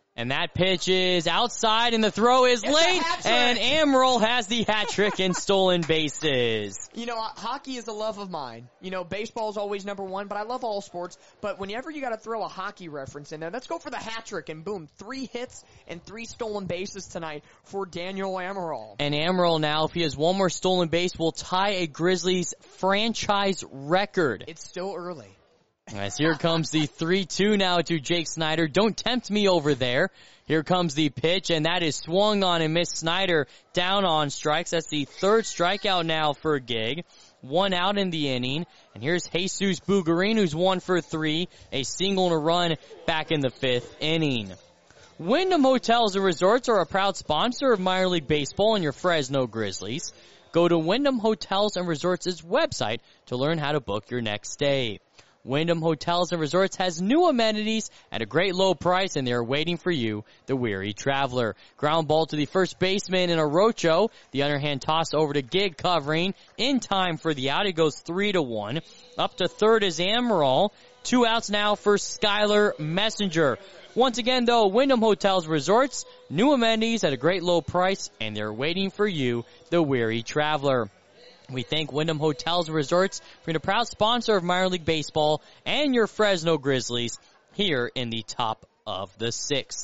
And that pitch is outside, and the throw is late, and Amaral has the hat trick and stolen bases. You know, hockey is a love of mine. You know, baseball is always number one, but I love all sports. But whenever you got to throw a hockey reference in there, let's go for the hat trick, and boom, 3 hits and 3 stolen bases tonight for Daniel Amaral. And Amaral now, if he has one more stolen base, will tie a Grizzlies franchise record. It's still early. As here comes the 3-2 now to Jake Snyder. Don't tempt me over there. Here comes the pitch, and that is swung on and missed. Snyder down on strikes. That's the 3rd strikeout now for Gig. 1 out in the inning. And here's Jesus Bugarin, who's 1 for 3. A single and a run back in the 5th inning. Wyndham Hotels and Resorts are a proud sponsor of minor league baseball and your Fresno Grizzlies. Go to Wyndham Hotels and Resorts' website to learn how to book your next stay. Wyndham Hotels and Resorts has new amenities at a great low price, and they're waiting for you, the weary traveler. Ground ball to the first baseman in a rocho. The underhand toss over to Gig, covering in time for the out. It goes 3-1. Up to third is Amaral. 2 outs now for Skylar Messenger. Once again, though, Wyndham Hotels and Resorts, new amenities at a great low price, and they're waiting for you, the weary traveler. We thank Wyndham Hotels and Resorts for being a proud sponsor of minor league baseball and your Fresno Grizzlies here in the top of the 6th.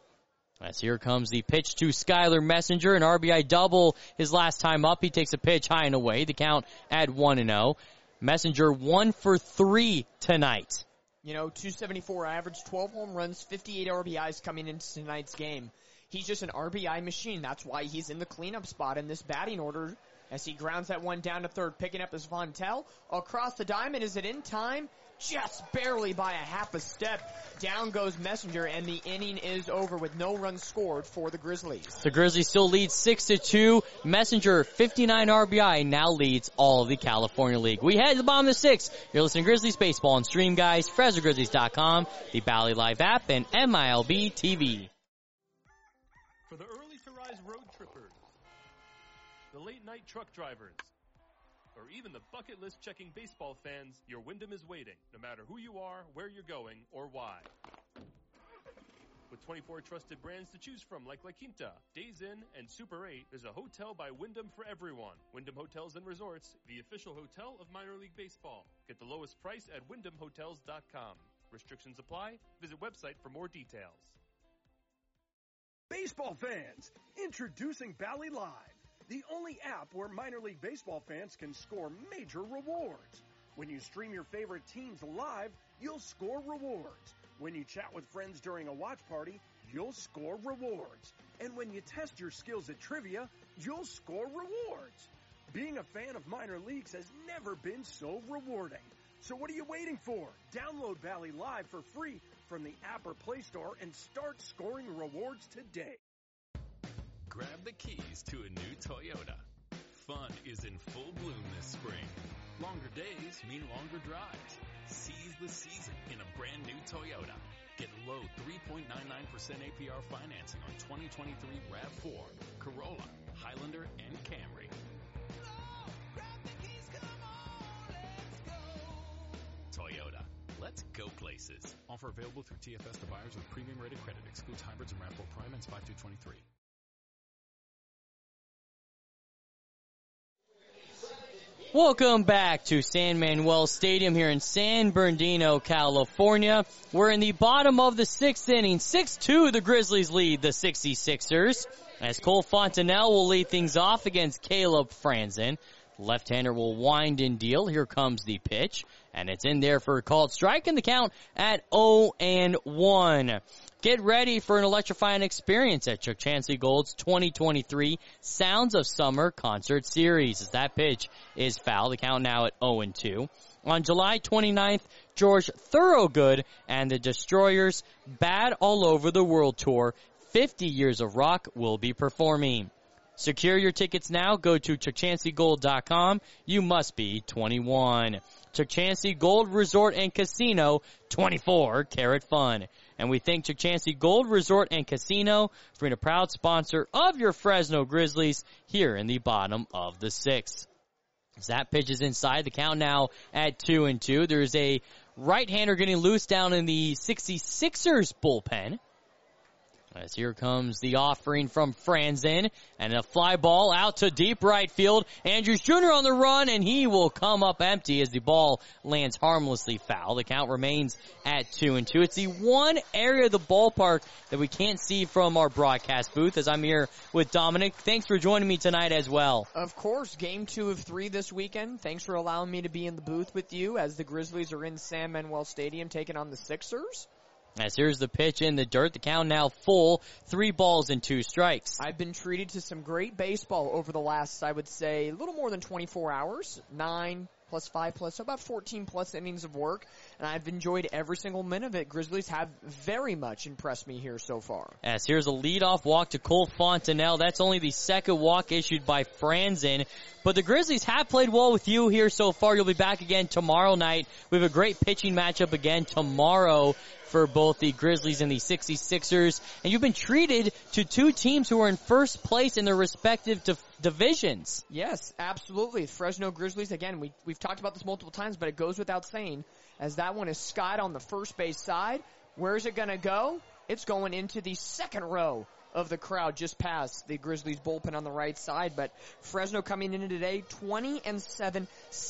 As here comes the pitch to Skylar Messenger, an RBI double his last time up. He takes a pitch high and away. The count at 1-0. Messenger 1 for 3 tonight. You know, 274 average, 12 home runs, 58 RBIs coming into tonight's game. He's just an RBI machine. That's why he's in the cleanup spot in this batting order. As he grounds that one down to third, picking up his Vontel. Across the diamond, is it in time? Just barely by a half a step. Down goes Messenger, and the inning is over with no runs scored for the Grizzlies. The Grizzlies still lead 6-2. Messenger, 59 RBI, now leads all of the California League. We head to the bottom of the 6th. You're listening to Grizzlies Baseball on Stream, guys, FresnoGrizzlies.com, the Bally Live app, and MILB TV. For the early-to-rise road trippers, the late-night truck drivers, or even the bucket list checking baseball fans, your Wyndham is waiting, no matter who you are, where you're going, or why. With 24 trusted brands to choose from like La Quinta, Days Inn, and Super 8, there's a hotel by Wyndham for everyone. Wyndham Hotels and Resorts, the official hotel of minor league baseball. Get the lowest price at WyndhamHotels.com. Restrictions apply. Visit website for more details. Baseball fans, introducing Bally Live, the only app where minor league baseball fans can score major rewards. When you stream your favorite teams live, you'll score rewards. When you chat with friends during a watch party, you'll score rewards. And when you test your skills at trivia, you'll score rewards. Being a fan of minor leagues has never been so rewarding. So what are you waiting for? Download Bally Live for free from the app or Play Store and start scoring rewards today. Grab the keys to a new Toyota. Fun is in full bloom this spring. Longer days mean longer drives. Seize the season in a brand new Toyota. Get low 3.99% APR financing on 2023 RAV4, Corolla, Highlander, and Camry. Toyota. Let's go places. Offer available through TFS to buyers with premium rated credit. Excludes hybrids and RAV4 Prime and 5 through 23. Welcome back to San Manuel Stadium here in San Bernardino, California. We're in the bottom of the 6th inning. 6-2, the Grizzlies lead the 66ers. As Cole Fontenelle will lead things off against Caleb Franzen. The left-hander will wind and deal. Here comes the pitch. And it's in there for a called strike, and the count at 0-1. Get ready for an electrifying experience at Chuck Chancellor Gold's 2023 Sounds of Summer Concert Series. As that pitch is foul, the count now at 0-2. On July 29th, George Thorogood and the Destroyers Bad All Over the World Tour 50 Years of Rock will be performing. Secure your tickets now. Go to ChuckChanceyGold.com. You must be 21. Chuck Chancey Gold Resort and Casino, 24-karat fun. And we thank Chuck Chancey Gold Resort and Casino for being a proud sponsor of your Fresno Grizzlies here in the bottom of the 6th. As that pitch is inside, the count now at 2-2. There's a right-hander getting loose down in the 66ers bullpen. As here comes the offering from Franzen, and a fly ball out to deep right field. Andrews Jr. on the run, and he will come up empty as the ball lands harmlessly foul. The count remains at 2-2. It's the one area of the ballpark that we can't see from our broadcast booth, as I'm here with Dominic. Thanks for joining me tonight as well. Of course, game 2 of 3 this weekend. Thanks for allowing me to be in the booth with you as the Grizzlies are in San Manuel Stadium taking on the Sixers. As here's the pitch in the dirt, the count now full, 3 balls and 2 strikes. I've been treated to some great baseball over the last, I would say, a little more than 24 hours. 9 plus 5 plus, so about 14 plus innings of work, and I've enjoyed every single minute of it. Grizzlies have very much impressed me here so far. As here's a leadoff walk to Cole Fontenelle. That's only the second walk issued by Franzen. But the Grizzlies have played well with you here so far. You'll be back again tomorrow night. We have a great pitching matchup again tomorrow for both the Grizzlies and the 66ers. And you've been treated to 2 teams who are in first place in their respective divisions. Yes, absolutely. Fresno Grizzlies, again, we've talked about this multiple times, but it goes without saying, as that one is skied on the first base side. Where is it going to go? It's going into the second row of the crowd just past the Grizzlies bullpen on the right side. But Fresno coming in today 20-7,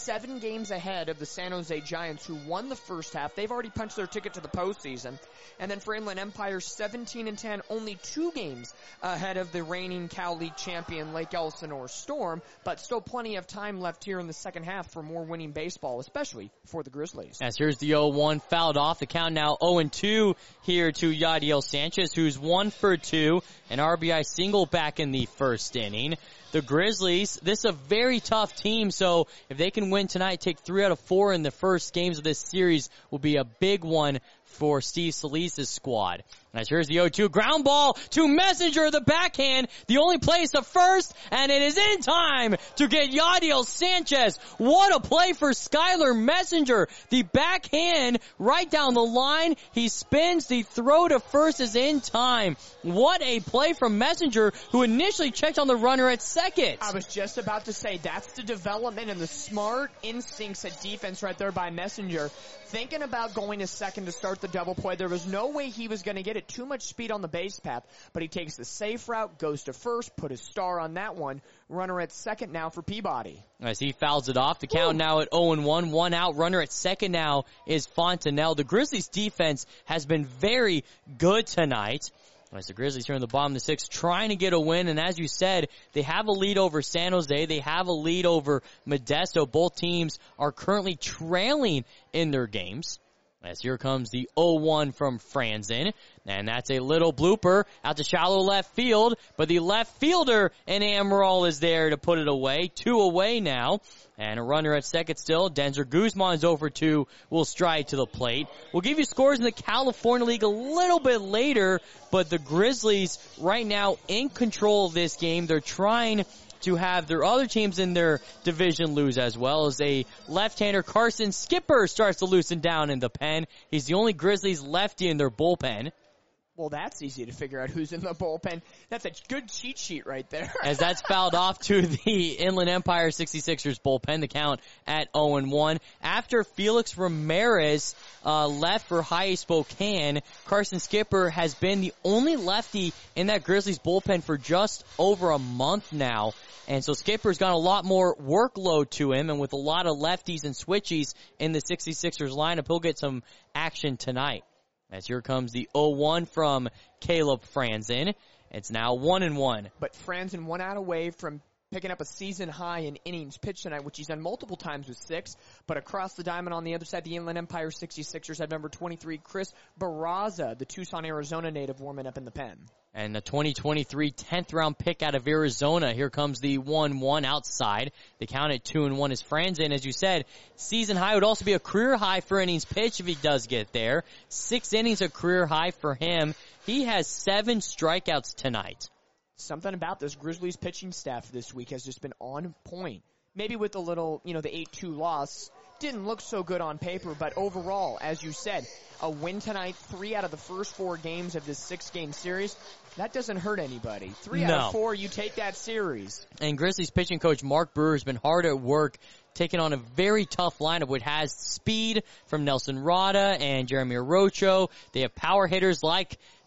7 games ahead of the San Jose Giants, who won the first half. They've already punched their ticket to the postseason. And then for Inland Empire, 17-10, only 2 games ahead of the reigning Cal League champion Lake Elsinore Storm, but still plenty of time left here in the second half for more winning baseball, especially for the Grizzlies. As here's the 0-1 fouled off. The count now 0-2 here to Yadiel Sanchez, who's 1 for 2, an RBI single back in the first inning. The Grizzlies, this is a very tough team, so if they can win tonight, take 3 out of 4 in the first games of this series, will be a big one for Steve Solis's squad. As here's the 0-2 ground ball to Messenger, the backhand, the only place of first, and it is in time to get Yadiel Sanchez. What a play for Skylar Messenger. The backhand right down the line. He spins, the throw to first is in time. What a play from Messenger, who initially checked on the runner at second. I was just about to say, that's the development and the smart instincts at defense right there by Messenger. Thinking about going to second to start the double play. There was no way he was going to get it. Too much speed on the base path, but he takes the safe route, goes to first, put his star on that one. Runner at second now for Peabody. As he fouls it off, the count now at 0-1, 1 out. Runner at second now is Fontenelle. The Grizzlies defense has been very good tonight. As the Grizzlies here in the bottom of the 6th trying to get a win, and as you said, they have a lead over San Jose. They have a lead over Modesto. Both teams are currently trailing in their games. As here comes the 0-1 from Franzen. And that's a little blooper out to shallow left field. But the left fielder in Amaral is there to put it away. 2 away now. And a runner at second still. Denzer Guzman's over 2 will stride to the plate. We'll give you scores in the California League a little bit later. But the Grizzlies right now in control of this game. They're trying to have their other teams in their division lose, as well as a left-hander, Carson Skipper, starts to loosen down in the pen. He's the only Grizzlies lefty in their bullpen. Well, that's easy to figure out who's in the bullpen. That's a good cheat sheet right there. As that's fouled off to the Inland Empire 66ers bullpen, the count at 0-1. After Felix Ramirez left for High Spokane, Carson Skipper has been the only lefty in that Grizzlies bullpen for just over a month now. And so Skipper's got a lot more workload to him, and with a lot of lefties and switchies in the 66ers lineup, he'll get some action tonight. As here comes the 0-1 from Caleb Franzen. It's now 1-1. But Franzen 1 out away from picking up a season high in innings pitched tonight, which he's done multiple times with 6. But across the diamond on the other side, the Inland Empire 66ers have number 23, Chris Barraza, the Tucson, Arizona native, warming up in the pen. And the 2023 10th round pick out of Arizona. Here comes the 1-1 outside. The count at 2-1 is Franzen. As you said, season high would also be a career high for innings pitched if he does get there. 6 innings a career high for him. He has 7 strikeouts tonight. Something about this Grizzlies pitching staff this week has just been on point. Maybe with a little, the 8-2 loss didn't look so good on paper, but overall, as you said, a win tonight, 3 out of the first 4 games of this 6-game series. That doesn't hurt anybody. 3 out of 4, you take that series. And Grizzlies pitching coach Mark Brewer has been hard at work, taking on a very tough lineup, which has speed from Nelson Rada and Jeremy Orocho. They have power hitters like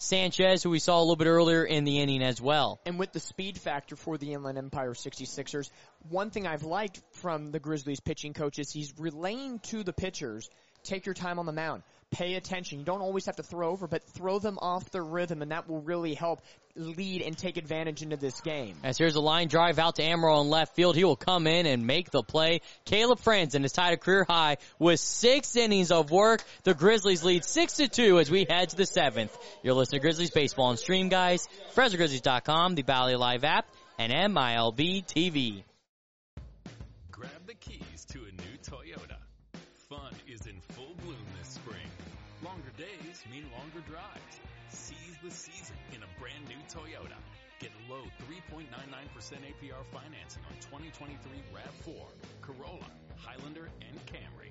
Sanchez, who we saw a little bit earlier in the inning as well. And with the speed factor for the Inland Empire 66ers, one thing I've liked from the Grizzlies pitching coach is he's relaying to the pitchers, take your time on the mound. Pay attention. You don't always have to throw over, but throw them off their rhythm, and that will really help lead and take advantage into this game. As here's a line drive out to Amaral in left field. He will come in and make the play. Caleb Franzen has tied a career high with 6 innings of work. The Grizzlies lead 6-2 as we head to the 7th. You're listening to Grizzlies Baseball on Stream, guys. FresnoGrizzlies.com, the Valley Live app, and MILB TV. Grab the keys to a new Toyota. Fun is in full bloom this spring. Longer days mean longer drives. Seize the season in a brand new Toyota. Get low 3.99% APR financing on 2023 RAV4, Corolla, Highlander, and Camry.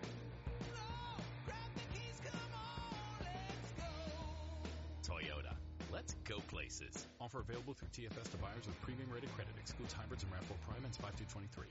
Toyota. Let's go places. Offer available through TFS to buyers with premium rated credit. Excludes hybrids and RAV4 Prime ends 5/2/23.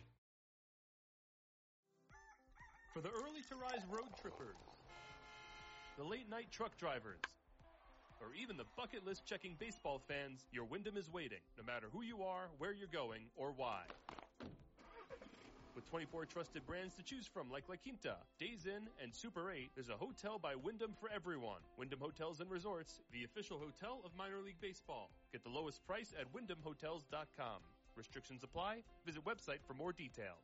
For the early to rise road trippers, the late night truck drivers, or even the bucket list checking baseball fans, your Wyndham is waiting, no matter who you are, where you're going, or why. With 24 trusted brands to choose from like La Quinta, Days Inn, and Super 8, there's a hotel by Wyndham for everyone. Wyndham Hotels and Resorts, the official hotel of minor league baseball. Get the lowest price at wyndhamhotels.com. Restrictions apply. Visit website for more details.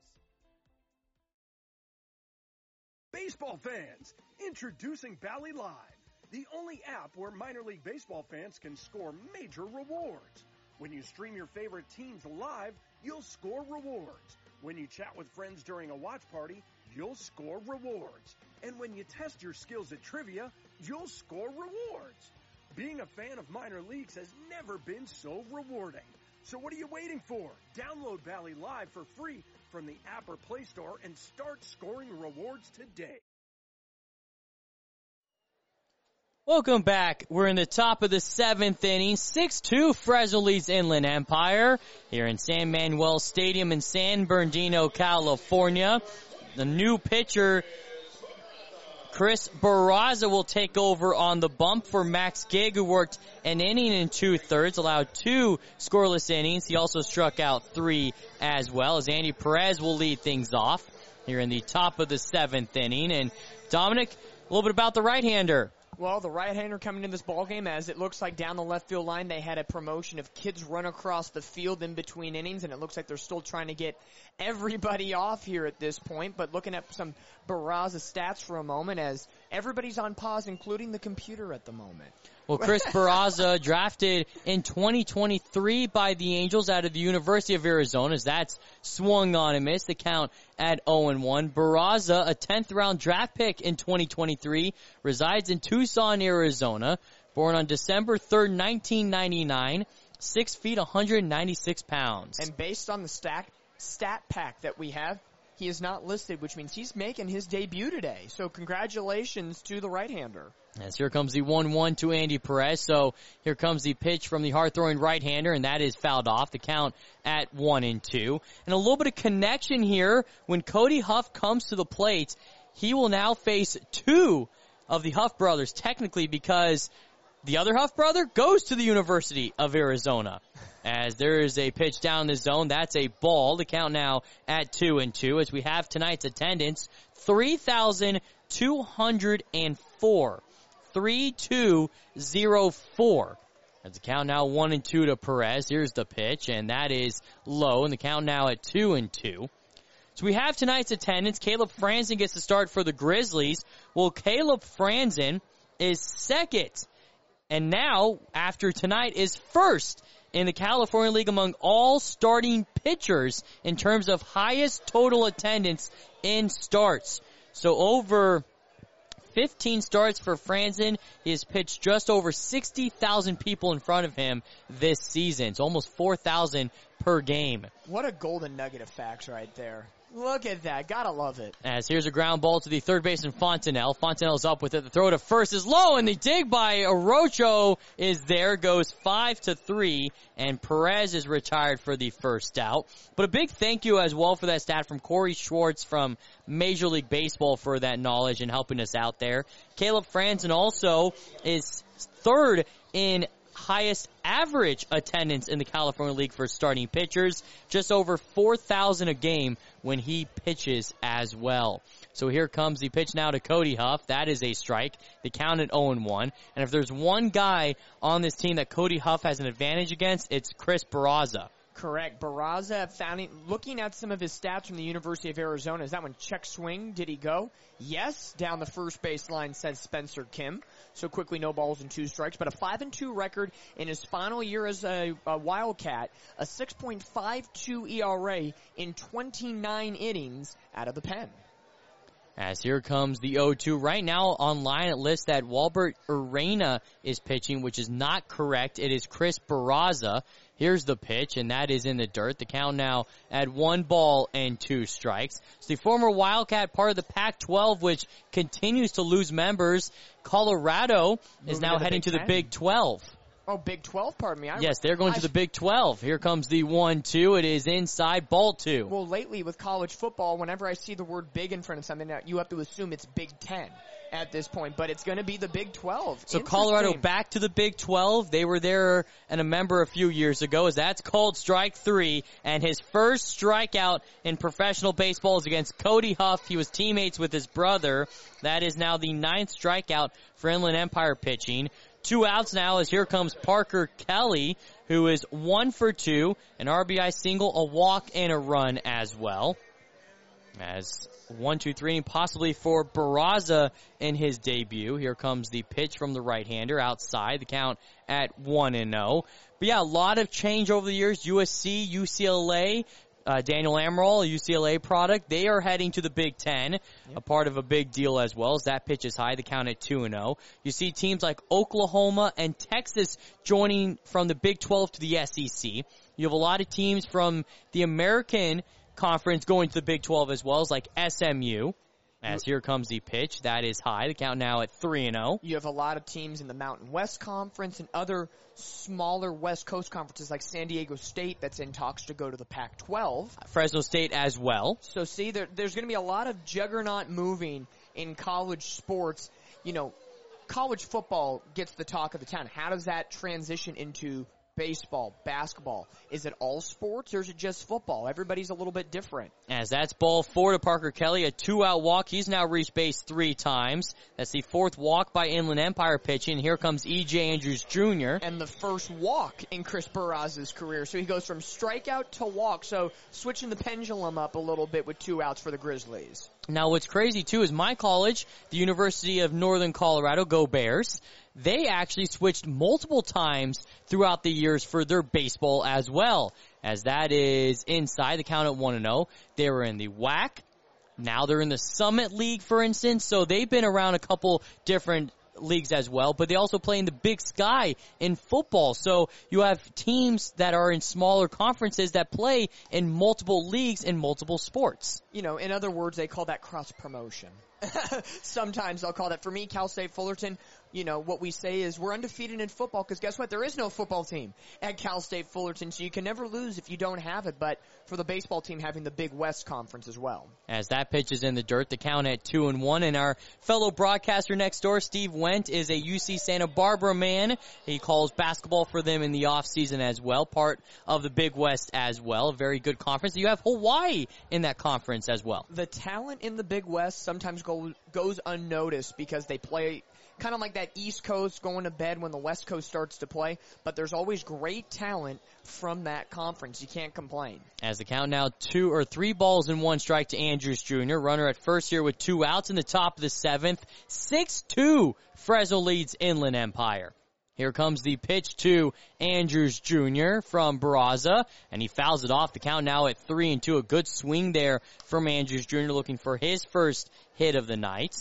Baseball fans, introducing Bally Live, the only app where minor league baseball fans can score major rewards. When you stream your favorite teams live, you'll score rewards. When you chat with friends during a watch party, you'll score rewards. And when you test your skills at trivia, you'll score rewards. Being a fan of minor leagues has never been so rewarding. So what are you waiting for? Download Bally Live for free from the app or Play Store and start scoring rewards today. Welcome back. We're in the top of the 7th inning. 6-2 Fresno leads Inland Empire here in San Manuel Stadium in San Bernardino, California. The new pitcher, Chris Barraza, will take over on the bump for Max Gig, who worked an inning and 2/3, allowed 2 scoreless innings. He also struck out 3 as well, as Andy Perez will lead things off here in the top of the 7th inning. And Dominic, a little bit about the right-hander. Well, the right-hander coming in this ballgame, as it looks like down the left field line, they had a promotion of kids run across the field in between innings, and it looks like they're still trying to get everybody off here at this point. But looking at some Barraza stats for a moment, as everybody's on pause, including the computer at the moment. Well, Chris Barraza drafted in 2023 by the Angels out of the University of Arizona, as that's swung on and missed. The count at 0-1. Barraza, a 10th round draft pick in 2023, resides in Tucson, Arizona. Born on December 3rd, 1999, 6 feet, 196 pounds. And based on the stat pack that we have, he is not listed, which means he's making his debut today. So congratulations to the right-hander. As here comes the 1-1 to Andy Perez. So here comes the pitch from the hard-throwing right-hander, and that is fouled off. The count at 1-2. And a little bit of connection here. When Cody Huff comes to the plate, he will now face 2 of the Huff brothers, technically, because the other Huff brother goes to the University of Arizona. As there is a pitch down the zone, that's a ball. The count now at 2-2, as we have tonight's attendance, 3,204. 3-2-0-4. As the count now 1-2 to Perez. Here's the pitch, and that is low, and the count now at 2-2. So we have tonight's attendance. Caleb Franzen gets the start for the Grizzlies. Well, Caleb Franzen is second, and now, after tonight, is first in the California League among all starting pitchers in terms of highest total attendance in starts. So over 15 starts for Franzen. He has pitched just over 60,000 people in front of him this season. It's almost 4,000 per game. What a golden nugget of facts right there. Look at that. Gotta love it. As here's a ground ball to the third baseman, Fontenelle. Fontenelle's up with it. The throw to first is low, and the dig by Orocho is there. Goes 5-3, and Perez is retired for the first out. But a big thank you as well for that stat from Corey Schwartz from Major League Baseball for that knowledge and helping us out there. Caleb Franzen also is third in highest average attendance in the California League for starting pitchers, just over 4,000 a game when he pitches as well. So here comes the pitch now to Cody Huff. That is a strike. The count at 0-1. And if there's one guy on this team that Cody Huff has an advantage against, it's Chris Barraza. Correct. Barraza, looking at some of his stats from the University of Arizona, is that one check swing? Did he go? Yes, down the first baseline, says Spencer Kim. So quickly, no balls and 2 strikes. But a 5-2 record in his final year as a Wildcat, a 6.52 ERA in 29 innings out of the pen. As here comes the 0-2. Right now online it lists that Walbert Arena is pitching, which is not correct. It is Chris Barraza. Here's the pitch, and that is in the dirt. The count now at 1 ball and 2 strikes. So the former Wildcat, part of the Pac-12, which continues to lose members. Colorado is now heading to the Big 12. Oh, Big 12, pardon me. Yes, they're going to the Big 12. Here comes the 1-2. It is inside, ball 2. Well, lately with college football, whenever I see the word big in front of something, you have to assume it's Big 10 at this point, but it's going to be the Big 12. So Colorado back to the Big 12. They were there and a member a few years ago, as that's called strike 3, and his first strikeout in professional baseball is against Cody Huff. He was teammates with his brother. That is now the 9th strikeout for Inland Empire pitching. 2 outs now as here comes Parker Kelly, who is 1 for 2, an RBI single, a walk, and a run as well. As 1-2-3, possibly for Barraza in his debut. Here comes the pitch from the right-hander outside, the count at 1-0. But yeah, a lot of change over the years. USC, UCLA, Daniel Amaral, a UCLA product, they are heading to the Big Ten, a part of a big deal as well, as that pitch is high, the count at 2-0. You see teams like Oklahoma and Texas joining from the Big 12 to the SEC. You have a lot of teams from the American Conference going to the Big 12 as well, as like SMU. As here comes the pitch, that is high. The count now at 3-0. You have a lot of teams in the Mountain West Conference and other smaller West Coast conferences like San Diego State that's in talks to go to the Pac-12. Fresno State as well. So see, there's going to be a lot of juggernaut moving in college sports. You know, college football gets the talk of the town. How does that transition into baseball, basketball? Is it all sports or is it just football? Everybody's a little bit different. As that's ball 4 to Parker Kelly, a 2-out walk. He's now reached base 3 times. That's the 4th walk by Inland Empire pitching. Here comes E.J. Andrews Jr. And the first walk in Chris Barraza's career. So he goes from strikeout to walk. So switching the pendulum up a little bit with 2 outs for the Grizzlies. Now what's crazy too is my college, the University of Northern Colorado, go Bears. They actually switched multiple times throughout the years for their baseball as well, as that is inside, the count at 1-0. They were in the WAC. Now they're in the Summit League, for instance, so they've been around a couple different leagues as well, but they also play in the Big Sky in football. So you have teams that are in smaller conferences that play in multiple leagues in multiple sports. You know, in other words, they call that cross promotion. Sometimes they'll call that. For me, Cal State Fullerton, you know, what we say is we're undefeated in football because guess what? There is no football team at Cal State Fullerton, so you can never lose if you don't have it. But for the baseball team, having the Big West Conference as well. As that pitch is in the dirt, the count at 2-1. And our fellow broadcaster next door, Steve Wendt, is a UC Santa Barbara man. He calls basketball for them in the off season as well, part of the Big West as well. Very good conference. You have Hawaii in that conference as well. The talent in the Big West sometimes goes unnoticed because they play kind of like that East Coast going to bed when the West Coast starts to play, but there's always great talent from that conference. You can't complain. As the count now 3 balls and 1 strike to Andrews Jr. Runner at first here with 2 outs in the top of the 7th. 6-2 Fresno leads Inland Empire. Here comes the pitch to Andrews Jr. from Barraza, and he fouls it off. The count now at 3-2. A good swing there from Andrews Jr. looking for his first hit of the night.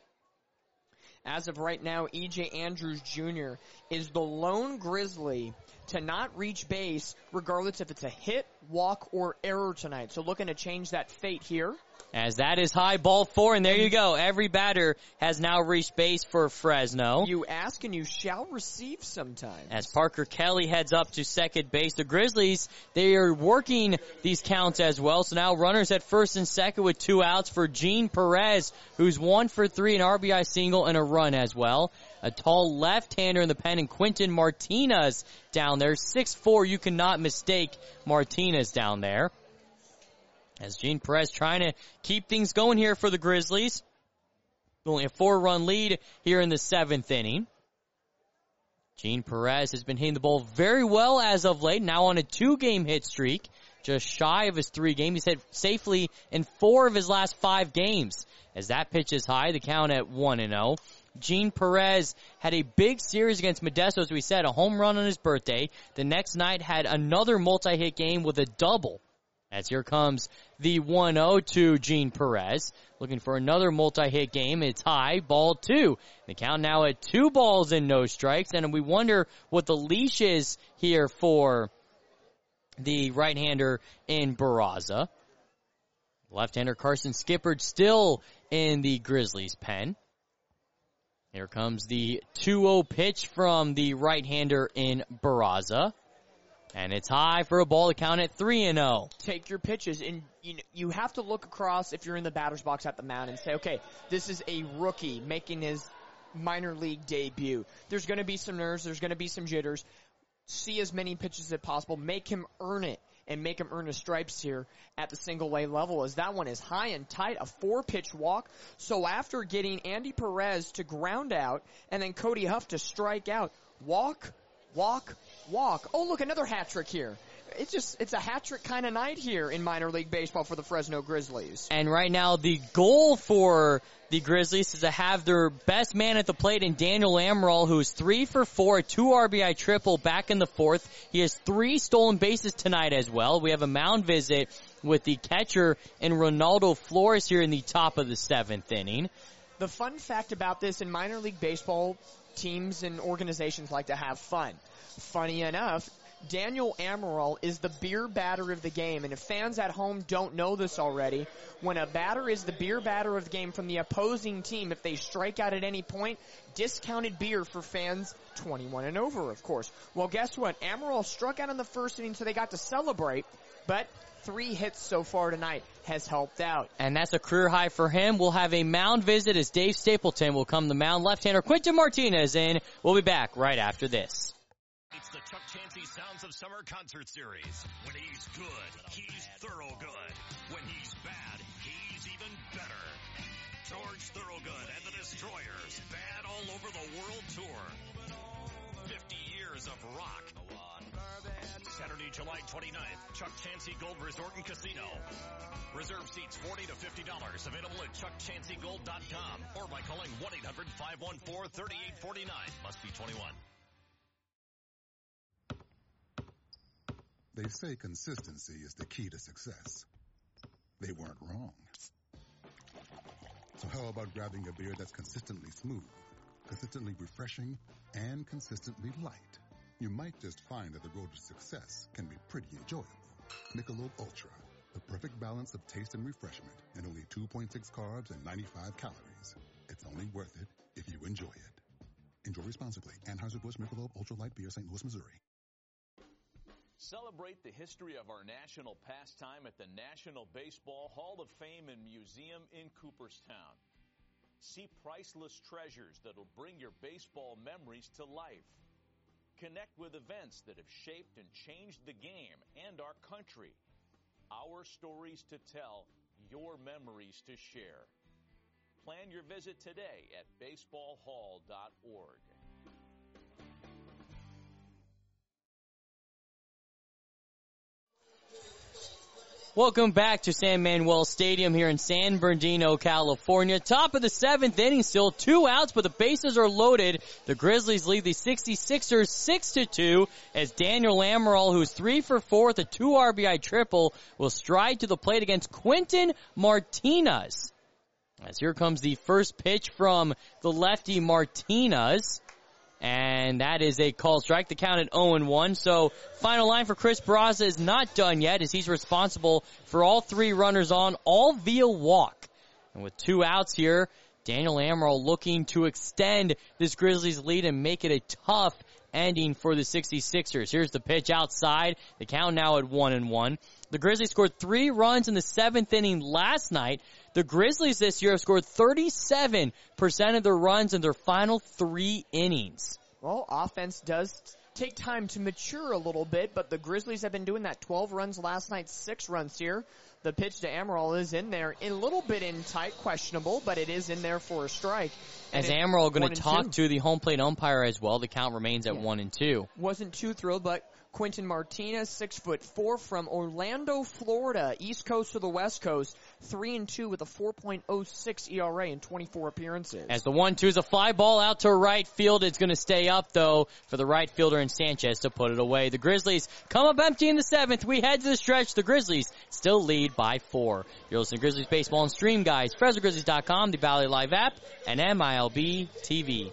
As of right now, E.J. Andrews Jr. is the lone Grizzly to not reach base, regardless if it's a hit, walk, or error tonight. So looking to change that fate here. As that is high, ball 4, and there you go. Every batter has now reached base for Fresno. You ask and you shall receive sometimes. As Parker Kelly heads up to second base, the Grizzlies, they are working these counts as well. So now runners at first and second with 2 outs for Gene Perez, who's 1 for 3, an RBI single and a run as well. A tall left-hander in the pen, and Quentin Martinez down there. 6'4", you cannot mistake Martinez down there. As Gene Perez trying to keep things going here for the Grizzlies. Only a 4-run lead here in the 7th inning. Gene Perez has been hitting the ball very well as of late, now on a 2-game hit streak. Just shy of his 3 games. He's hit safely in 4 of his last 5 games. As that pitch is high, the count at 1-0. Gene Perez had a big series against Modesto, as we said, a home run on his birthday. The next night had another multi-hit game with a double. As here comes the 1-0 to Gene Perez. Looking for another multi-hit game. It's high, ball 2. The count now at 2 balls and no strikes. And we wonder what the leash is here for the right-hander in Barraza. Left-hander Carson Skippard still in the Grizzlies' pen. Here comes the 2-0 pitch from the right-hander in Barraza. And it's high for a ball to count at 3-0. Take your pitches, and you have to look across if you're in the batter's box at the mound and say, okay, this is a rookie making his minor league debut. There's going to be some nerves. There's going to be some jitters. See as many pitches as possible. Make him earn it, and make him earn his stripes here at the single-A level, as that one is high and tight, a 4-pitch walk. So after getting Andy Perez to ground out and then Cody Huff to strike out, walk. Oh, look, another hat trick here. It's a hat trick kind of night here in minor league baseball for the Fresno Grizzlies. And right now the goal for the Grizzlies is to have their best man at the plate in Daniel Amaral, who's 3 for 4, a 2 RBI triple back in the 4th. He has 3 stolen bases tonight as well. We have a mound visit with the catcher and Ronaldo Flores here in the top of the 7th inning. The fun fact about this, in minor league baseball, teams and organizations like to have fun. Funny enough, Daniel Amaral is the beer batter of the game, and if fans at home don't know this already, when a batter is the beer batter of the game from the opposing team, if they strike out at any point, discounted beer for fans 21 and over, of course. Well, guess what? Amaral struck out in the 1st inning, so they got to celebrate, but 3 hits so far tonight has helped out. And that's a career high for him. We'll have a mound visit as Dave Stapleton will come to mound. Left-hander Quentin Martinez in. We'll be back right after this. It's the Chuck Chansey Sounds of Summer concert series. When he's good, he's thorough good. When he's bad, he's even better. George Thorogood and the Destroyers, bad all over the world tour. 50 years of rock. Saturday, July 29th, Chuck Chansey Gold Resort and Casino. Reserve seats $40 to $50. Available at chuckchanseygold.com or by calling 1-800-514-3849. Must be 21. They say consistency is the key to success. They weren't wrong. So how about grabbing a beer that's consistently smooth, consistently refreshing, and consistently light? You might just find that the road to success can be pretty enjoyable. Michelob Ultra, the perfect balance of taste and refreshment, and only 2.6 carbs and 95 calories. It's only worth it if you enjoy it. Enjoy responsibly. Anheuser-Busch Michelob Ultra Light Beer, St. Louis, Missouri. Celebrate the history of our national pastime at the National Baseball Hall of Fame and Museum in Cooperstown. See priceless treasures that'll bring your baseball memories to life. Connect with events that have shaped and changed the game and our country. Our stories to tell, your memories to share. Plan your visit today at baseballhall.org. Welcome back to San Manuel Stadium here in San Bernardino, California. Top of the 7th inning, still 2 outs, but the bases are loaded. The Grizzlies lead the 66ers 6-2 as Daniel Amaral, who's 3 for 4 with a 2 RBI triple, will stride to the plate against Quentin Martinez. As here comes the first pitch from the lefty Martinez. And that is a called strike. The count at 0-1. So final line for Chris Barraza is not done yet, as he's responsible for all 3 runners on, all via walk. And with 2 outs here, Daniel Amaral looking to extend this Grizzlies lead and make it a tough ending for the 66ers. Here's the pitch outside. The count now at 1-1. The Grizzlies scored 3 runs in the 7th inning last night. The Grizzlies this year have scored 37% of their runs in their final 3 innings. Well, offense does take time to mature a little bit, but the Grizzlies have been doing that. 12 runs last night, 6 runs here. The pitch to Amaral is in there, a little bit in tight, questionable, but it is in there for a strike. As Amaral going to talk to the home plate umpire as well, the count remains at 1-2. Wasn't too thrilled, but Quentin Martinez, 6'4" from Orlando, Florida, East Coast to the West Coast, 3-2 with a 4.06 ERA in 24 appearances. As the 1-2 is a fly ball out to right field, it's going to stay up though for the right fielder and Sanchez to put it away. The Grizzlies come up empty in the 7th. We head to the stretch. The Grizzlies still lead by 4. You're listening to Grizzlies Baseball and Stream, guys. FresnoGrizzlies.com, the Valley Live app, and MILB TV.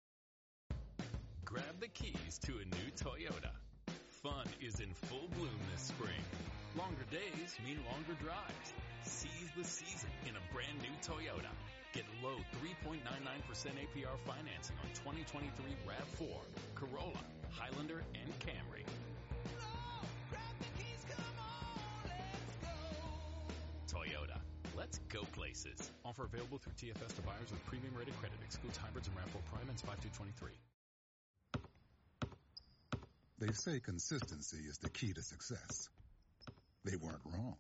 Grab the keys to a new Toyota. Fun is in full bloom this spring. Longer days mean longer drives. Seize the season in a brand new Toyota. Get low 3.99% APR financing on 2023 RAV4, Corolla, Highlander, and Camry. Toyota. Let's go places. Offer available through TFS to buyers with premium rated credit. Excludes hybrids and RAV4 Prime and 5223. They say consistency is the key to success. They weren't wrong.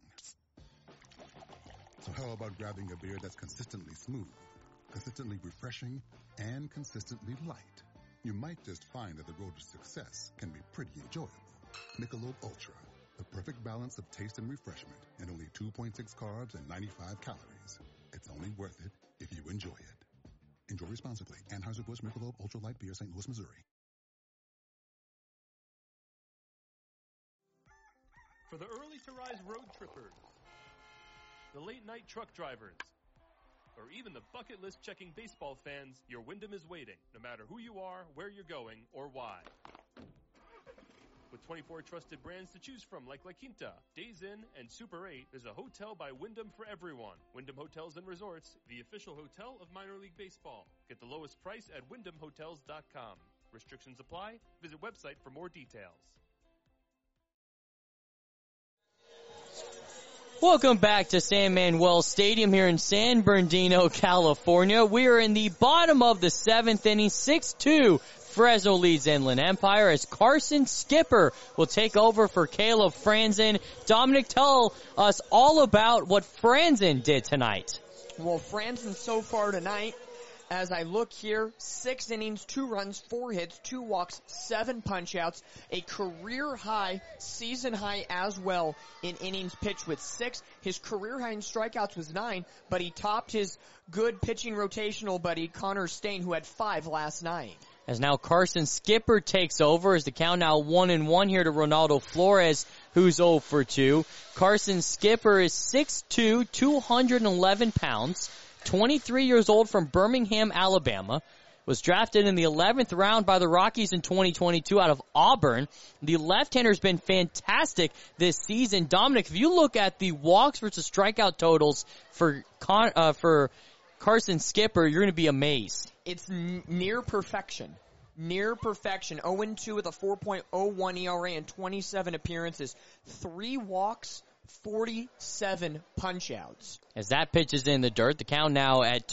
So how about grabbing a beer that's consistently smooth, consistently refreshing, and consistently light? You might just find that the road to success can be pretty enjoyable. Michelob Ultra, the perfect balance of taste and refreshment, and only 2.6 carbs and 95 calories. It's only worth it if you enjoy it. Enjoy responsibly. Anheuser-Busch Michelob Ultra Light Beer, St. Louis, Missouri. For the early-to-rise road trippers, the late-night truck drivers, or even the bucket list checking baseball fans, your Wyndham is waiting, no matter who you are, where you're going, or why. With 24 trusted brands to choose from like La Quinta, Days Inn, and Super 8, there's a hotel by Wyndham for everyone. Wyndham Hotels and Resorts, the official hotel of minor league baseball. Get the lowest price at WyndhamHotels.com. Restrictions apply. Visit website for more details. Welcome back to San Manuel Stadium here in San Bernardino, California. We are in the bottom of the 7th inning, 6-2. Fresno leads Inland Empire as Carson Skipper will take over for Caleb Franzen. Dominic, tell us all about what Franzen did tonight. Well, Franzen so far tonight, as I look here, 6 innings, 2 runs, 4 hits, 2 walks, 7 punch-outs, a career-high, season-high as well in innings pitched with 6. His career-high in strikeouts was 9, but he topped his good pitching rotational buddy, Connor Stain, who had 5 last night. As now Carson Skipper takes over as the count now 1-1 here to Ronaldo Flores, who's 0 for 2. Carson Skipper is 6'2", 211 pounds. 23 years old from Birmingham, Alabama, was drafted in the 11th round by the Rockies in 2022 out of Auburn. The left-hander's been fantastic this season. Dominic, if you look at the walks versus strikeout totals for Carson Skipper, you're going to be amazed. It's near perfection. Near perfection. 0-2 with a 4.01 ERA in 27 appearances. 3 walks, 47 punch-outs. As that pitch is in the dirt, the count now at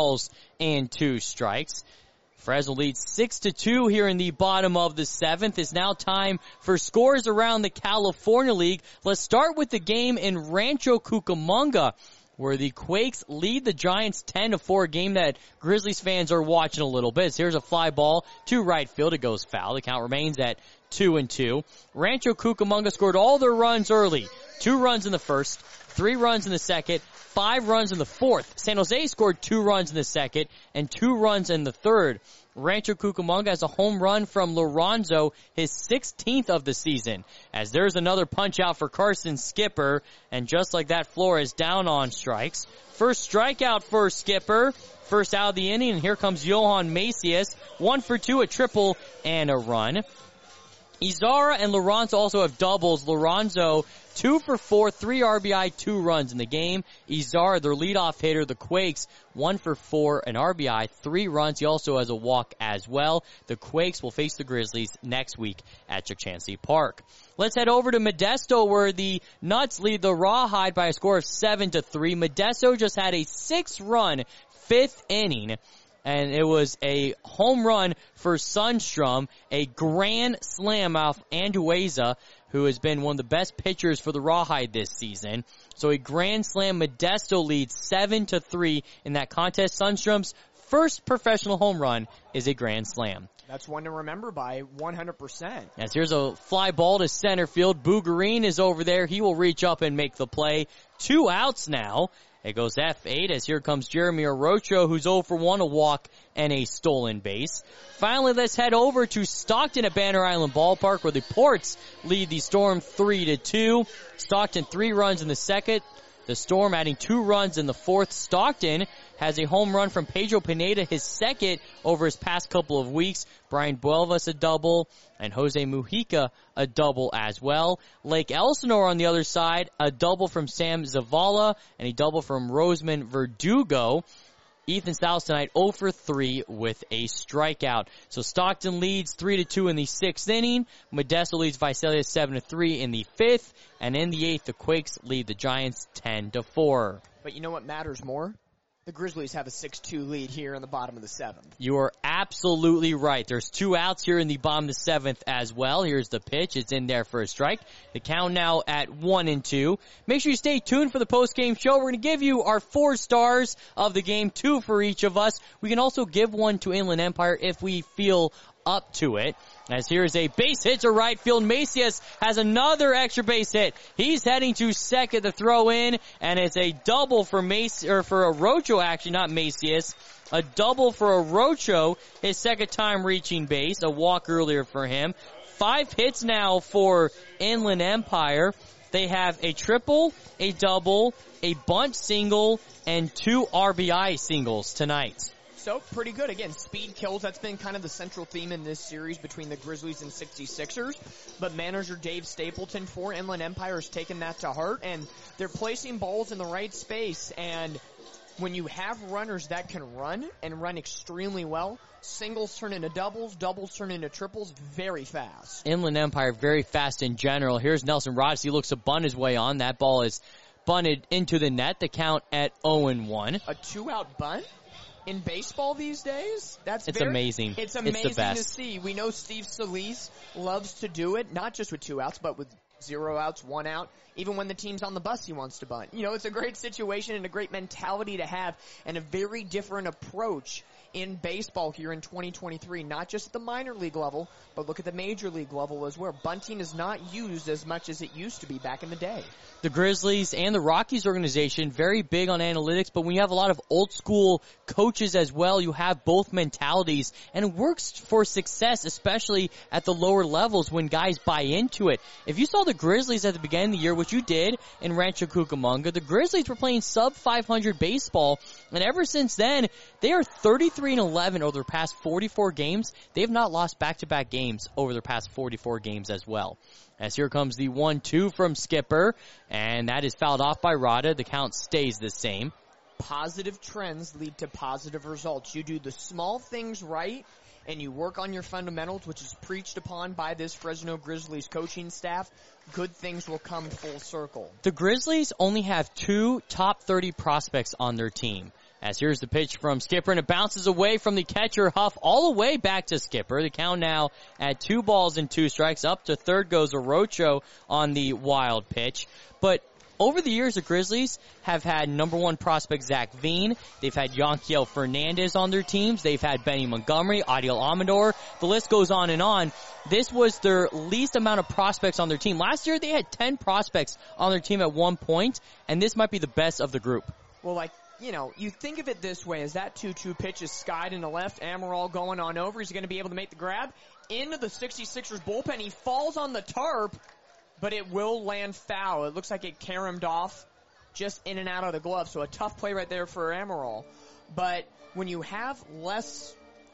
2-2 strikes. Fresno leads 6-2 here in the bottom of the 7th. It's now time for scores around the California League. Let's start with the game in Rancho Cucamonga, where the Quakes lead the Giants 10-4, a game that Grizzlies fans are watching a little bit. So here's a fly ball to right field. It goes foul. The count remains at 2-2. Rancho Cucamonga scored all their runs early. 2 runs in the first, 3 runs in the second, 5 runs in the fourth. San Jose scored 2 runs in the second and 2 runs in the third. Rancho Cucamonga has a home run from Lorenzo, his 16th of the season. As there's another punch out for Carson Skipper, and just like that, Flores down on strikes. First strikeout for Skipper, first out of the inning, and here comes Johan Macias. 1 for 2, a triple and a run. Izara and Lorenzo also have doubles. Lorenzo, 2 for 4, 3 RBI, 2 runs in the game. Izara, their leadoff hitter, the Quakes, 1 for 4, an RBI, 3 runs. He also has a walk as well. The Quakes will face the Grizzlies next week at Chukchansi Park. Let's head over to Modesto where the Nuts lead the Rawhide by a score of 7-3. Modesto just had a 6-run 5th inning. And it was a home run for Sundstrom, a grand slam off Andueza, who has been one of the best pitchers for the Rawhide this season. So a grand slam. Modesto leads 7-3 in that contest. Sundstrom's first professional home run is a grand slam. That's one to remember by 100%. As here's a fly ball to center field. Bougarine is over there. He will reach up and make the play. 2 outs now. It goes F8 as here comes Jeremy Orocho, who's 0 for 1, a walk and a stolen base. Finally, let's head over to Stockton at Banner Island Ballpark where the Ports lead the Storm 3-2. Stockton 3 runs in the second. The Storm adding 2 runs in the fourth. Stockton has a home run from Pedro Pineda, his second over his past couple of weeks. Brian Buelvas a double, and Jose Mujica a double as well. Lake Elsinore on the other side, a double from Sam Zavala, and a double from Roseman Verdugo. Ethan Stiles tonight 0 for 3 with a strikeout. So Stockton leads 3-2 in the 6th inning. Modesto leads Visalia 7-3 in the 5th. And in the 8th, the Quakes lead the Giants 10-4. But you know what matters more? The Grizzlies have a 6-2 lead here in the bottom of the 7th. You are absolutely right. There's 2 outs here in the bottom of the 7th as well. Here's the pitch. It's in there for a strike. The count now at 1-2. Make sure you stay tuned for the post-game show. We're going to give you our 4 stars of the game, 2 for each of us. We can also give 1 to Inland Empire if we feel up to it. As here's a base hit to right field. Macias has another extra base hit. He's heading to second to throw in, and it's a double for Orocho, actually, not Macias. A double for Orocho, his second time reaching base. A walk earlier for him. 5 hits now for Inland Empire. They have a triple, a double, a bunt single, and 2 RBI singles tonight. So, pretty good. Again, speed kills. That's been kind of the central theme in this series between the Grizzlies and 66ers. But manager Dave Stapleton for Inland Empire has taken that to heart, and they're placing balls in the right space. And when you have runners that can run and run extremely well, singles turn into doubles, doubles turn into triples very fast. Inland Empire very fast in general. Here's Nelson Rodgers. He looks to bunt his way on. That ball is bunted into the net. The count at 0-1. A 2-out bunt? In baseball these days, it's amazing. It's amazing the best. to see. We know Steve Solis loves to do it, not just with 2 outs, but with 0 outs, 1 out. Even when the team's on the bus, he wants to bunt. You know, it's a great situation and a great mentality to have, and a very different approach in baseball here in 2023, not just at the minor league level, but look at the major league level as well. Bunting is not used as much as it used to be back in the day. The Grizzlies and the Rockies organization, very big on analytics, but when you have a lot of old school coaches as well, you have both mentalities, and it works for success, especially at the lower levels when guys buy into it. If you saw the Grizzlies at the beginning of the year, which you did in Rancho Cucamonga, the Grizzlies were playing sub 500 baseball, and ever since then, they are 33-11 over their past 44 games. They have not lost back-to-back games over their past 44 games as well. As here comes the 1-2 from Skipper, and that is fouled off by Rada. The count stays the same. Positive trends lead to positive results. You do the small things right, and you work on your fundamentals, which is preached upon by this Fresno Grizzlies coaching staff, good things will come full circle. The Grizzlies only have 2 top 30 prospects on their team. As here's the pitch from Skipper, and it bounces away from the catcher, Huff, all the way back to Skipper. The count now at 2 balls and 2 strikes. Up to third goes Orocho on the wild pitch. But over the years, the Grizzlies have had number 1 prospect Zach Veen. They've had Yanquiel Fernandez on their teams. They've had Benny Montgomery, Adiel Amador. The list goes on and on. This was their least amount of prospects on their team. Last year, they had 10 prospects on their team at one point, and this might be the best of the group. Well, you know, you think of it this way, as that 2-2 pitch is skied in the left, Amaral going on over, he's going to be able to make the grab into the 66ers bullpen. He falls on the tarp, but it will land foul. It looks like it caromed off just in and out of the glove, so a tough play right there for Amaral. But when you have less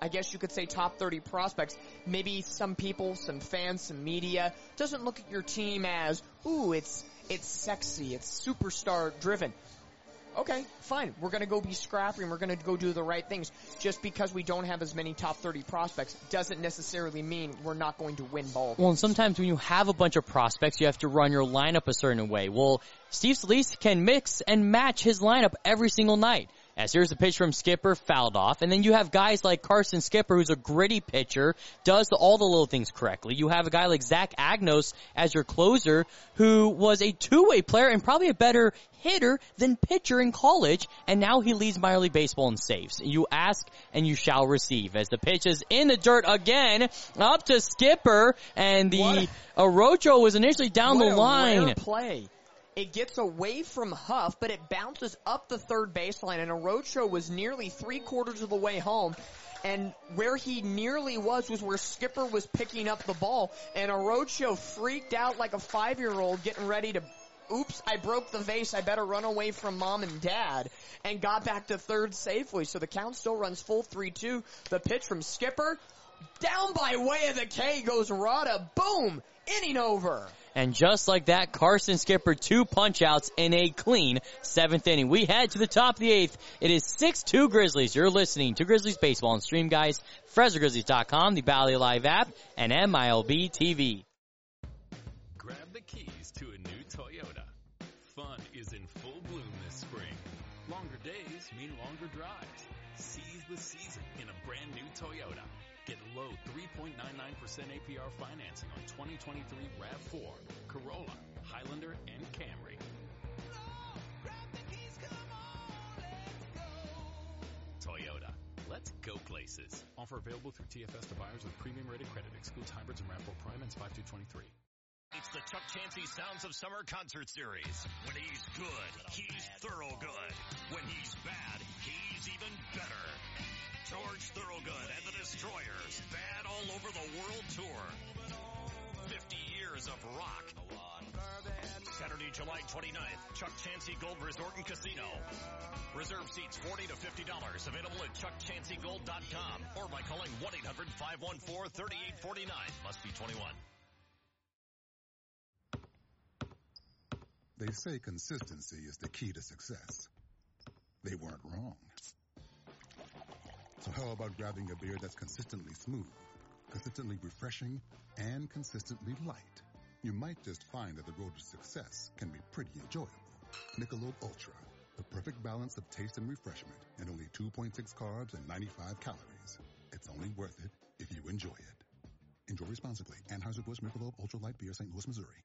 I guess you could say top 30 prospects, maybe some people, some fans, some media doesn't look at your team as, ooh, it's sexy, it's superstar driven. Okay, fine. We're going to go be scrappy and we're going to go do the right things. Just because we don't have as many top 30 prospects doesn't necessarily mean we're not going to win ball games. Well, and sometimes when you have a bunch of prospects, you have to run your lineup a certain way. Well, Steve Scalise can mix and match his lineup every single night. As here's a pitch from Skipper, fouled off. And then you have guys like Carson Skipper, who's a gritty pitcher, does all the little things correctly. You have a guy like Zach Agnos as your closer, who was a two-way player and probably a better hitter than pitcher in college, and now he leads minor league baseball in saves. You ask and you shall receive. As the pitch is in the dirt again, up to Skipper, and the Arocho was initially down the line. Rare play. It gets away from Huff, but it bounces up the third baseline, and Arocho was nearly 3/4 of the way home. And where he nearly was where Skipper was picking up the ball, and Arocho freaked out like a 5-year-old getting ready to, oops, I broke the vase, I better run away from mom and dad, and got back to third safely. So the count still runs full 3-2. The pitch from Skipper, down by way of the K goes Rada, boom, inning over. And just like that, Carson Skipper 2 punch-outs in a clean 7th inning. We head to the top of the 8th. It is 6-2 Grizzlies. You're listening to Grizzlies Baseball on Stream Guys, FresnoGrizzlies.com, the Bally Live app, and MILB TV. Grab the keys to a new Toyota. Fun is in full bloom this spring. Longer days mean longer drives. Seize the season in a brand new Toyota. Get low 3.99% APR financing on 2023 RAV4, Corolla, Highlander, and Camry. Toyota. Let's go places. Offer available through TFS to buyers with premium rated credit. Excludes hybrids and RAV4 Prime and 5/2/23. It's the Chuck Chansey Sounds of Summer concert series. When he's good, he's thorough good. When he's bad, he's even better. George Thorogood and the Destroyers, bad all over the world tour. 50 years of rock. Saturday, July 29th, Chuck Chansey Gold Resort and Casino. Reserve seats $40 to $50. Available at chuckchanseygold.com or by calling 1-800-514-3849. Must be 21. They say consistency is the key to success. They weren't wrong. So how about grabbing a beer that's consistently smooth, consistently refreshing, and consistently light? You might just find that the road to success can be pretty enjoyable. Michelob Ultra, the perfect balance of taste and refreshment, and only 2.6 carbs and 95 calories. It's only worth it if you enjoy it. Enjoy responsibly. Anheuser-Busch Michelob Ultra Light Beer, St. Louis, Missouri.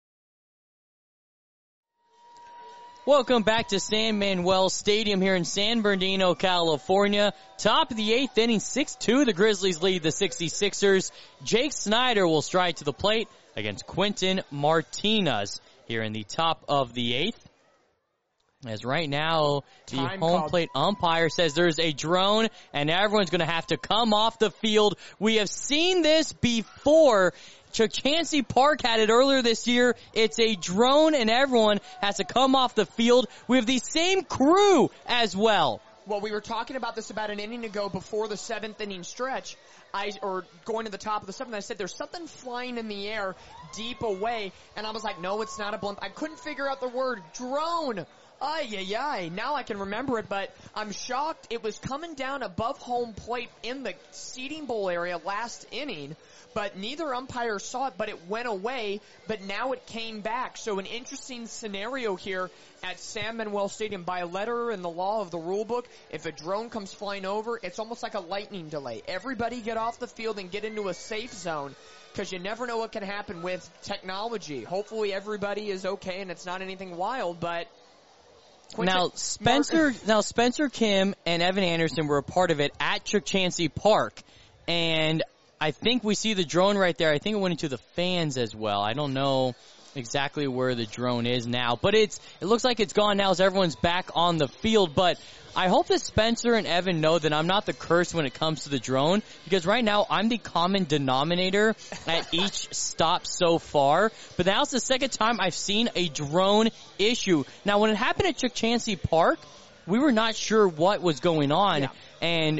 Welcome back to San Manuel Stadium here in San Bernardino, California. Top of the 8th inning, 6-2. The Grizzlies lead the 66ers. Jake Snyder will stride to the plate against Quentin Martinez here in the top of the 8th. As right now, the home plate umpire says there's a drone and everyone's going to have to come off the field. We have seen this before. Chansey Park had it earlier this year. It's a drone and everyone has to come off the field. We have the same crew as well. Well, we were talking about this about an inning ago before the 7th inning stretch, or going to the top of the 7th. I said there's something flying in the air deep away, and I was like, no, it's not a blimp. I couldn't figure out the word drone. Ay. Now I can remember it, but I'm shocked. It was coming down above home plate in the seating bowl area last inning, but neither umpire saw it, but it went away, but now it came back. So an interesting scenario here at San Manuel Stadium. By letter in the law of the rule book, if a drone comes flying over, it's almost like a lightning delay. Everybody get off the field and get into a safe zone, because you never know what can happen with technology. Hopefully everybody is okay and it's not anything wild, but... Now Spencer Kim and Evan Anderson were a part of it at Chansey Park, and I think we see the drone right there. I think it went into the fans as well. I don't know exactly where the drone is now, but it looks like it's gone now as everyone's back on the field. But I hope that Spencer and Evan know that I'm not the curse when it comes to the drone, because right now I'm the common denominator at each stop so far. But now it's the second time I've seen a drone issue. Now, when it happened at Chansey Park, we were not sure what was going on, and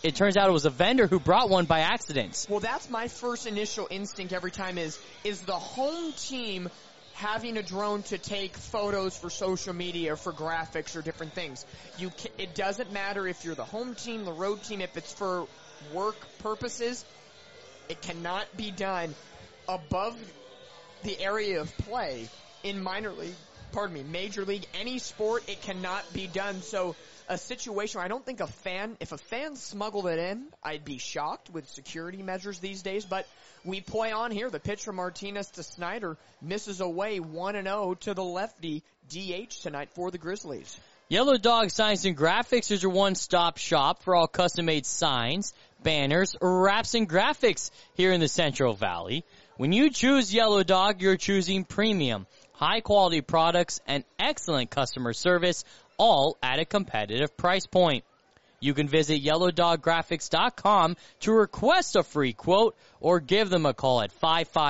it turns out it was a vendor who brought one by accident. Well, that's my first initial instinct every time is the home team having a drone to take photos for social media or for graphics or different things. It doesn't matter if you're the home team, the road team, if it's for work purposes, it cannot be done above the area of play in major league, any sport, it cannot be done. So a situation where I don't think if a fan smuggled it in, I'd be shocked with security measures these days, but we play on here. The pitch from Martinez to Snyder misses away 1-0 to the lefty DH tonight for the Grizzlies. Yellow Dog Signs and Graphics is your one-stop shop for all custom-made signs, banners, wraps, and graphics here in the Central Valley. When you choose Yellow Dog, you're choosing premium, high-quality products, and excellent customer service, all at a competitive price point. You can visit YellowDogGraphics.com to request a free quote or give them a call at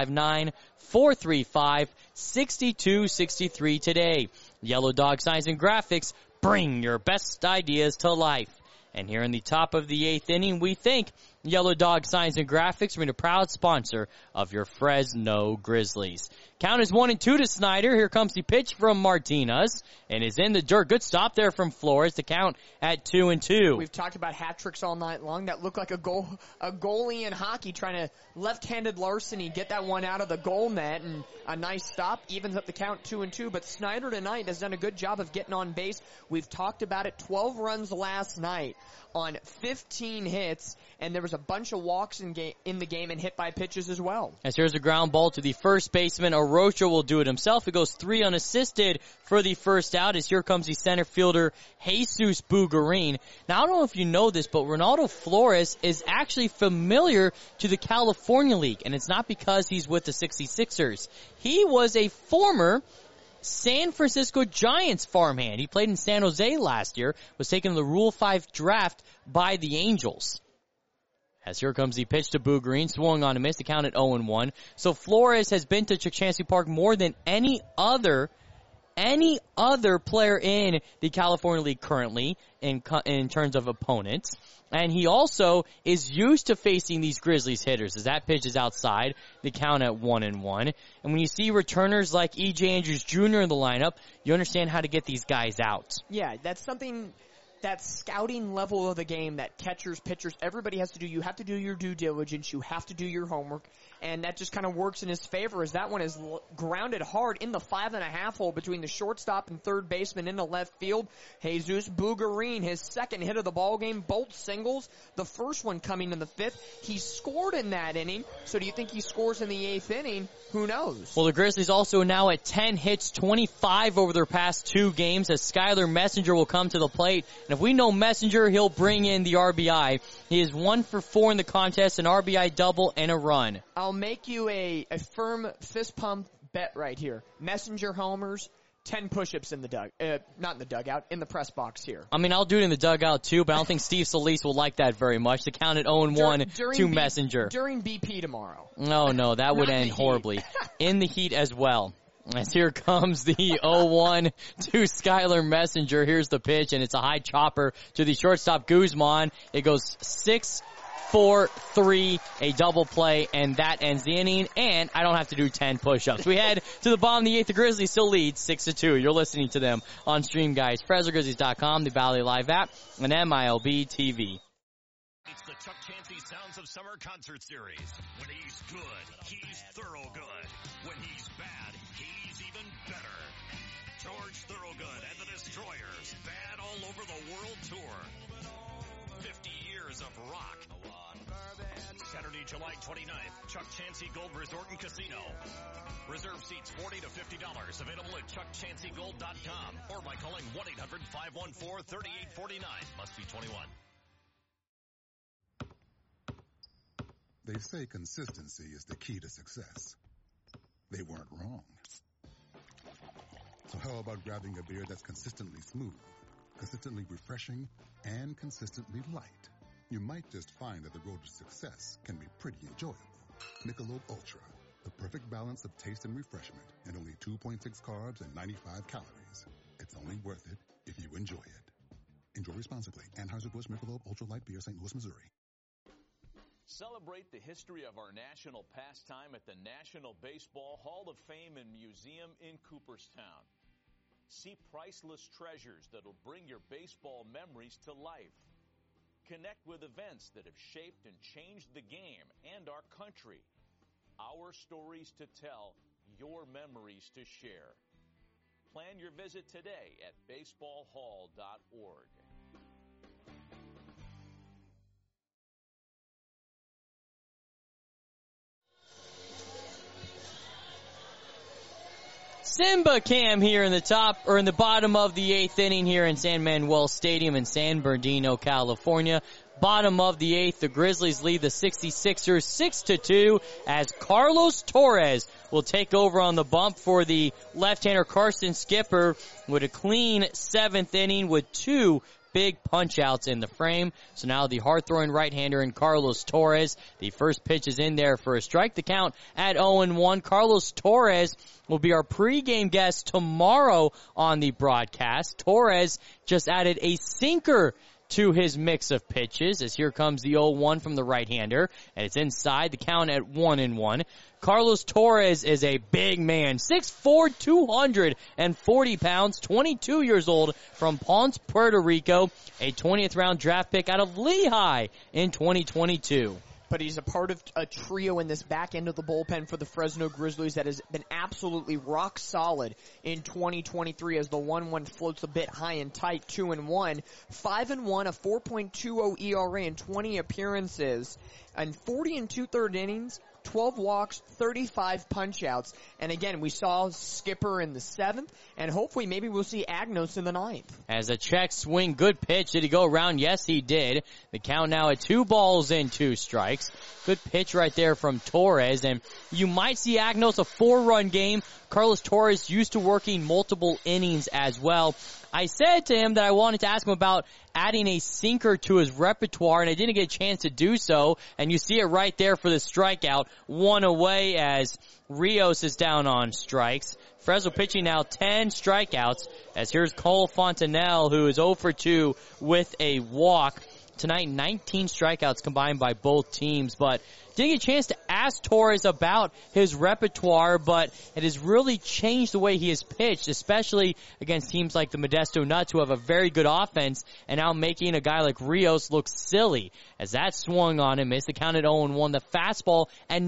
559-435-6263 today. Yellow Dog Signs and Graphics, bring your best ideas to life. And here in the top of the 8th inning, we thank Yellow Dog Signs and Graphics for being a proud sponsor of your Fresno Grizzlies. Count is 1-2 to Snyder. Here comes the pitch from Martinez, and is in the dirt. Good stop there from Flores to count at 2-2. We've talked about hat tricks all night long. That looked like a goalie in hockey trying to left-handed larceny, get that one out of the goal net, and a nice stop evens up the count 2-2. But Snyder tonight has done a good job of getting on base. We've talked about it. 12 runs last night on 15 hits, and there was a bunch of walks in the game and hit by pitches as well. As here's a ground ball to the first baseman. Arocha will do it himself. It goes 3 unassisted for the first out, as here comes the center fielder, Jesus Bugarin. Now, I don't know if you know this, but Ronaldo Flores is actually familiar to the California League, and it's not because he's with the 66ers. He was a former San Francisco Giants farmhand. He played in San Jose last year, was taken in the Rule 5 draft by the Angels. As here comes the pitch to Bugarin, swung on a miss, to count at 0-1. So Flores has been to Chukchansi Park more than any other player in the California League currently in terms of opponents. And he also is used to facing these Grizzlies hitters, as that pitch is outside, the count at 1-1. And when you see returners like E.J. Andrews Jr. in the lineup, you understand how to get these guys out. Yeah, that's something, that scouting level of the game that catchers, pitchers, everybody has to do. You have to do your due diligence. You have to do your homework. And that just kind of works in his favor, as that one is grounded hard in the 5.5 hole between the shortstop and third baseman in the left field. Jesus Bugarin, his second hit of the ball game, both singles. The first one coming in the 5th. He scored in that inning. So do you think he scores in the 8th inning? Who knows? Well, the Grizzlies also now at 10 hits, 25 over their past 2 games, as Skylar Messenger will come to the plate. And if we know Messenger, he'll bring in the RBI. He is 1 for 4 in the contest, an RBI double and a run. I'll make you a firm fist pump bet right here. Messenger homers, 10 push-ups in the not in the dugout, in the press box here. I mean, I'll do it in the dugout too, but I don't think Steve Solis will like that very much. To count at 0-1 to Messenger. During BP tomorrow. No, that would end horribly. In the heat as well. As here comes the 0-1 to Skylar Messenger. Here's the pitch, and it's a high chopper to the shortstop Guzman. It goes 6-4-3, a double play, and that ends the inning, and I don't have to do 10 push-ups. We head to the bottom of the 8th. The Grizzlies still lead 6-2. You're listening to them on Stream Guys, FresnoGrizzlies.com, the Valley Live app, and MILB TV. It's the Chuck Chansey Sounds of Summer concert series. When he's good, he's thorough good. When he's bad, he's even better. George Thorogood and the Destroyers, bad all over the world tour. 50 years of rock. Saturday, July 29th, Chuck Chansey Gold Resort and Casino. Reserve seats $40 to $50. Available at ChuckChanseyGold.com or by calling 1-800-514-3849. Must be 21. They say consistency is the key to success. They weren't wrong. So how about grabbing a beer that's consistently smooth, consistently refreshing, and consistently light? You might just find that the road to success can be pretty enjoyable. Michelob Ultra, the perfect balance of taste and refreshment, and only 2.6 carbs and 95 calories. It's only worth it if you enjoy it. Enjoy Enjoy responsibly. Anheuser-Busch Michelob Ultra Light Beer, St. Louis, Missouri. Celebrate the history of our national pastime at the National Baseball Hall of Fame and Museum in Cooperstown. See priceless treasures that'll bring your baseball memories to life. Connect with events that have shaped and changed the game and our country. Our stories to tell, your memories to share. Plan your visit today at baseballhall.org. Simba Cam here in the bottom of the 8th inning here in San Manuel Stadium in San Bernardino, California. Bottom of the 8th, the Grizzlies lead the 66ers 6-2 as Carlos Torres will take over on the bump for the left-hander Carson Skipper with a clean 7th inning with 2 big punch-outs in the frame. So now the hard-throwing right-hander in Carlos Torres. The first pitch is in there for a strike. The count at 0-1. Carlos Torres will be our pregame guest tomorrow on the broadcast. Torres just added a sinker to his mix of pitches as here comes the 0-1 from the right-hander, and it's inside. The count at 1-1. Carlos Torres is a big man, 6'4", 240 pounds, 22 years old from Ponce, Puerto Rico, a 20th round draft pick out of Lehigh in 2022. But he's a part of a trio in this back end of the bullpen for the Fresno Grizzlies that has been absolutely rock solid in 2023 as the 1-1 floats a bit high and tight, 2-1, 5-1, a 4.20 ERA in 20 appearances, and 40 2/3 innings, 12 walks, 35 punch-outs. And again, we saw Skipper in the 7th, and hopefully maybe we'll see Agnos in the 9th. As a check swing, good pitch. Did he go around? Yes, he did. The count now at 2 balls and 2 strikes. Good pitch right there from Torres. And you might see Agnos a 4-run game. Carlos Torres used to working multiple innings as well. I said to him that I wanted to ask him about adding a sinker to his repertoire, and I didn't get a chance to do so. And you see it right there for the strikeout. 1 away as Rios is down on strikes. Fresno pitching now 10 strikeouts as here's Cole Fontenelle, who is 0 for 2 with a walk. Tonight, 19 strikeouts combined by both teams, but didn't get a chance to ask Torres about his repertoire, but it has really changed the way he has pitched, especially against teams like the Modesto Nuts, who have a very good offense, and now making a guy like Rios look silly. As that swung on him, missed the count at 0-1, the fastball at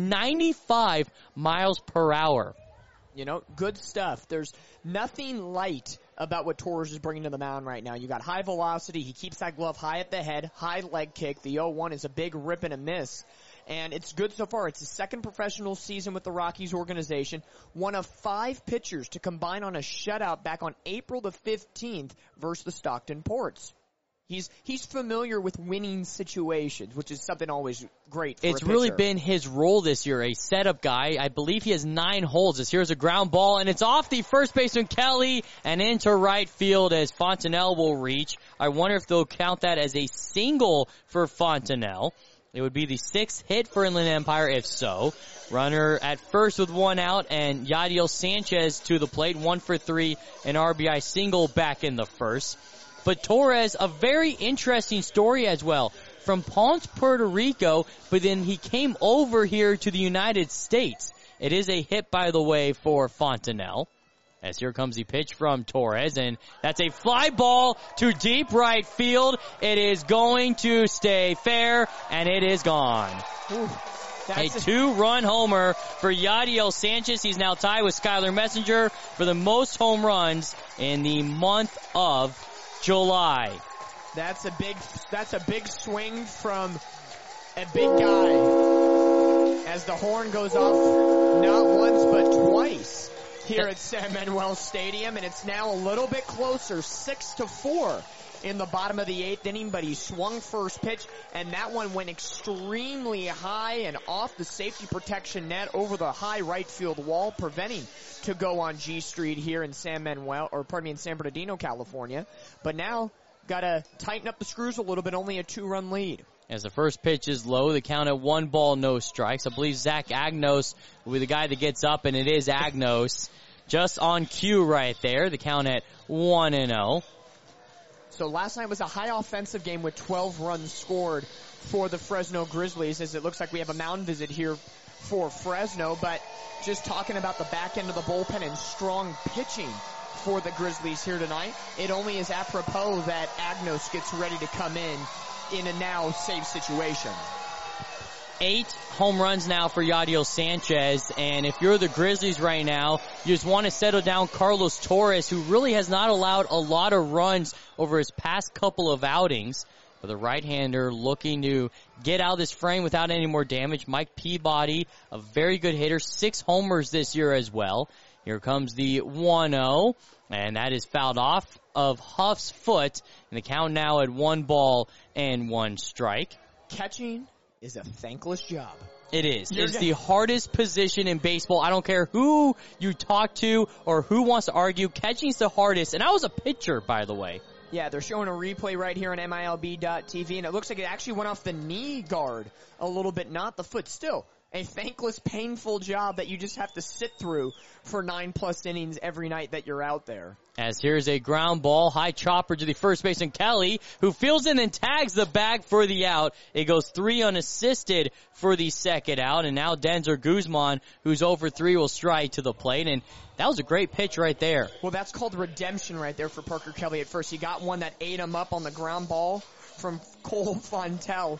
95 miles per hour. You know, good stuff. There's nothing light about what Torres is bringing to the mound right now. You got high velocity. He keeps that glove high at the head, high leg kick. The 0-1 is a big rip and a miss. And it's good so far. It's his second professional season with the Rockies organization. One of 5 pitchers to combine on a shutout back on April the 15th versus the Stockton Ports. He's familiar with winning situations, which is something always great for a pitcher. It's really been his role this year, a setup guy. I believe he has 9 holds. As here's a ground ball, and it's off the first baseman Kelly and into right field as Fontenelle will reach. I wonder if they'll count that as a single for Fontenelle. It would be the 6th hit for Inland Empire if so. Runner at first with 1 out, and Yadiel Sanchez to the plate, 1 for 3, an RBI single back in the first. But Torres, a very interesting story as well. From Ponce, Puerto Rico, but then he came over here to the United States. It is a hit, by the way, for Fontenelle. As here comes the pitch from Torres, and that's a fly ball to deep right field. It is going to stay fair, and it is gone. Ooh, a 2-run homer for Yadiel Sanchez. He's now tied with Skylar Messenger for the most home runs in the month of July. That's a big swing from a big guy as the horn goes off not once but twice here at San Manuel Stadium, and it's now a little bit closer, 6-4 in the bottom of the 8th inning, but he swung first pitch, and that one went extremely high and off the safety protection net over the high right field wall, preventing to go on G Street here in San Bernardino, California. But now, gotta tighten up the screws a little bit, only a 2-run lead. As the first pitch is low, the count at 1 ball, no strikes. I believe Zach Agnos will be the guy that gets up, and it is Agnos. Just on cue right there, the count at 1-0. So last night was a high offensive game with 12 runs scored for the Fresno Grizzlies, as it looks like we have a mound visit here for Fresno. But just talking about the back end of the bullpen and strong pitching for the Grizzlies here tonight, it only is apropos that Agnos gets ready to come in a now safe situation. 8 home runs now for Yadiel Sanchez, and if you're the Grizzlies right now, you just want to settle down Carlos Torres, who really has not allowed a lot of runs over his past couple of outings. But the right-hander looking to get out of this frame without any more damage. Mike Peabody, a very good hitter, 6 homers this year as well. Here comes the 1-0, and that is fouled off of Huff's foot, and the count now at 1-1 strike. Catching is a thankless job. It is. It's the hardest position in baseball. I don't care who you talk to or who wants to argue. Catching's the hardest. And I was a pitcher, by the way. Yeah, they're showing a replay right here on MILB.TV, and it looks like it actually went off the knee guard a little bit, not the foot. Still, a thankless, painful job that you just have to sit through for 9+ innings every night that you're out there. As here's a ground ball, high chopper to the first baseman Kelly, who fields in and tags the bag for the out. It goes 3 unassisted for the second out, and now Denzer Guzman, who's 0-for-3, will strike to the plate, and that was a great pitch right there. Well, that's called redemption right there for Parker Kelly at first. He got one that ate him up on the ground ball from Cole Fontenelle,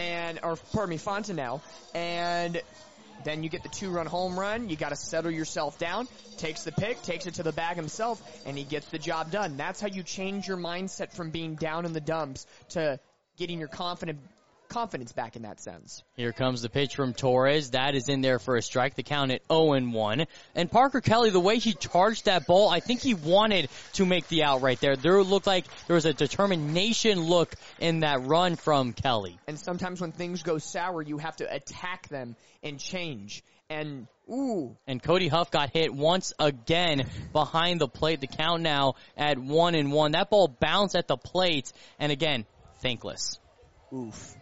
and then you get the 2-run home run. You got to settle yourself down. Takes the pick, takes it to the bag himself, and he gets the job done. That's how you change your mindset from being down in the dumps to getting your confidence back in that sense. Here comes the pitch from Torres. That is in there for a strike. The count at 0-1. And Parker Kelly, the way he charged that ball, I think he wanted to make the out right there. There looked like there was a determination look in that run from Kelly. And sometimes when things go sour, you have to attack them and change. And Cody Huff got hit once again behind the plate. The count now at 1-1. That ball bounced at the plate, and again, thankless. Oof.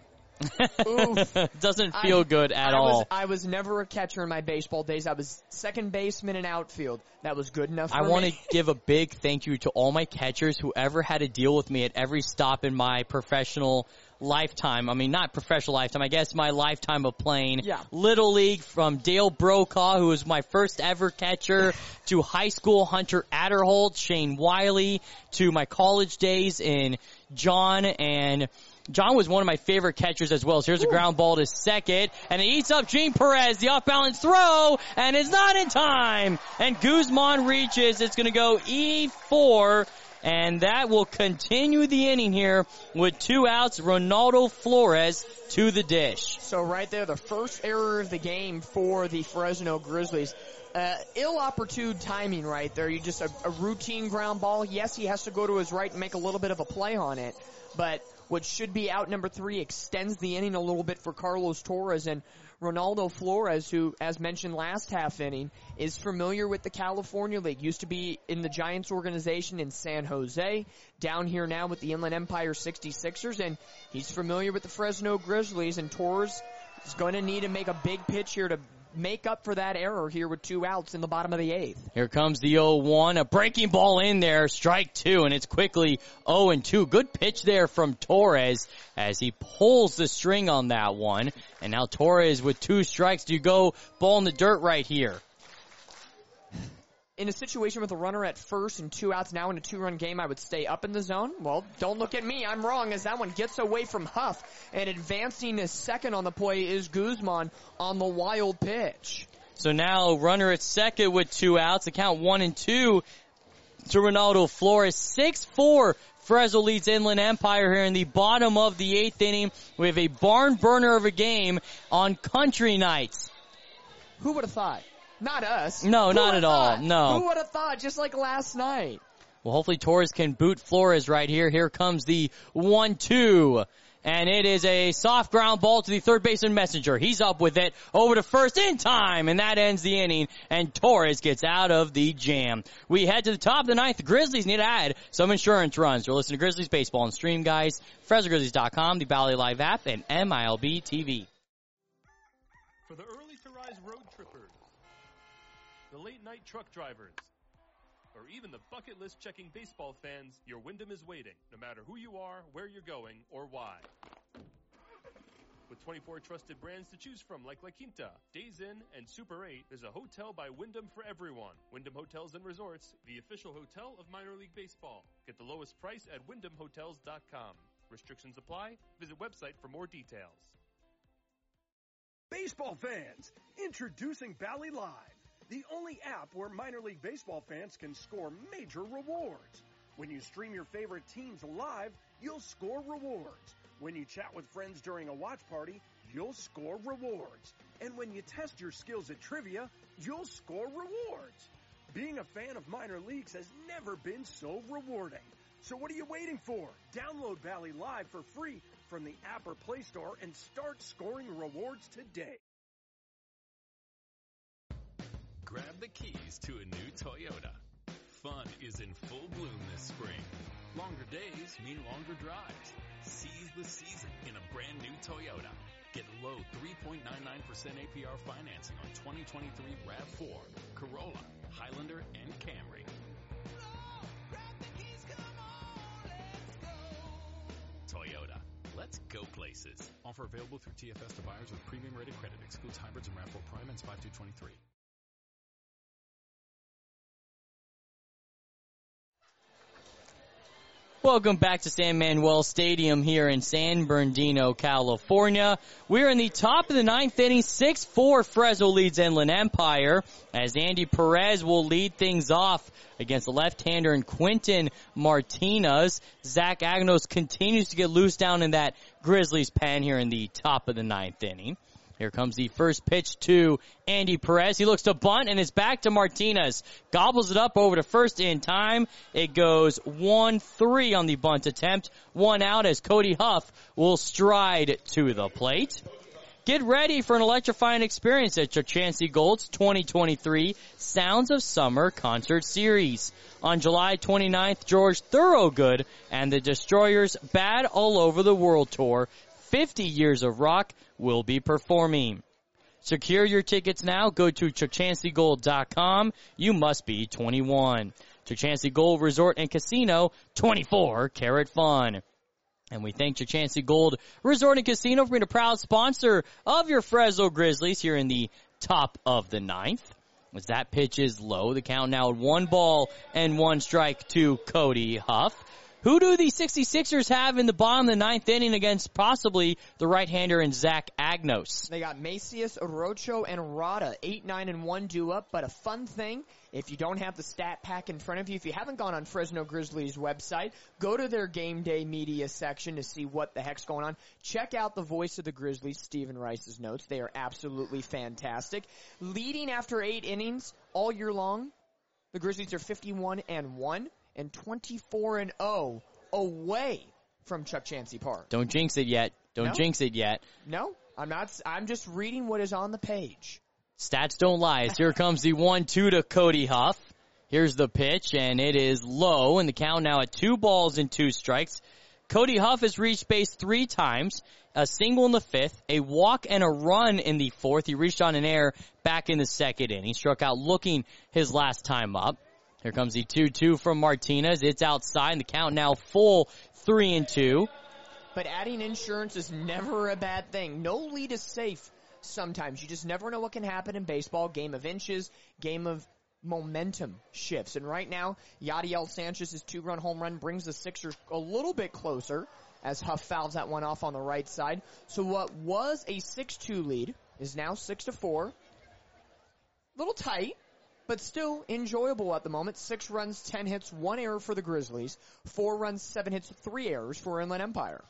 Doesn't feel good at all. I was never a catcher in my baseball days. I was second baseman and outfield. That was good enough for me. I want to give a big thank you to all my catchers who ever had to deal with me at every stop in my professional lifetime. I mean, not professional lifetime. I guess my lifetime of playing. Yeah. Little League, from Dale Brokaw, who was my first ever catcher, to high school Hunter Adderholt, Shane Wiley, to my college days in John was one of my favorite catchers as well. So here's a ground ball to second, and it eats up Gene Perez, the off-balance throw, and it's not in time. And Guzman reaches. It's going to go E4, and that will continue the inning here with 2 outs. Ronaldo Flores to the dish. So right there, the first error of the game for the Fresno Grizzlies. Ill-opportune timing right there. You just a routine ground ball. Yes, he has to go to his right and make a little bit of a play on it, but what should be out number 3 extends the inning a little bit for Carlos Torres. And Ronaldo Flores, who, as mentioned last half inning, is familiar with the California League. Used to be in the Giants organization in San Jose, down here now with the Inland Empire 66ers, and he's familiar with the Fresno Grizzlies. And Torres is going to need to make a big pitch here to make up for that error here with 2 outs in the bottom of the 8th. Here comes the 0-1, a breaking ball in there, strike 2, and it's quickly 0-2. Good pitch there from Torres as he pulls the string on that one. And now Torres with 2 strikes. Do you go ball in the dirt right here? In a situation with a runner at first and 2 outs now in a 2-run game, I would stay up in the zone. Well, don't look at me. I'm wrong, as that one gets away from Huff. And advancing his second on the play is Guzman on the wild pitch. So now runner at second with 2 outs. The count 1-2 to Ronaldo Flores. 6-4. Fresno leads Inland Empire here in the bottom of the 8th inning. We have a barn burner of a game on country nights. Who would have thought? Not us. No, not at all. No. Who would have thought? Just like last night. Well, hopefully Torres can boot Flores right here. Here comes the 1-2. And it is a soft ground ball to the third baseman Messenger. He's up with it over to first in time, and that ends the inning, and Torres gets out of the jam. We head to the top of the 9th. The Grizzlies need to add some insurance runs. You're listening to Grizzlies Baseball on Stream, guys. FresnoGrizzlies.com, the Bally Live app, and MILB TV. For the early to rise road trippers, the late night truck drivers, or even the bucket list checking baseball fans, your Wyndham is waiting, no matter who you are, where you're going, or why. With 24 trusted brands to choose from like La Quinta, Days Inn, and Super 8, there's a hotel by Wyndham for everyone. Wyndham Hotels and Resorts, the official hotel of minor league baseball. Get the lowest price at wyndhamhotels.com. Restrictions apply. Visit website for more details. Baseball fans, introducing Bally Live, the only app where minor league baseball fans can score major rewards. When you stream your favorite teams live, you'll score rewards. When you chat with friends during a watch party, you'll score rewards. And when you test your skills at trivia, you'll score rewards. Being a fan of minor leagues has never been so rewarding. So what are you waiting for? Download Bally Live for free from the app or Play Store and start scoring rewards today. Grab the keys to a new Toyota. Fun is in full bloom this spring. Longer days mean longer drives. Seize the season in a brand new Toyota. Get low 3.99% APR financing on 2023 RAV4, Corolla, Highlander, and Camry. Toyota. Let's go places. Offer available through TFS to buyers with premium rated credit. Excludes hybrids and RAV4 Prime and 5-223. Welcome back to San Manuel Stadium here in San Bernardino, California. We're in the top of the ninth inning. 6-4 Fresno leads Inland Empire as Andy Perez will lead things off against the left-hander in Quentin Martinez. Zach Agnos continues to get loose down in that Grizzlies pen here in the top of the ninth inning. Here comes the first pitch to Andy Perez. He looks to bunt, and it's back to Martinez. Gobbles it up over to first in time. It goes 1-3 on the bunt attempt. One out as Cody Huff will stride to the plate. Get ready for an electrifying experience at Chachansey Gold's 2023 Sounds of Summer Concert Series. On July 29th, George Thorogood and the Destroyers Bad All Over the World Tour, 50 Years of Rock, will be performing. Secure your tickets now. Go to ChachanseyGold.com. You must be 21. Chachansey Gold Resort and Casino, 24 karat fun. And we thank Chachansey Gold Resort and Casino for being a proud sponsor of your Fresno Grizzlies here in the top of the ninth. As that pitch is low, the count now at 1-1 strike to Cody Huff. Who do the 66ers have in the bottom of the ninth inning against possibly the right-hander in Zach Agnos? They got Macias, Orocho, and Rada. 8, 9, and 1 due up. But a fun thing, if you don't have the stat pack in front of you, if you haven't gone on Fresno Grizzlies website, go to their game day media section to see what the heck's going on. Check out the voice of the Grizzlies, Stephen Rice's notes. They are absolutely fantastic. Leading after 8 innings all year long, the Grizzlies are 51-1. And 24-0 away from Chachansey Park. Don't jinx it yet. Don't jinx it yet. No, I'm not. I'm just reading what is on the page. Stats don't lie. As here comes the 1-2 to Cody Huff. Here's the pitch, and it is low, and the count now at 2-2 strikes. Cody Huff has reached base 3 times, a single in the 5th, a walk and a run in the 4th. He reached on an error back in the 2nd inning. He struck out looking his last time up. Here comes the 2-2 from Martinez. It's outside, and the count now full 3-2. But adding insurance is never a bad thing. No lead is safe sometimes. You just never know what can happen in baseball. Game of inches, game of momentum shifts. And right now, Yadiel Sanchez's 2-run home run brings the Sixers a little bit closer as Huff fouls that one off on the right side. So what was a 6-2 lead is now 6-4. Little tight, but still enjoyable at the moment. 6 runs, 10 hits, 1 error for the Grizzlies. 4 runs, 7 hits, 3 errors for Inland Empire.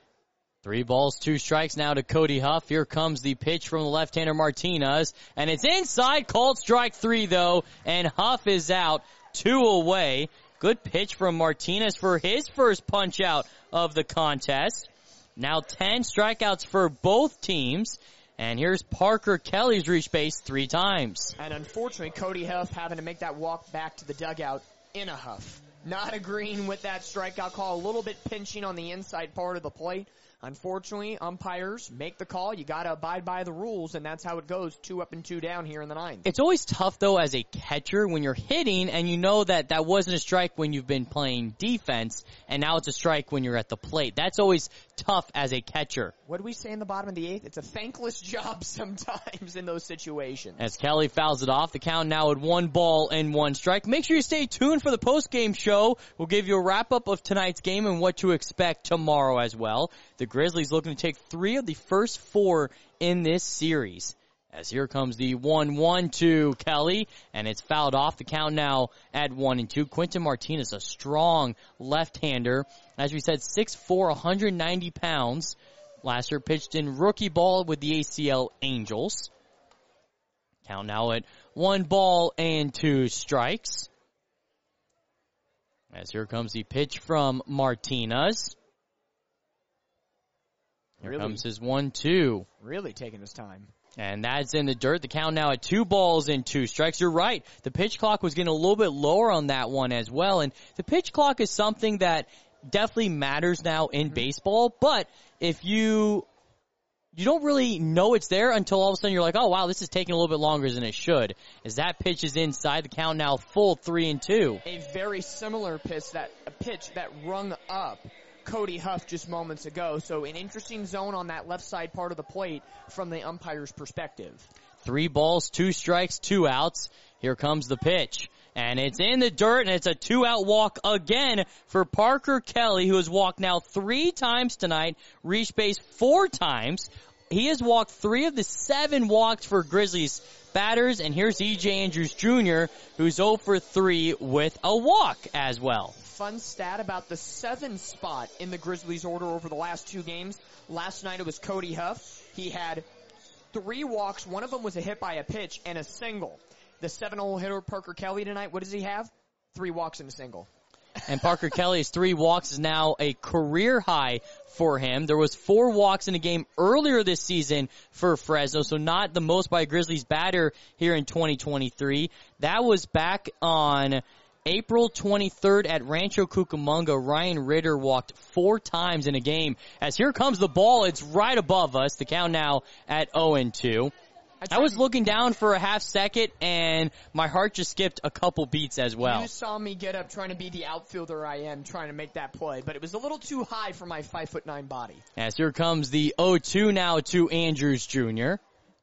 3 balls, 2 strikes now to Cody Huff. Here comes the pitch from the left-hander Martinez. And it's inside, called strike 3 though. And Huff is out, 2 away. Good pitch from Martinez for his first punch out of the contest. Now 10 strikeouts for both teams. And here's Parker Kelly's reached base 3 times. And unfortunately, Cody Huff having to make that walk back to the dugout in a huff. Not agreeing with that strikeout call. A little bit pinching on the inside part of the plate. Unfortunately, umpires make the call. You got to abide by the rules, and that's how it goes. 2 up and 2 down here in the ninth. It's always tough, though, as a catcher when you're hitting and you know that that wasn't a strike when you've been playing defense, and now it's a strike when you're at the plate. That's always tough as a catcher. What do we say in the bottom of the 8th? It's a thankless job sometimes in those situations. As Kelly fouls it off, the count now at 1 ball and 1 strike. Make sure you stay tuned for the post-game show. We'll give you a wrap-up of tonight's game and what to expect tomorrow as well. The Grizzlies looking to take 3 of the first 4 in this series. As here comes the 1-1 to Kelly, and it's fouled off. The count now at 1-2. Quentin Martinez, a strong left-hander. As we said, 6'4", 190 pounds. Last year pitched in rookie ball with the ACL Angels. Count now at 1 ball and 2 strikes. As here comes the pitch from Martinez. Here comes his 1-2. Really taking his time. And that's in the dirt. The count now at 2 balls and 2 strikes. You're right. The pitch clock was getting a little bit lower on that one as well. And the pitch clock is something that definitely matters now in baseball. But if you don't really know it's there until all of a sudden you're like, oh, wow, this is taking a little bit longer than it should. As that pitch is inside, the count now full 3-2. A very similar pitch that rung up Cody Huff just moments ago. So an interesting zone on that left side part of the plate from the umpire's perspective. 3 balls, 2 strikes, 2 outs. Here comes the pitch. And it's in the dirt, and it's a 2-out walk again for Parker Kelly, who has walked now 3 times tonight, reached base 4 times. He has walked 3 of the 7 walks for Grizzlies batters, and here's E.J. Andrews Jr., who's 0 for 3 with a walk as well. Fun stat about the 7th spot in the Grizzlies order over the last 2 games. Last night it was Cody Huff. He had 3 walks. One of them was a hit by a pitch and a single. The 7-hole hitter Parker Kelly tonight, what does he have? 3 walks and a single. And Parker Kelly's 3 walks is now a career high for him. There was 4 walks in a game earlier this season for Fresno, so not the most by a Grizzlies batter here in 2023. That was back on April 23rd at Rancho Cucamonga. Ryan Ritter walked 4 times in a game. As here comes the ball, it's right above us. The count now at 0-2. I was looking down for a half second, and my heart just skipped a couple beats as well. You saw me get up trying to be the outfielder I am, trying to make that play, but it was a little too high for my 5'9" body. As here comes the 0-2 now to Andrews Jr.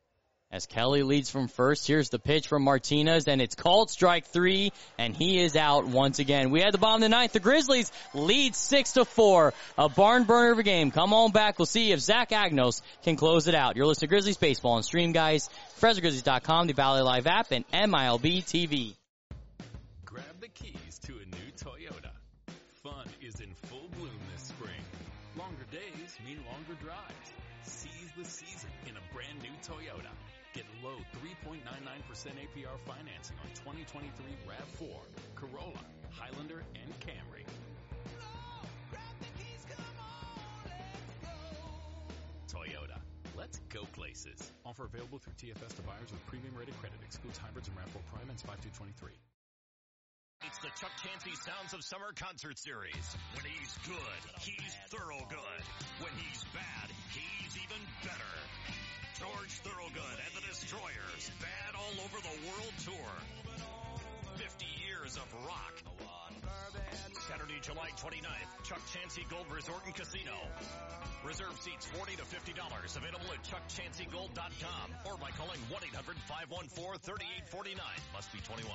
As Kelly leads from first, here's the pitch from Martinez, and it's called strike 3, and he is out once again. We had the bottom of the 9th. The Grizzlies lead 6-4. A barn burner of a game. Come on back. We'll see if Zach Agnos can close it out. You're listening to Grizzlies Baseball on Stream, guys. FresnoGrizzlies.com, the Valley Live app, and MILB TV. Grab the keys to a new Toyota. Fun is in full bloom this spring. Longer days mean longer drives. Seize the season in a brand new Toyota. Get low 3.99% APR financing on 2023 RAV4, Corolla, Highlander, and Camry. Toyota. Let's go places. Offer available through TFS to buyers with premium rated credit. Excludes hybrids and RAV4 Prime and 5/2/23. It's the Chuck Chansey Sounds of Summer concert series. When he's good, he's thorough good. When he's bad, he's even better. George Thorogood and the Destroyers, bad all over the world tour. 50 years of rock. Saturday, July 29th, Chuck Chansey Gold Resort and Casino. Reserve seats $40 to $50. Available at chuckchanseygold.com or by calling 1-800-514-3849. Must be 21.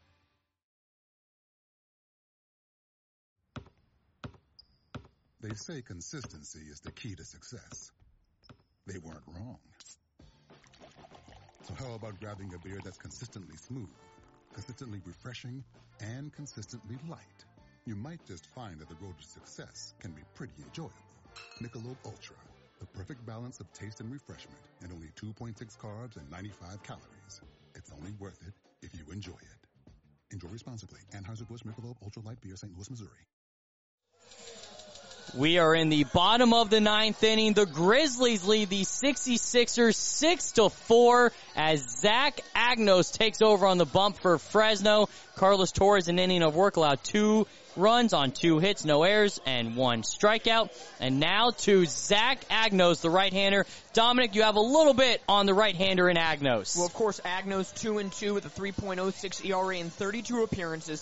They say consistency is the key to success. They weren't wrong. So how about grabbing a beer that's consistently smooth, consistently refreshing, and consistently light? You might just find that the road to success can be pretty enjoyable. Michelob Ultra, the perfect balance of taste and refreshment, and only 2.6 carbs and 95 calories. It's only worth it if you enjoy it. Enjoy responsibly. Anheuser-Busch Michelob Ultra Light Beer, St. Louis, Missouri. We are in the bottom of the 9th inning. The Grizzlies lead the 66ers 6-4 as Zach Agnos takes over on the bump for Fresno. Carlos Torres, an inning of work, allowed 2 runs on 2 hits, no errors, and 1 strikeout. And now to Zach Agnos, the right-hander. Dominic, you have a little bit on the right-hander in Agnos. Well, of course, Agnos 2-2 with a 3.06 ERA in 32 appearances,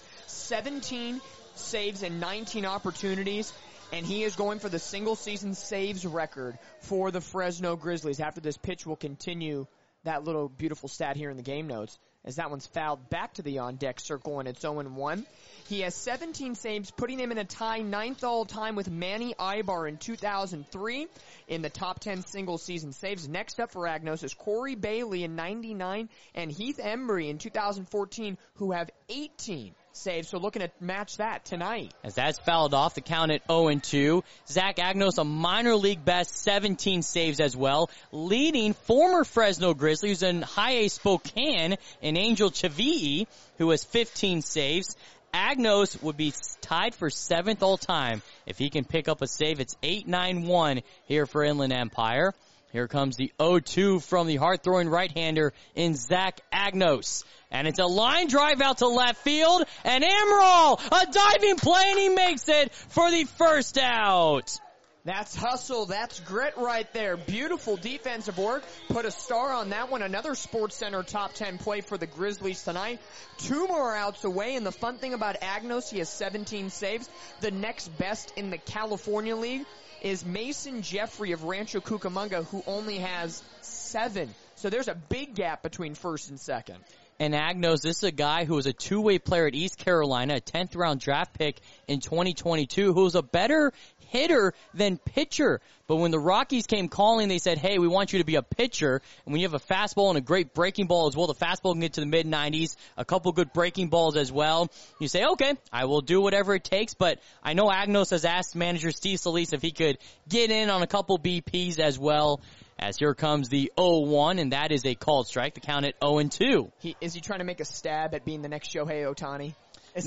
17 saves and 19 opportunities. And he is going for the single-season saves record for the Fresno Grizzlies. After this pitch, we'll continue that little beautiful stat here in the game notes, as that one's fouled back to the on-deck circle, and it's 0-1. He has 17 saves, putting him in a tie 9th all-time with Manny Ibar in 2003 in the top 10 single-season saves. Next up for Agnos is Corey Bailey in 99 and Heath Embry in 2014, who have 18 saves. So looking to match that tonight. As that's fouled off, the count at 0-2. Zach Agnos, a minor league best, 17 saves as well, leading former Fresno Grizzlies in High A Spokane in Angel Chavi'i, who has 15 saves. Agnos would be tied for 7th all-time if he can pick up a save. It's 8-9-1 here for Inland Empire. Here comes the 0-2 from the hard-throwing right-hander in Zach Agnos. And it's a line drive out to left field, and Amaral, a diving play, and he makes it for the first out. That's hustle. That's grit right there. Beautiful defensive work. Put a star on that one. Another SportsCenter top 10 play for the Grizzlies tonight. 2 more outs away. And the fun thing about Agnos, he has 17 saves. The next best in the California League is Mason Jeffrey of Rancho Cucamonga, who only has 7. So there's a big gap between first and second. And Agnos, this is a guy who was a two-way player at East Carolina, a 10th round draft pick in 2022, who was a better hitter than pitcher. But when the Rockies came calling, they said, hey, we want you to be a pitcher. And when you have a fastball and a great breaking ball as well, the fastball can get to the mid-90s, a couple good breaking balls as well. You say, okay, I will do whatever it takes. But I know Agnos has asked manager Steve Solis if he could get in on a couple BPs as well. As here comes the 0-1, and that is a called strike. The count at 0-2. Is he trying to make a stab at being the next Shohei Ohtani?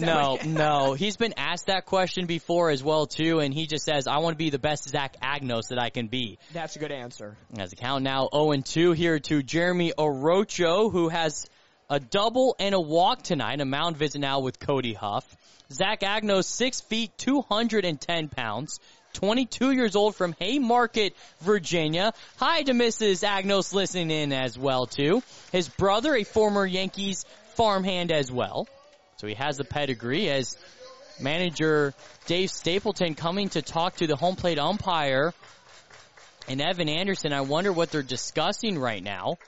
No. He's been asked that question before as well, too, and he just says, I want to be the best Zach Agnos that I can be. That's a good answer. As the count now 0-2 here to Jeremy Orocho, who has a double and a walk tonight, a mound visit now with Cody Huff. Zach Agnos, 6 feet, 210 pounds. 22 years old from Haymarket, Virginia. Hi to Mrs. Agnos listening in as well, too. His brother, a former Yankees farmhand as well. So he has the pedigree as manager Dave Stapleton coming to talk to the home plate umpire and Evan Anderson. I wonder what they're discussing right now.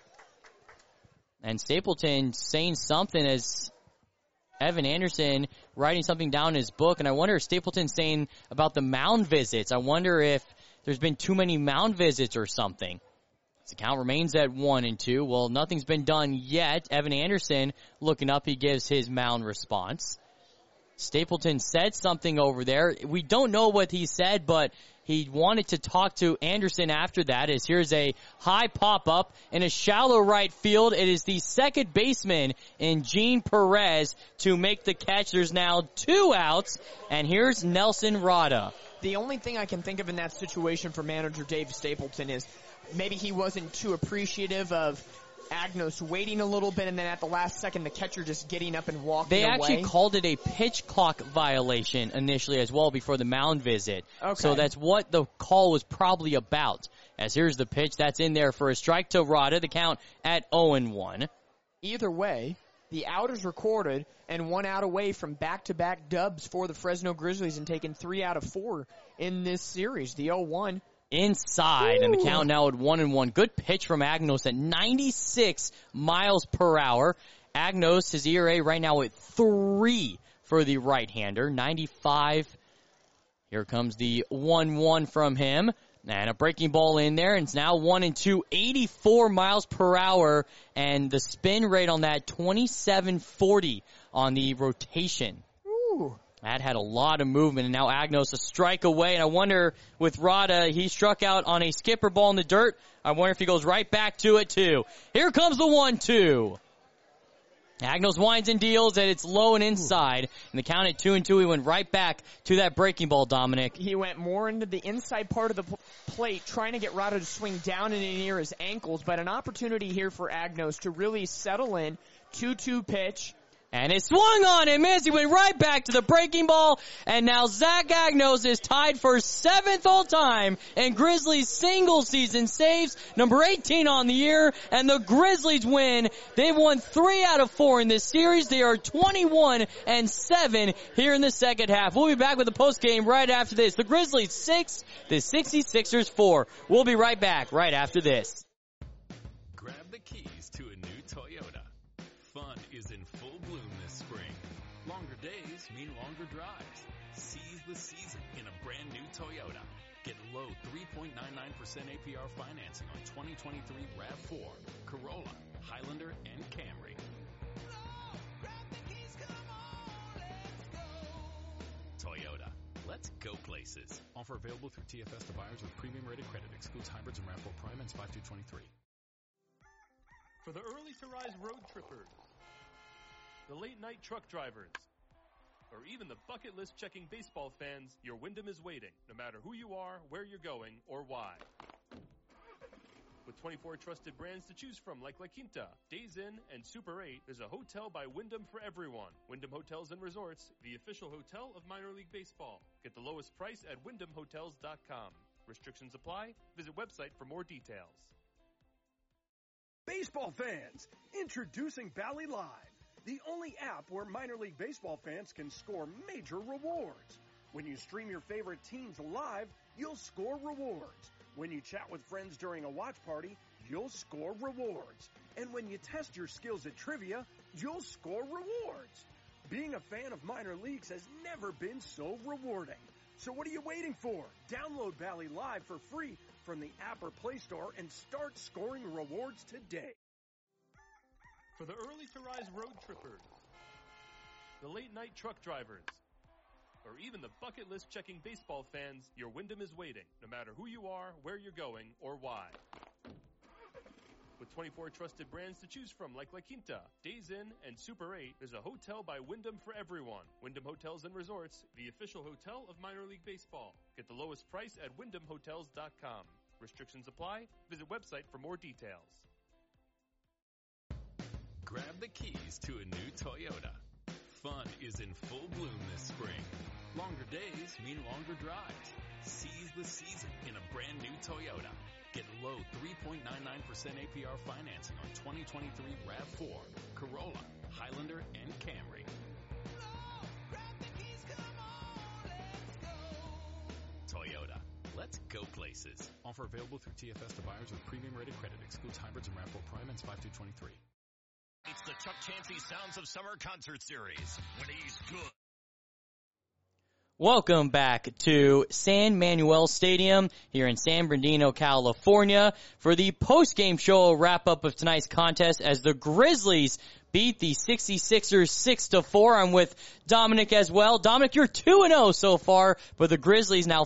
And Stapleton saying something as Evan Anderson writing something down in his book, and I wonder if Stapleton's saying about the mound visits. I wonder if there's been too many mound visits or something. The count remains at 1-2. Well, nothing's been done yet. Evan Anderson looking up, he gives his mound response. Stapleton said something over there. We don't know what he said, but he wanted to talk to Anderson after that. As here's a high pop-up in a shallow right field. It is the second baseman in Gene Perez to make the catch. There's now 2 outs, and here's Nelson Rada. The only thing I can think of in that situation for manager Dave Stapleton is maybe he wasn't too appreciative of Agnos waiting a little bit, and then at the last second, the catcher just getting up and walking away. They actually called it a pitch clock violation initially as well before the mound visit. Okay. So that's what the call was probably about. As here's the pitch that's in there for a strike to Rada. The count at 0-1. Either way, the out is recorded, and 1 out away from back-to-back dubs for the Fresno Grizzlies and taking 3 out of 4 in this series. The 0-1. Inside, and the count now at 1-1. Good pitch from Agnos at 96 miles per hour. Agnos, his ERA right now at 3 for the right-hander, 95. Here comes the 1-1 from him. And a breaking ball in there, and it's now 1-2, 84 miles per hour, and the spin rate on that, 2740 on the rotation. Ooh. That had a lot of movement, and now Agnos a strike away, and I wonder, with Rada, he struck out on a skipper ball in the dirt. I wonder if he goes right back to it, too. Here comes the 1-2. Agnos winds and deals, and it's low and inside. And the count at 2-2, he went right back to that breaking ball, Dominic. He went more into the inside part of the plate, trying to get Rada to swing down and near his ankles, but an opportunity here for Agnos to really settle in. 2-2 pitch. And it swung on him as he went right back to the breaking ball. And now Zach Agnos is tied for 7th all time in Grizzlies single season saves, number 18 on the year. And the Grizzlies win. They've won 3 out of 4 in this series. They are 21-7 here in the second half. We'll be back with the post game right after this. The Grizzlies 6, the 66ers 4. We'll be right back right after this. Grab the keys to a new Toyota. Fun is in full bloom this spring. Longer days mean longer drives. Seize the season in a brand new Toyota. Get low 3.99% APR financing on 2023 RAV4, Corolla, Highlander, and Camry. Toyota. Let's go places. Offer available through TFS to buyers with premium rated credit. Excludes hybrids and RAV4 Prime and 5-223. For the early to rise road trippers, the late night truck drivers, or even the bucket list checking baseball fans, your Wyndham is waiting, no matter who you are, where you're going, or why. With 24 trusted brands to choose from like La Quinta, Days Inn, and Super 8, there's a hotel by Wyndham for everyone. Wyndham Hotels and Resorts, the official hotel of minor league baseball. Get the lowest price at WyndhamHotels.com. Restrictions apply. Visit website for more details. Baseball fans, introducing Bally Live, the only app where minor league baseball fans can score major rewards. When you stream your favorite teams live, you'll score rewards. When you chat with friends during a watch party, you'll score rewards. And when you test your skills at trivia, you'll score rewards. Being a fan of minor leagues has never been so rewarding. So what are you waiting for? Download Bally Live for free from the app or Play Store and start scoring rewards today. For the early to rise road trippers, the late night truck drivers, or even the bucket list checking baseball fans, your Wyndham is waiting, no matter who you are, where you're going, or why. With 24 trusted brands to choose from like La Quinta, Days Inn, and Super 8, there's a hotel by Wyndham for everyone. Wyndham Hotels and Resorts, the official hotel of minor league baseball. Get the lowest price at WyndhamHotels.com. Restrictions apply. Visit website for more details. Grab the keys to a new Toyota. Fun is in full bloom this spring. Longer days mean longer drives. Seize the season in a brand new Toyota. Get low 3.99% APR financing on 2023 RAV4, Corolla, Highlander, and Camry. Toyota. Let's go places. Offer available through TFS to buyers with premium rated credit. Excludes hybrids and RAV4 Prime and 5-223. It's the Chuck Chansey Sounds of Summer concert series. When he's good. Welcome back to San Manuel Stadium here in San Bernardino, California for the post-game show wrap-up of tonight's contest as the Grizzlies beat the 66ers 6-4. I'm with Dominic as well. Dominic, you're 2-0 so far, but the Grizzlies now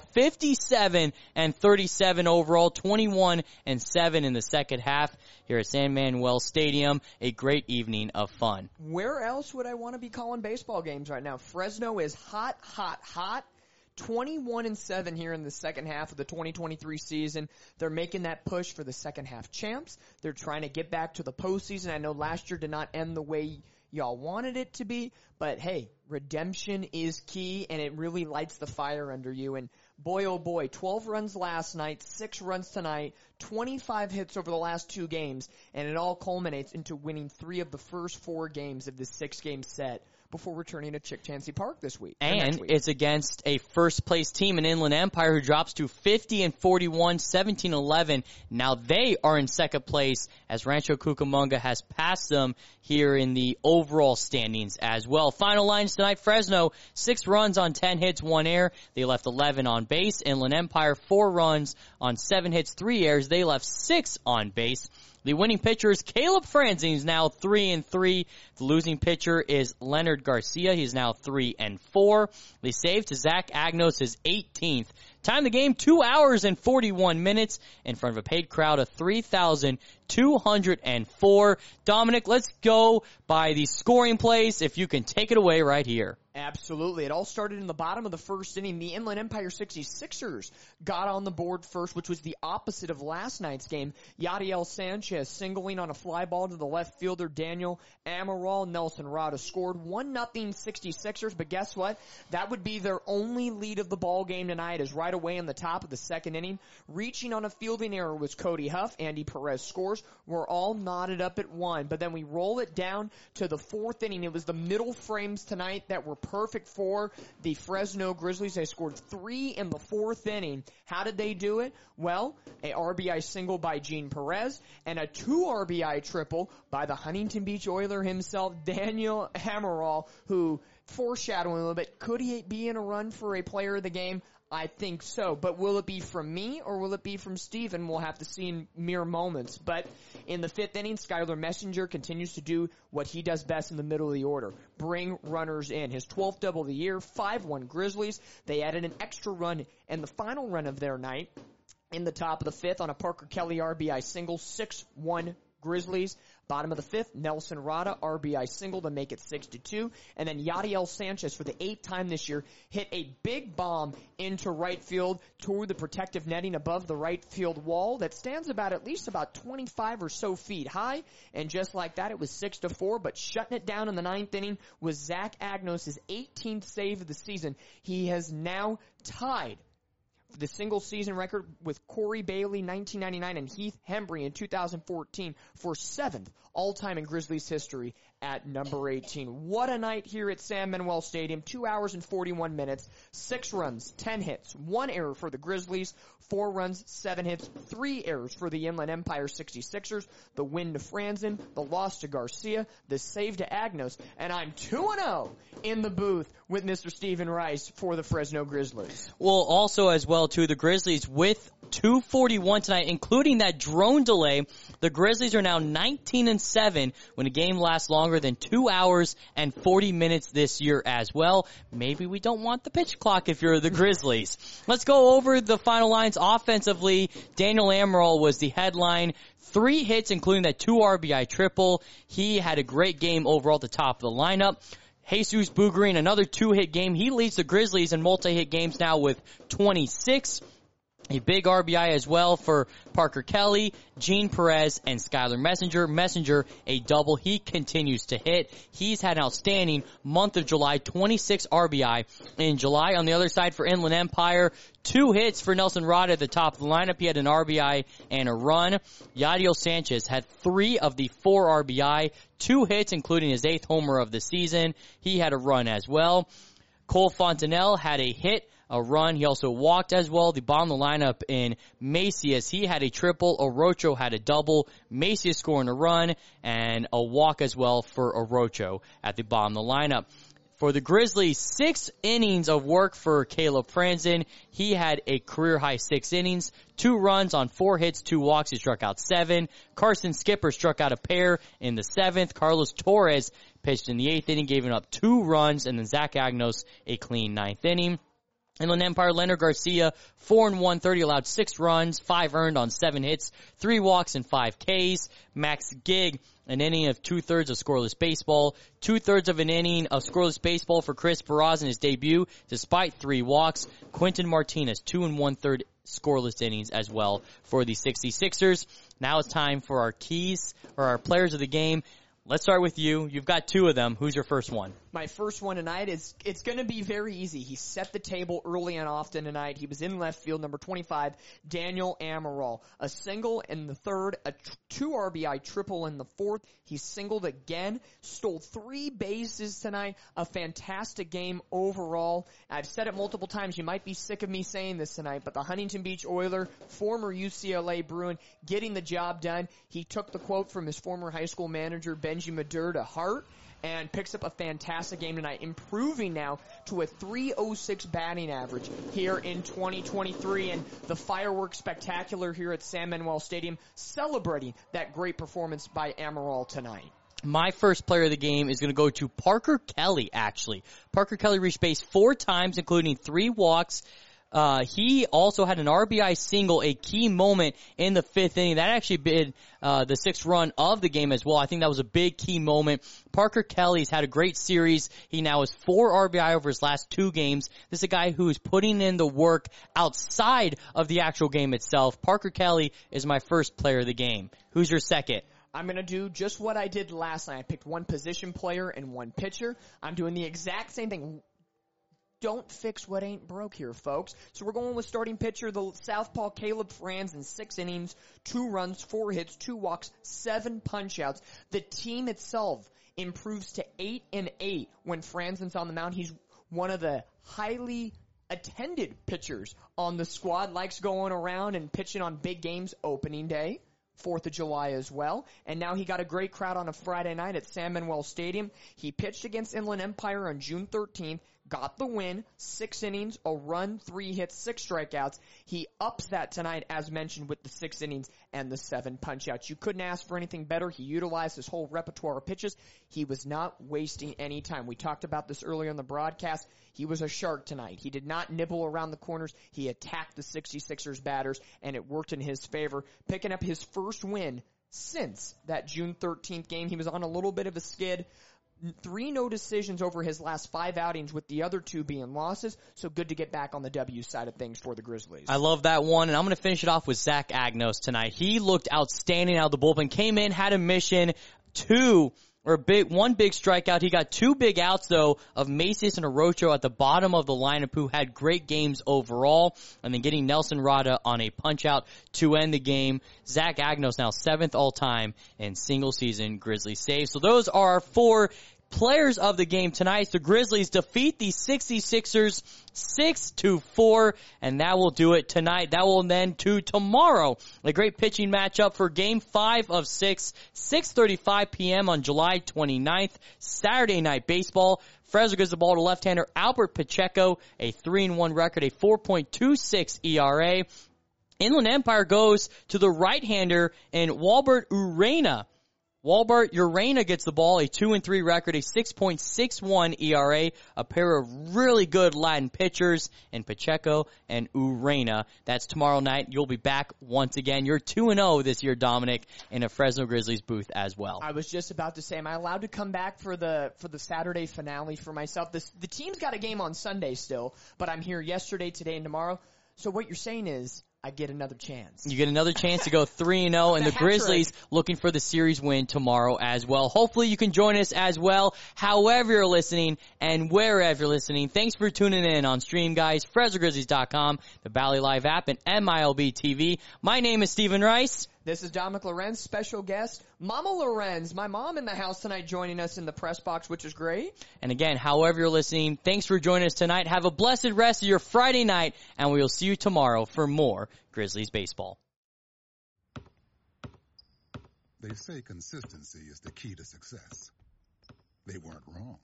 57-37 overall, 21-7 in the second half here at San Manuel Stadium. A great evening of fun. Where else would I want to be calling baseball games right now? Fresno is hot, hot, hot. 21-7 here in the second half of the 2023 season. They're making that push for the second half champs. They're trying to get back to the postseason. I know last year did not end the way y'all wanted it to be, but hey, redemption is key, and it really lights the fire under you. And boy, oh boy, 12 runs last night, 6 runs tonight, 25 hits over the last 2 games, and it all culminates into winning 3 of the first 4 games of this 6-game set before returning to Chick Chansey Park this week. And it's against a first-place team in Inland Empire who drops to 50-41, 17-11. Now they are in second place as Rancho Cucamonga has passed them here in the overall standings as well. Final lines tonight, Fresno, 6 runs on 10 hits, 1 error. They left 11 on base. Inland Empire, 4 runs on 7 hits, 3 errors. They left 6 on base. The winning pitcher is Caleb Franzen. He's now 3-3. The losing pitcher is Leonard Garcia. He's now 3-4. The save to Zach Agnos is 18th. Time of the game, 2 hours and 41 minutes in front of a paid crowd of 3,204. Dominic, let's go by the scoring place. If you can take it away right here. Absolutely. It all started in the bottom of the first inning. The Inland Empire 66ers got on the board first, which was the opposite of last night's game. Yadiel Sanchez singling on a fly ball to the left fielder Daniel Amaral. Nelson Rada scored 1-0 66ers, but guess what? That would be their only lead of the ball game tonight, as right away in the top of the second inning, reaching on a fielding error was Cody Huff. Andy Perez scores. We're all knotted up at 1, but then we roll it down to the fourth inning. It was the middle frames tonight that were perfect for the Fresno Grizzlies. They scored 3 in the fourth inning. How did they do it? Well, a RBI single by Gene Perez and a 2 RBI triple by the Huntington Beach Oiler himself, Daniel Amaral, who, foreshadowing a little bit, could he be in a run for a player of the game? I think so. But will it be from me or will it be from Steven? We'll have to see in mere moments. But in the fifth inning, Skylar Messenger continues to do what he does best in the middle of the order. Bring runners in. His 12th double of the year, 5-1 Grizzlies. They added an extra run in the final run of their night in the top of the fifth on a Parker Kelly RBI single, 6-1 Grizzlies. Bottom of the fifth, Nelson Rada, RBI single to make it 6-2. And then Yadiel Sanchez, for the 8th time this year, hit a big bomb into right field toward the protective netting above the right field wall that stands at least about 25 or so feet high. And just like that, it was 6-4. But shutting it down in the 9th inning was Zach Agnos' 18th save of the season. He has now tied the single season record with Corey Bailey 1999 and Heath Hembry in 2014 for 7th all-time in Grizzlies history at number 18. What a night here at San Manuel Stadium. 2 hours and 41 minutes, 6 runs, 10 hits, 1 error for the Grizzlies, 4 runs, 7 hits, 3 errors for the Inland Empire 66ers, the win to Franzen, the loss to Garcia, the save to Agnos, and I'm 2-0 in the booth with Mr. Stephen Rice for the Fresno Grizzlies. Well, also as well, too, the Grizzlies with 241 tonight, including that drone delay. The Grizzlies are now 19-7 when a game lasts longer than 2 hours and 40 minutes this year as well. Maybe we don't want the pitch clock if you're the Grizzlies. Let's go over the final lines. Offensively, Daniel Amaral was the headline. 3 hits, including that 2 RBI triple. He had a great game overall at the top of the lineup. Jesus Bougrine, another 2-hit game. He leads the Grizzlies in multi-hit games now with 26. A big RBI as well for Parker Kelly, Gene Perez, and Skylar Messenger. Messenger, a double. He continues to hit. He's had an outstanding month of July, 26 RBI in July. On the other side for Inland Empire, 2 hits for Nelson Rada at the top of the lineup. He had an RBI and a run. Yadiel Sanchez had 3 of the 4 RBI, 2 hits, including his 8th homer of the season. He had a run as well. Cole Fontenelle had a hit, a run. He also walked as well. The bottom of the lineup in Macias, he had a triple. Orocho had a double. Macias scoring a run and a walk as well for Orocho at the bottom of the lineup. For the Grizzlies, 6 innings of work for Caleb Franzen. He had a career-high 6 innings, 2 runs on 4 hits, 2 walks. He struck out 7. Carson Skipper struck out a pair in the 7th. Carlos Torres pitched in the 8th inning, giving up 2 runs, and then Zach Agnos a clean 9th inning. Inland Empire, Leonard Garcia, 4-1-30, allowed 6 runs, 5 earned on 7 hits, 3 walks and 5 Ks. Max Gig, an inning of 2/3 of scoreless baseball, 2/3 of an inning of scoreless baseball for Chris Barraz in his debut, despite 3 walks. Quentin Martinez, 2 1/3 scoreless innings as well for the 66ers. Now it's time for our keys, or our players of the game. Let's start with you. You've got 2 of them. Who's your first one? My first one tonight it's going to be very easy. He set the table early and often tonight. He was in left field, number 25, Daniel Amaral. A single in the 3rd, a 2 RBI triple in the 4th. He singled again, stole 3 bases tonight. A fantastic game overall. I've said it multiple times. You might be sick of me saying this tonight, but the Huntington Beach Oiler, former UCLA Bruin, getting the job done. He took the quote from his former high school manager, Benji Madur, to heart, and picks up a fantastic game tonight, improving now to a .306 batting average here in 2023, and the fireworks spectacular here at San Manuel Stadium, celebrating that great performance by Amaral tonight. My first player of the game is going to go to Parker Kelly, actually. Parker Kelly reached base 4 times, including 3 walks. He also had an RBI single, a key moment in the 5th inning. That actually been the 6th run of the game as well. I think that was a big key moment. Parker Kelly's had a great series. He now has 4 RBI over his last 2 games. This is a guy who is putting in the work outside of the actual game itself. Parker Kelly is my first player of the game. Who's your second? I'm going to do just what I did last night. I picked one position player and one pitcher. I'm doing the exact same thing. Don't fix what ain't broke here, folks. So we're going with starting pitcher, the southpaw Caleb Franz in 6 innings, 2 runs, 4 hits, 2 walks, 7 punch-outs. The team itself improves to 8-8 when Franzen's on the mound. He's one of the highly attended pitchers on the squad, likes going around and pitching on big games, opening day, 4th of July as well. And now he got a great crowd on a Friday night at San Manuel Stadium. He pitched against Inland Empire on June 13th, got the win, 6 innings, a run, 3 hits, 6 strikeouts. He ups that tonight, as mentioned, with the 6 innings and the 7 punch-outs. You couldn't ask for anything better. He utilized his whole repertoire of pitches. He was not wasting any time. We talked about this earlier in the broadcast. He was a shark tonight. He did not nibble around the corners. He attacked the 66ers batters, and it worked in his favor, picking up his first win since that June 13th game. He was on a little bit of a skid. 3 no decisions over his last 5 outings, with the other 2 being losses. So good to get back on the W side of things for the Grizzlies. I love that one, and I'm going to finish it off with Zach Agnos tonight. He looked outstanding out of the bullpen, came in, had a mission, one big strikeout. He got 2 big outs, though, of Macias and Orocho at the bottom of the lineup, who had great games overall, and then getting Nelson Rada on a punch-out to end the game. Zach Agnos now 7th all-time in single-season Grizzlies saves. So those are our 4 players of the game tonight. The Grizzlies defeat the 66ers 6-4, and that will do it tonight. That will then to tomorrow. A great pitching matchup for Game 5 of 6, 6:35 p.m. on July 29th, Saturday Night Baseball. Fresno gives the ball to left-hander Albert Pacheco, a 3-1 record, a 4.26 ERA. Inland Empire goes to the right-hander in Walbert Urena. Walbert Urena gets the ball, a 2-3 record, a 6.61 ERA, a pair of really good Latin pitchers in Pacheco and Urena. That's tomorrow night. You'll be back once again. You're 2-0 this year, Dominic, in a Fresno Grizzlies booth as well. I was just about to say, am I allowed to come back for the Saturday finale for myself? The team's got a game on Sunday still, but I'm here yesterday, today, and tomorrow. So what you're saying is, I get another chance. You get another chance to go 3-0, and the Grizzlies looking for the series win tomorrow as well. Hopefully you can join us as well, however you're listening and wherever you're listening. Thanks for tuning in on Stream, guys, FresnoGrizzlies.com, the Bally Live app, and MILB TV. My name is Stephen Rice. This is Dominic Lorenz, special guest, Mama Lorenz, my mom in the house tonight joining us in the press box, which is great. And again, however you're listening, thanks for joining us tonight. Have a blessed rest of your Friday night, and we will see you tomorrow for more Grizzlies baseball. They say consistency is the key to success. They weren't wrong.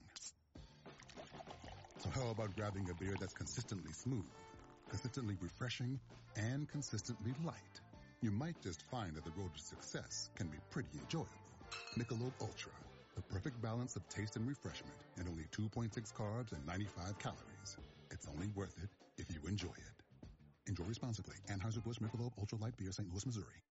So how about grabbing a beer that's consistently smooth, consistently refreshing, and consistently light? You might just find that the road to success can be pretty enjoyable. Michelob Ultra, the perfect balance of taste and refreshment, and only 2.6 carbs and 95 calories. It's only worth it if you enjoy it. Enjoy responsibly. Anheuser-Busch Michelob Ultra Light Beer, St. Louis, Missouri.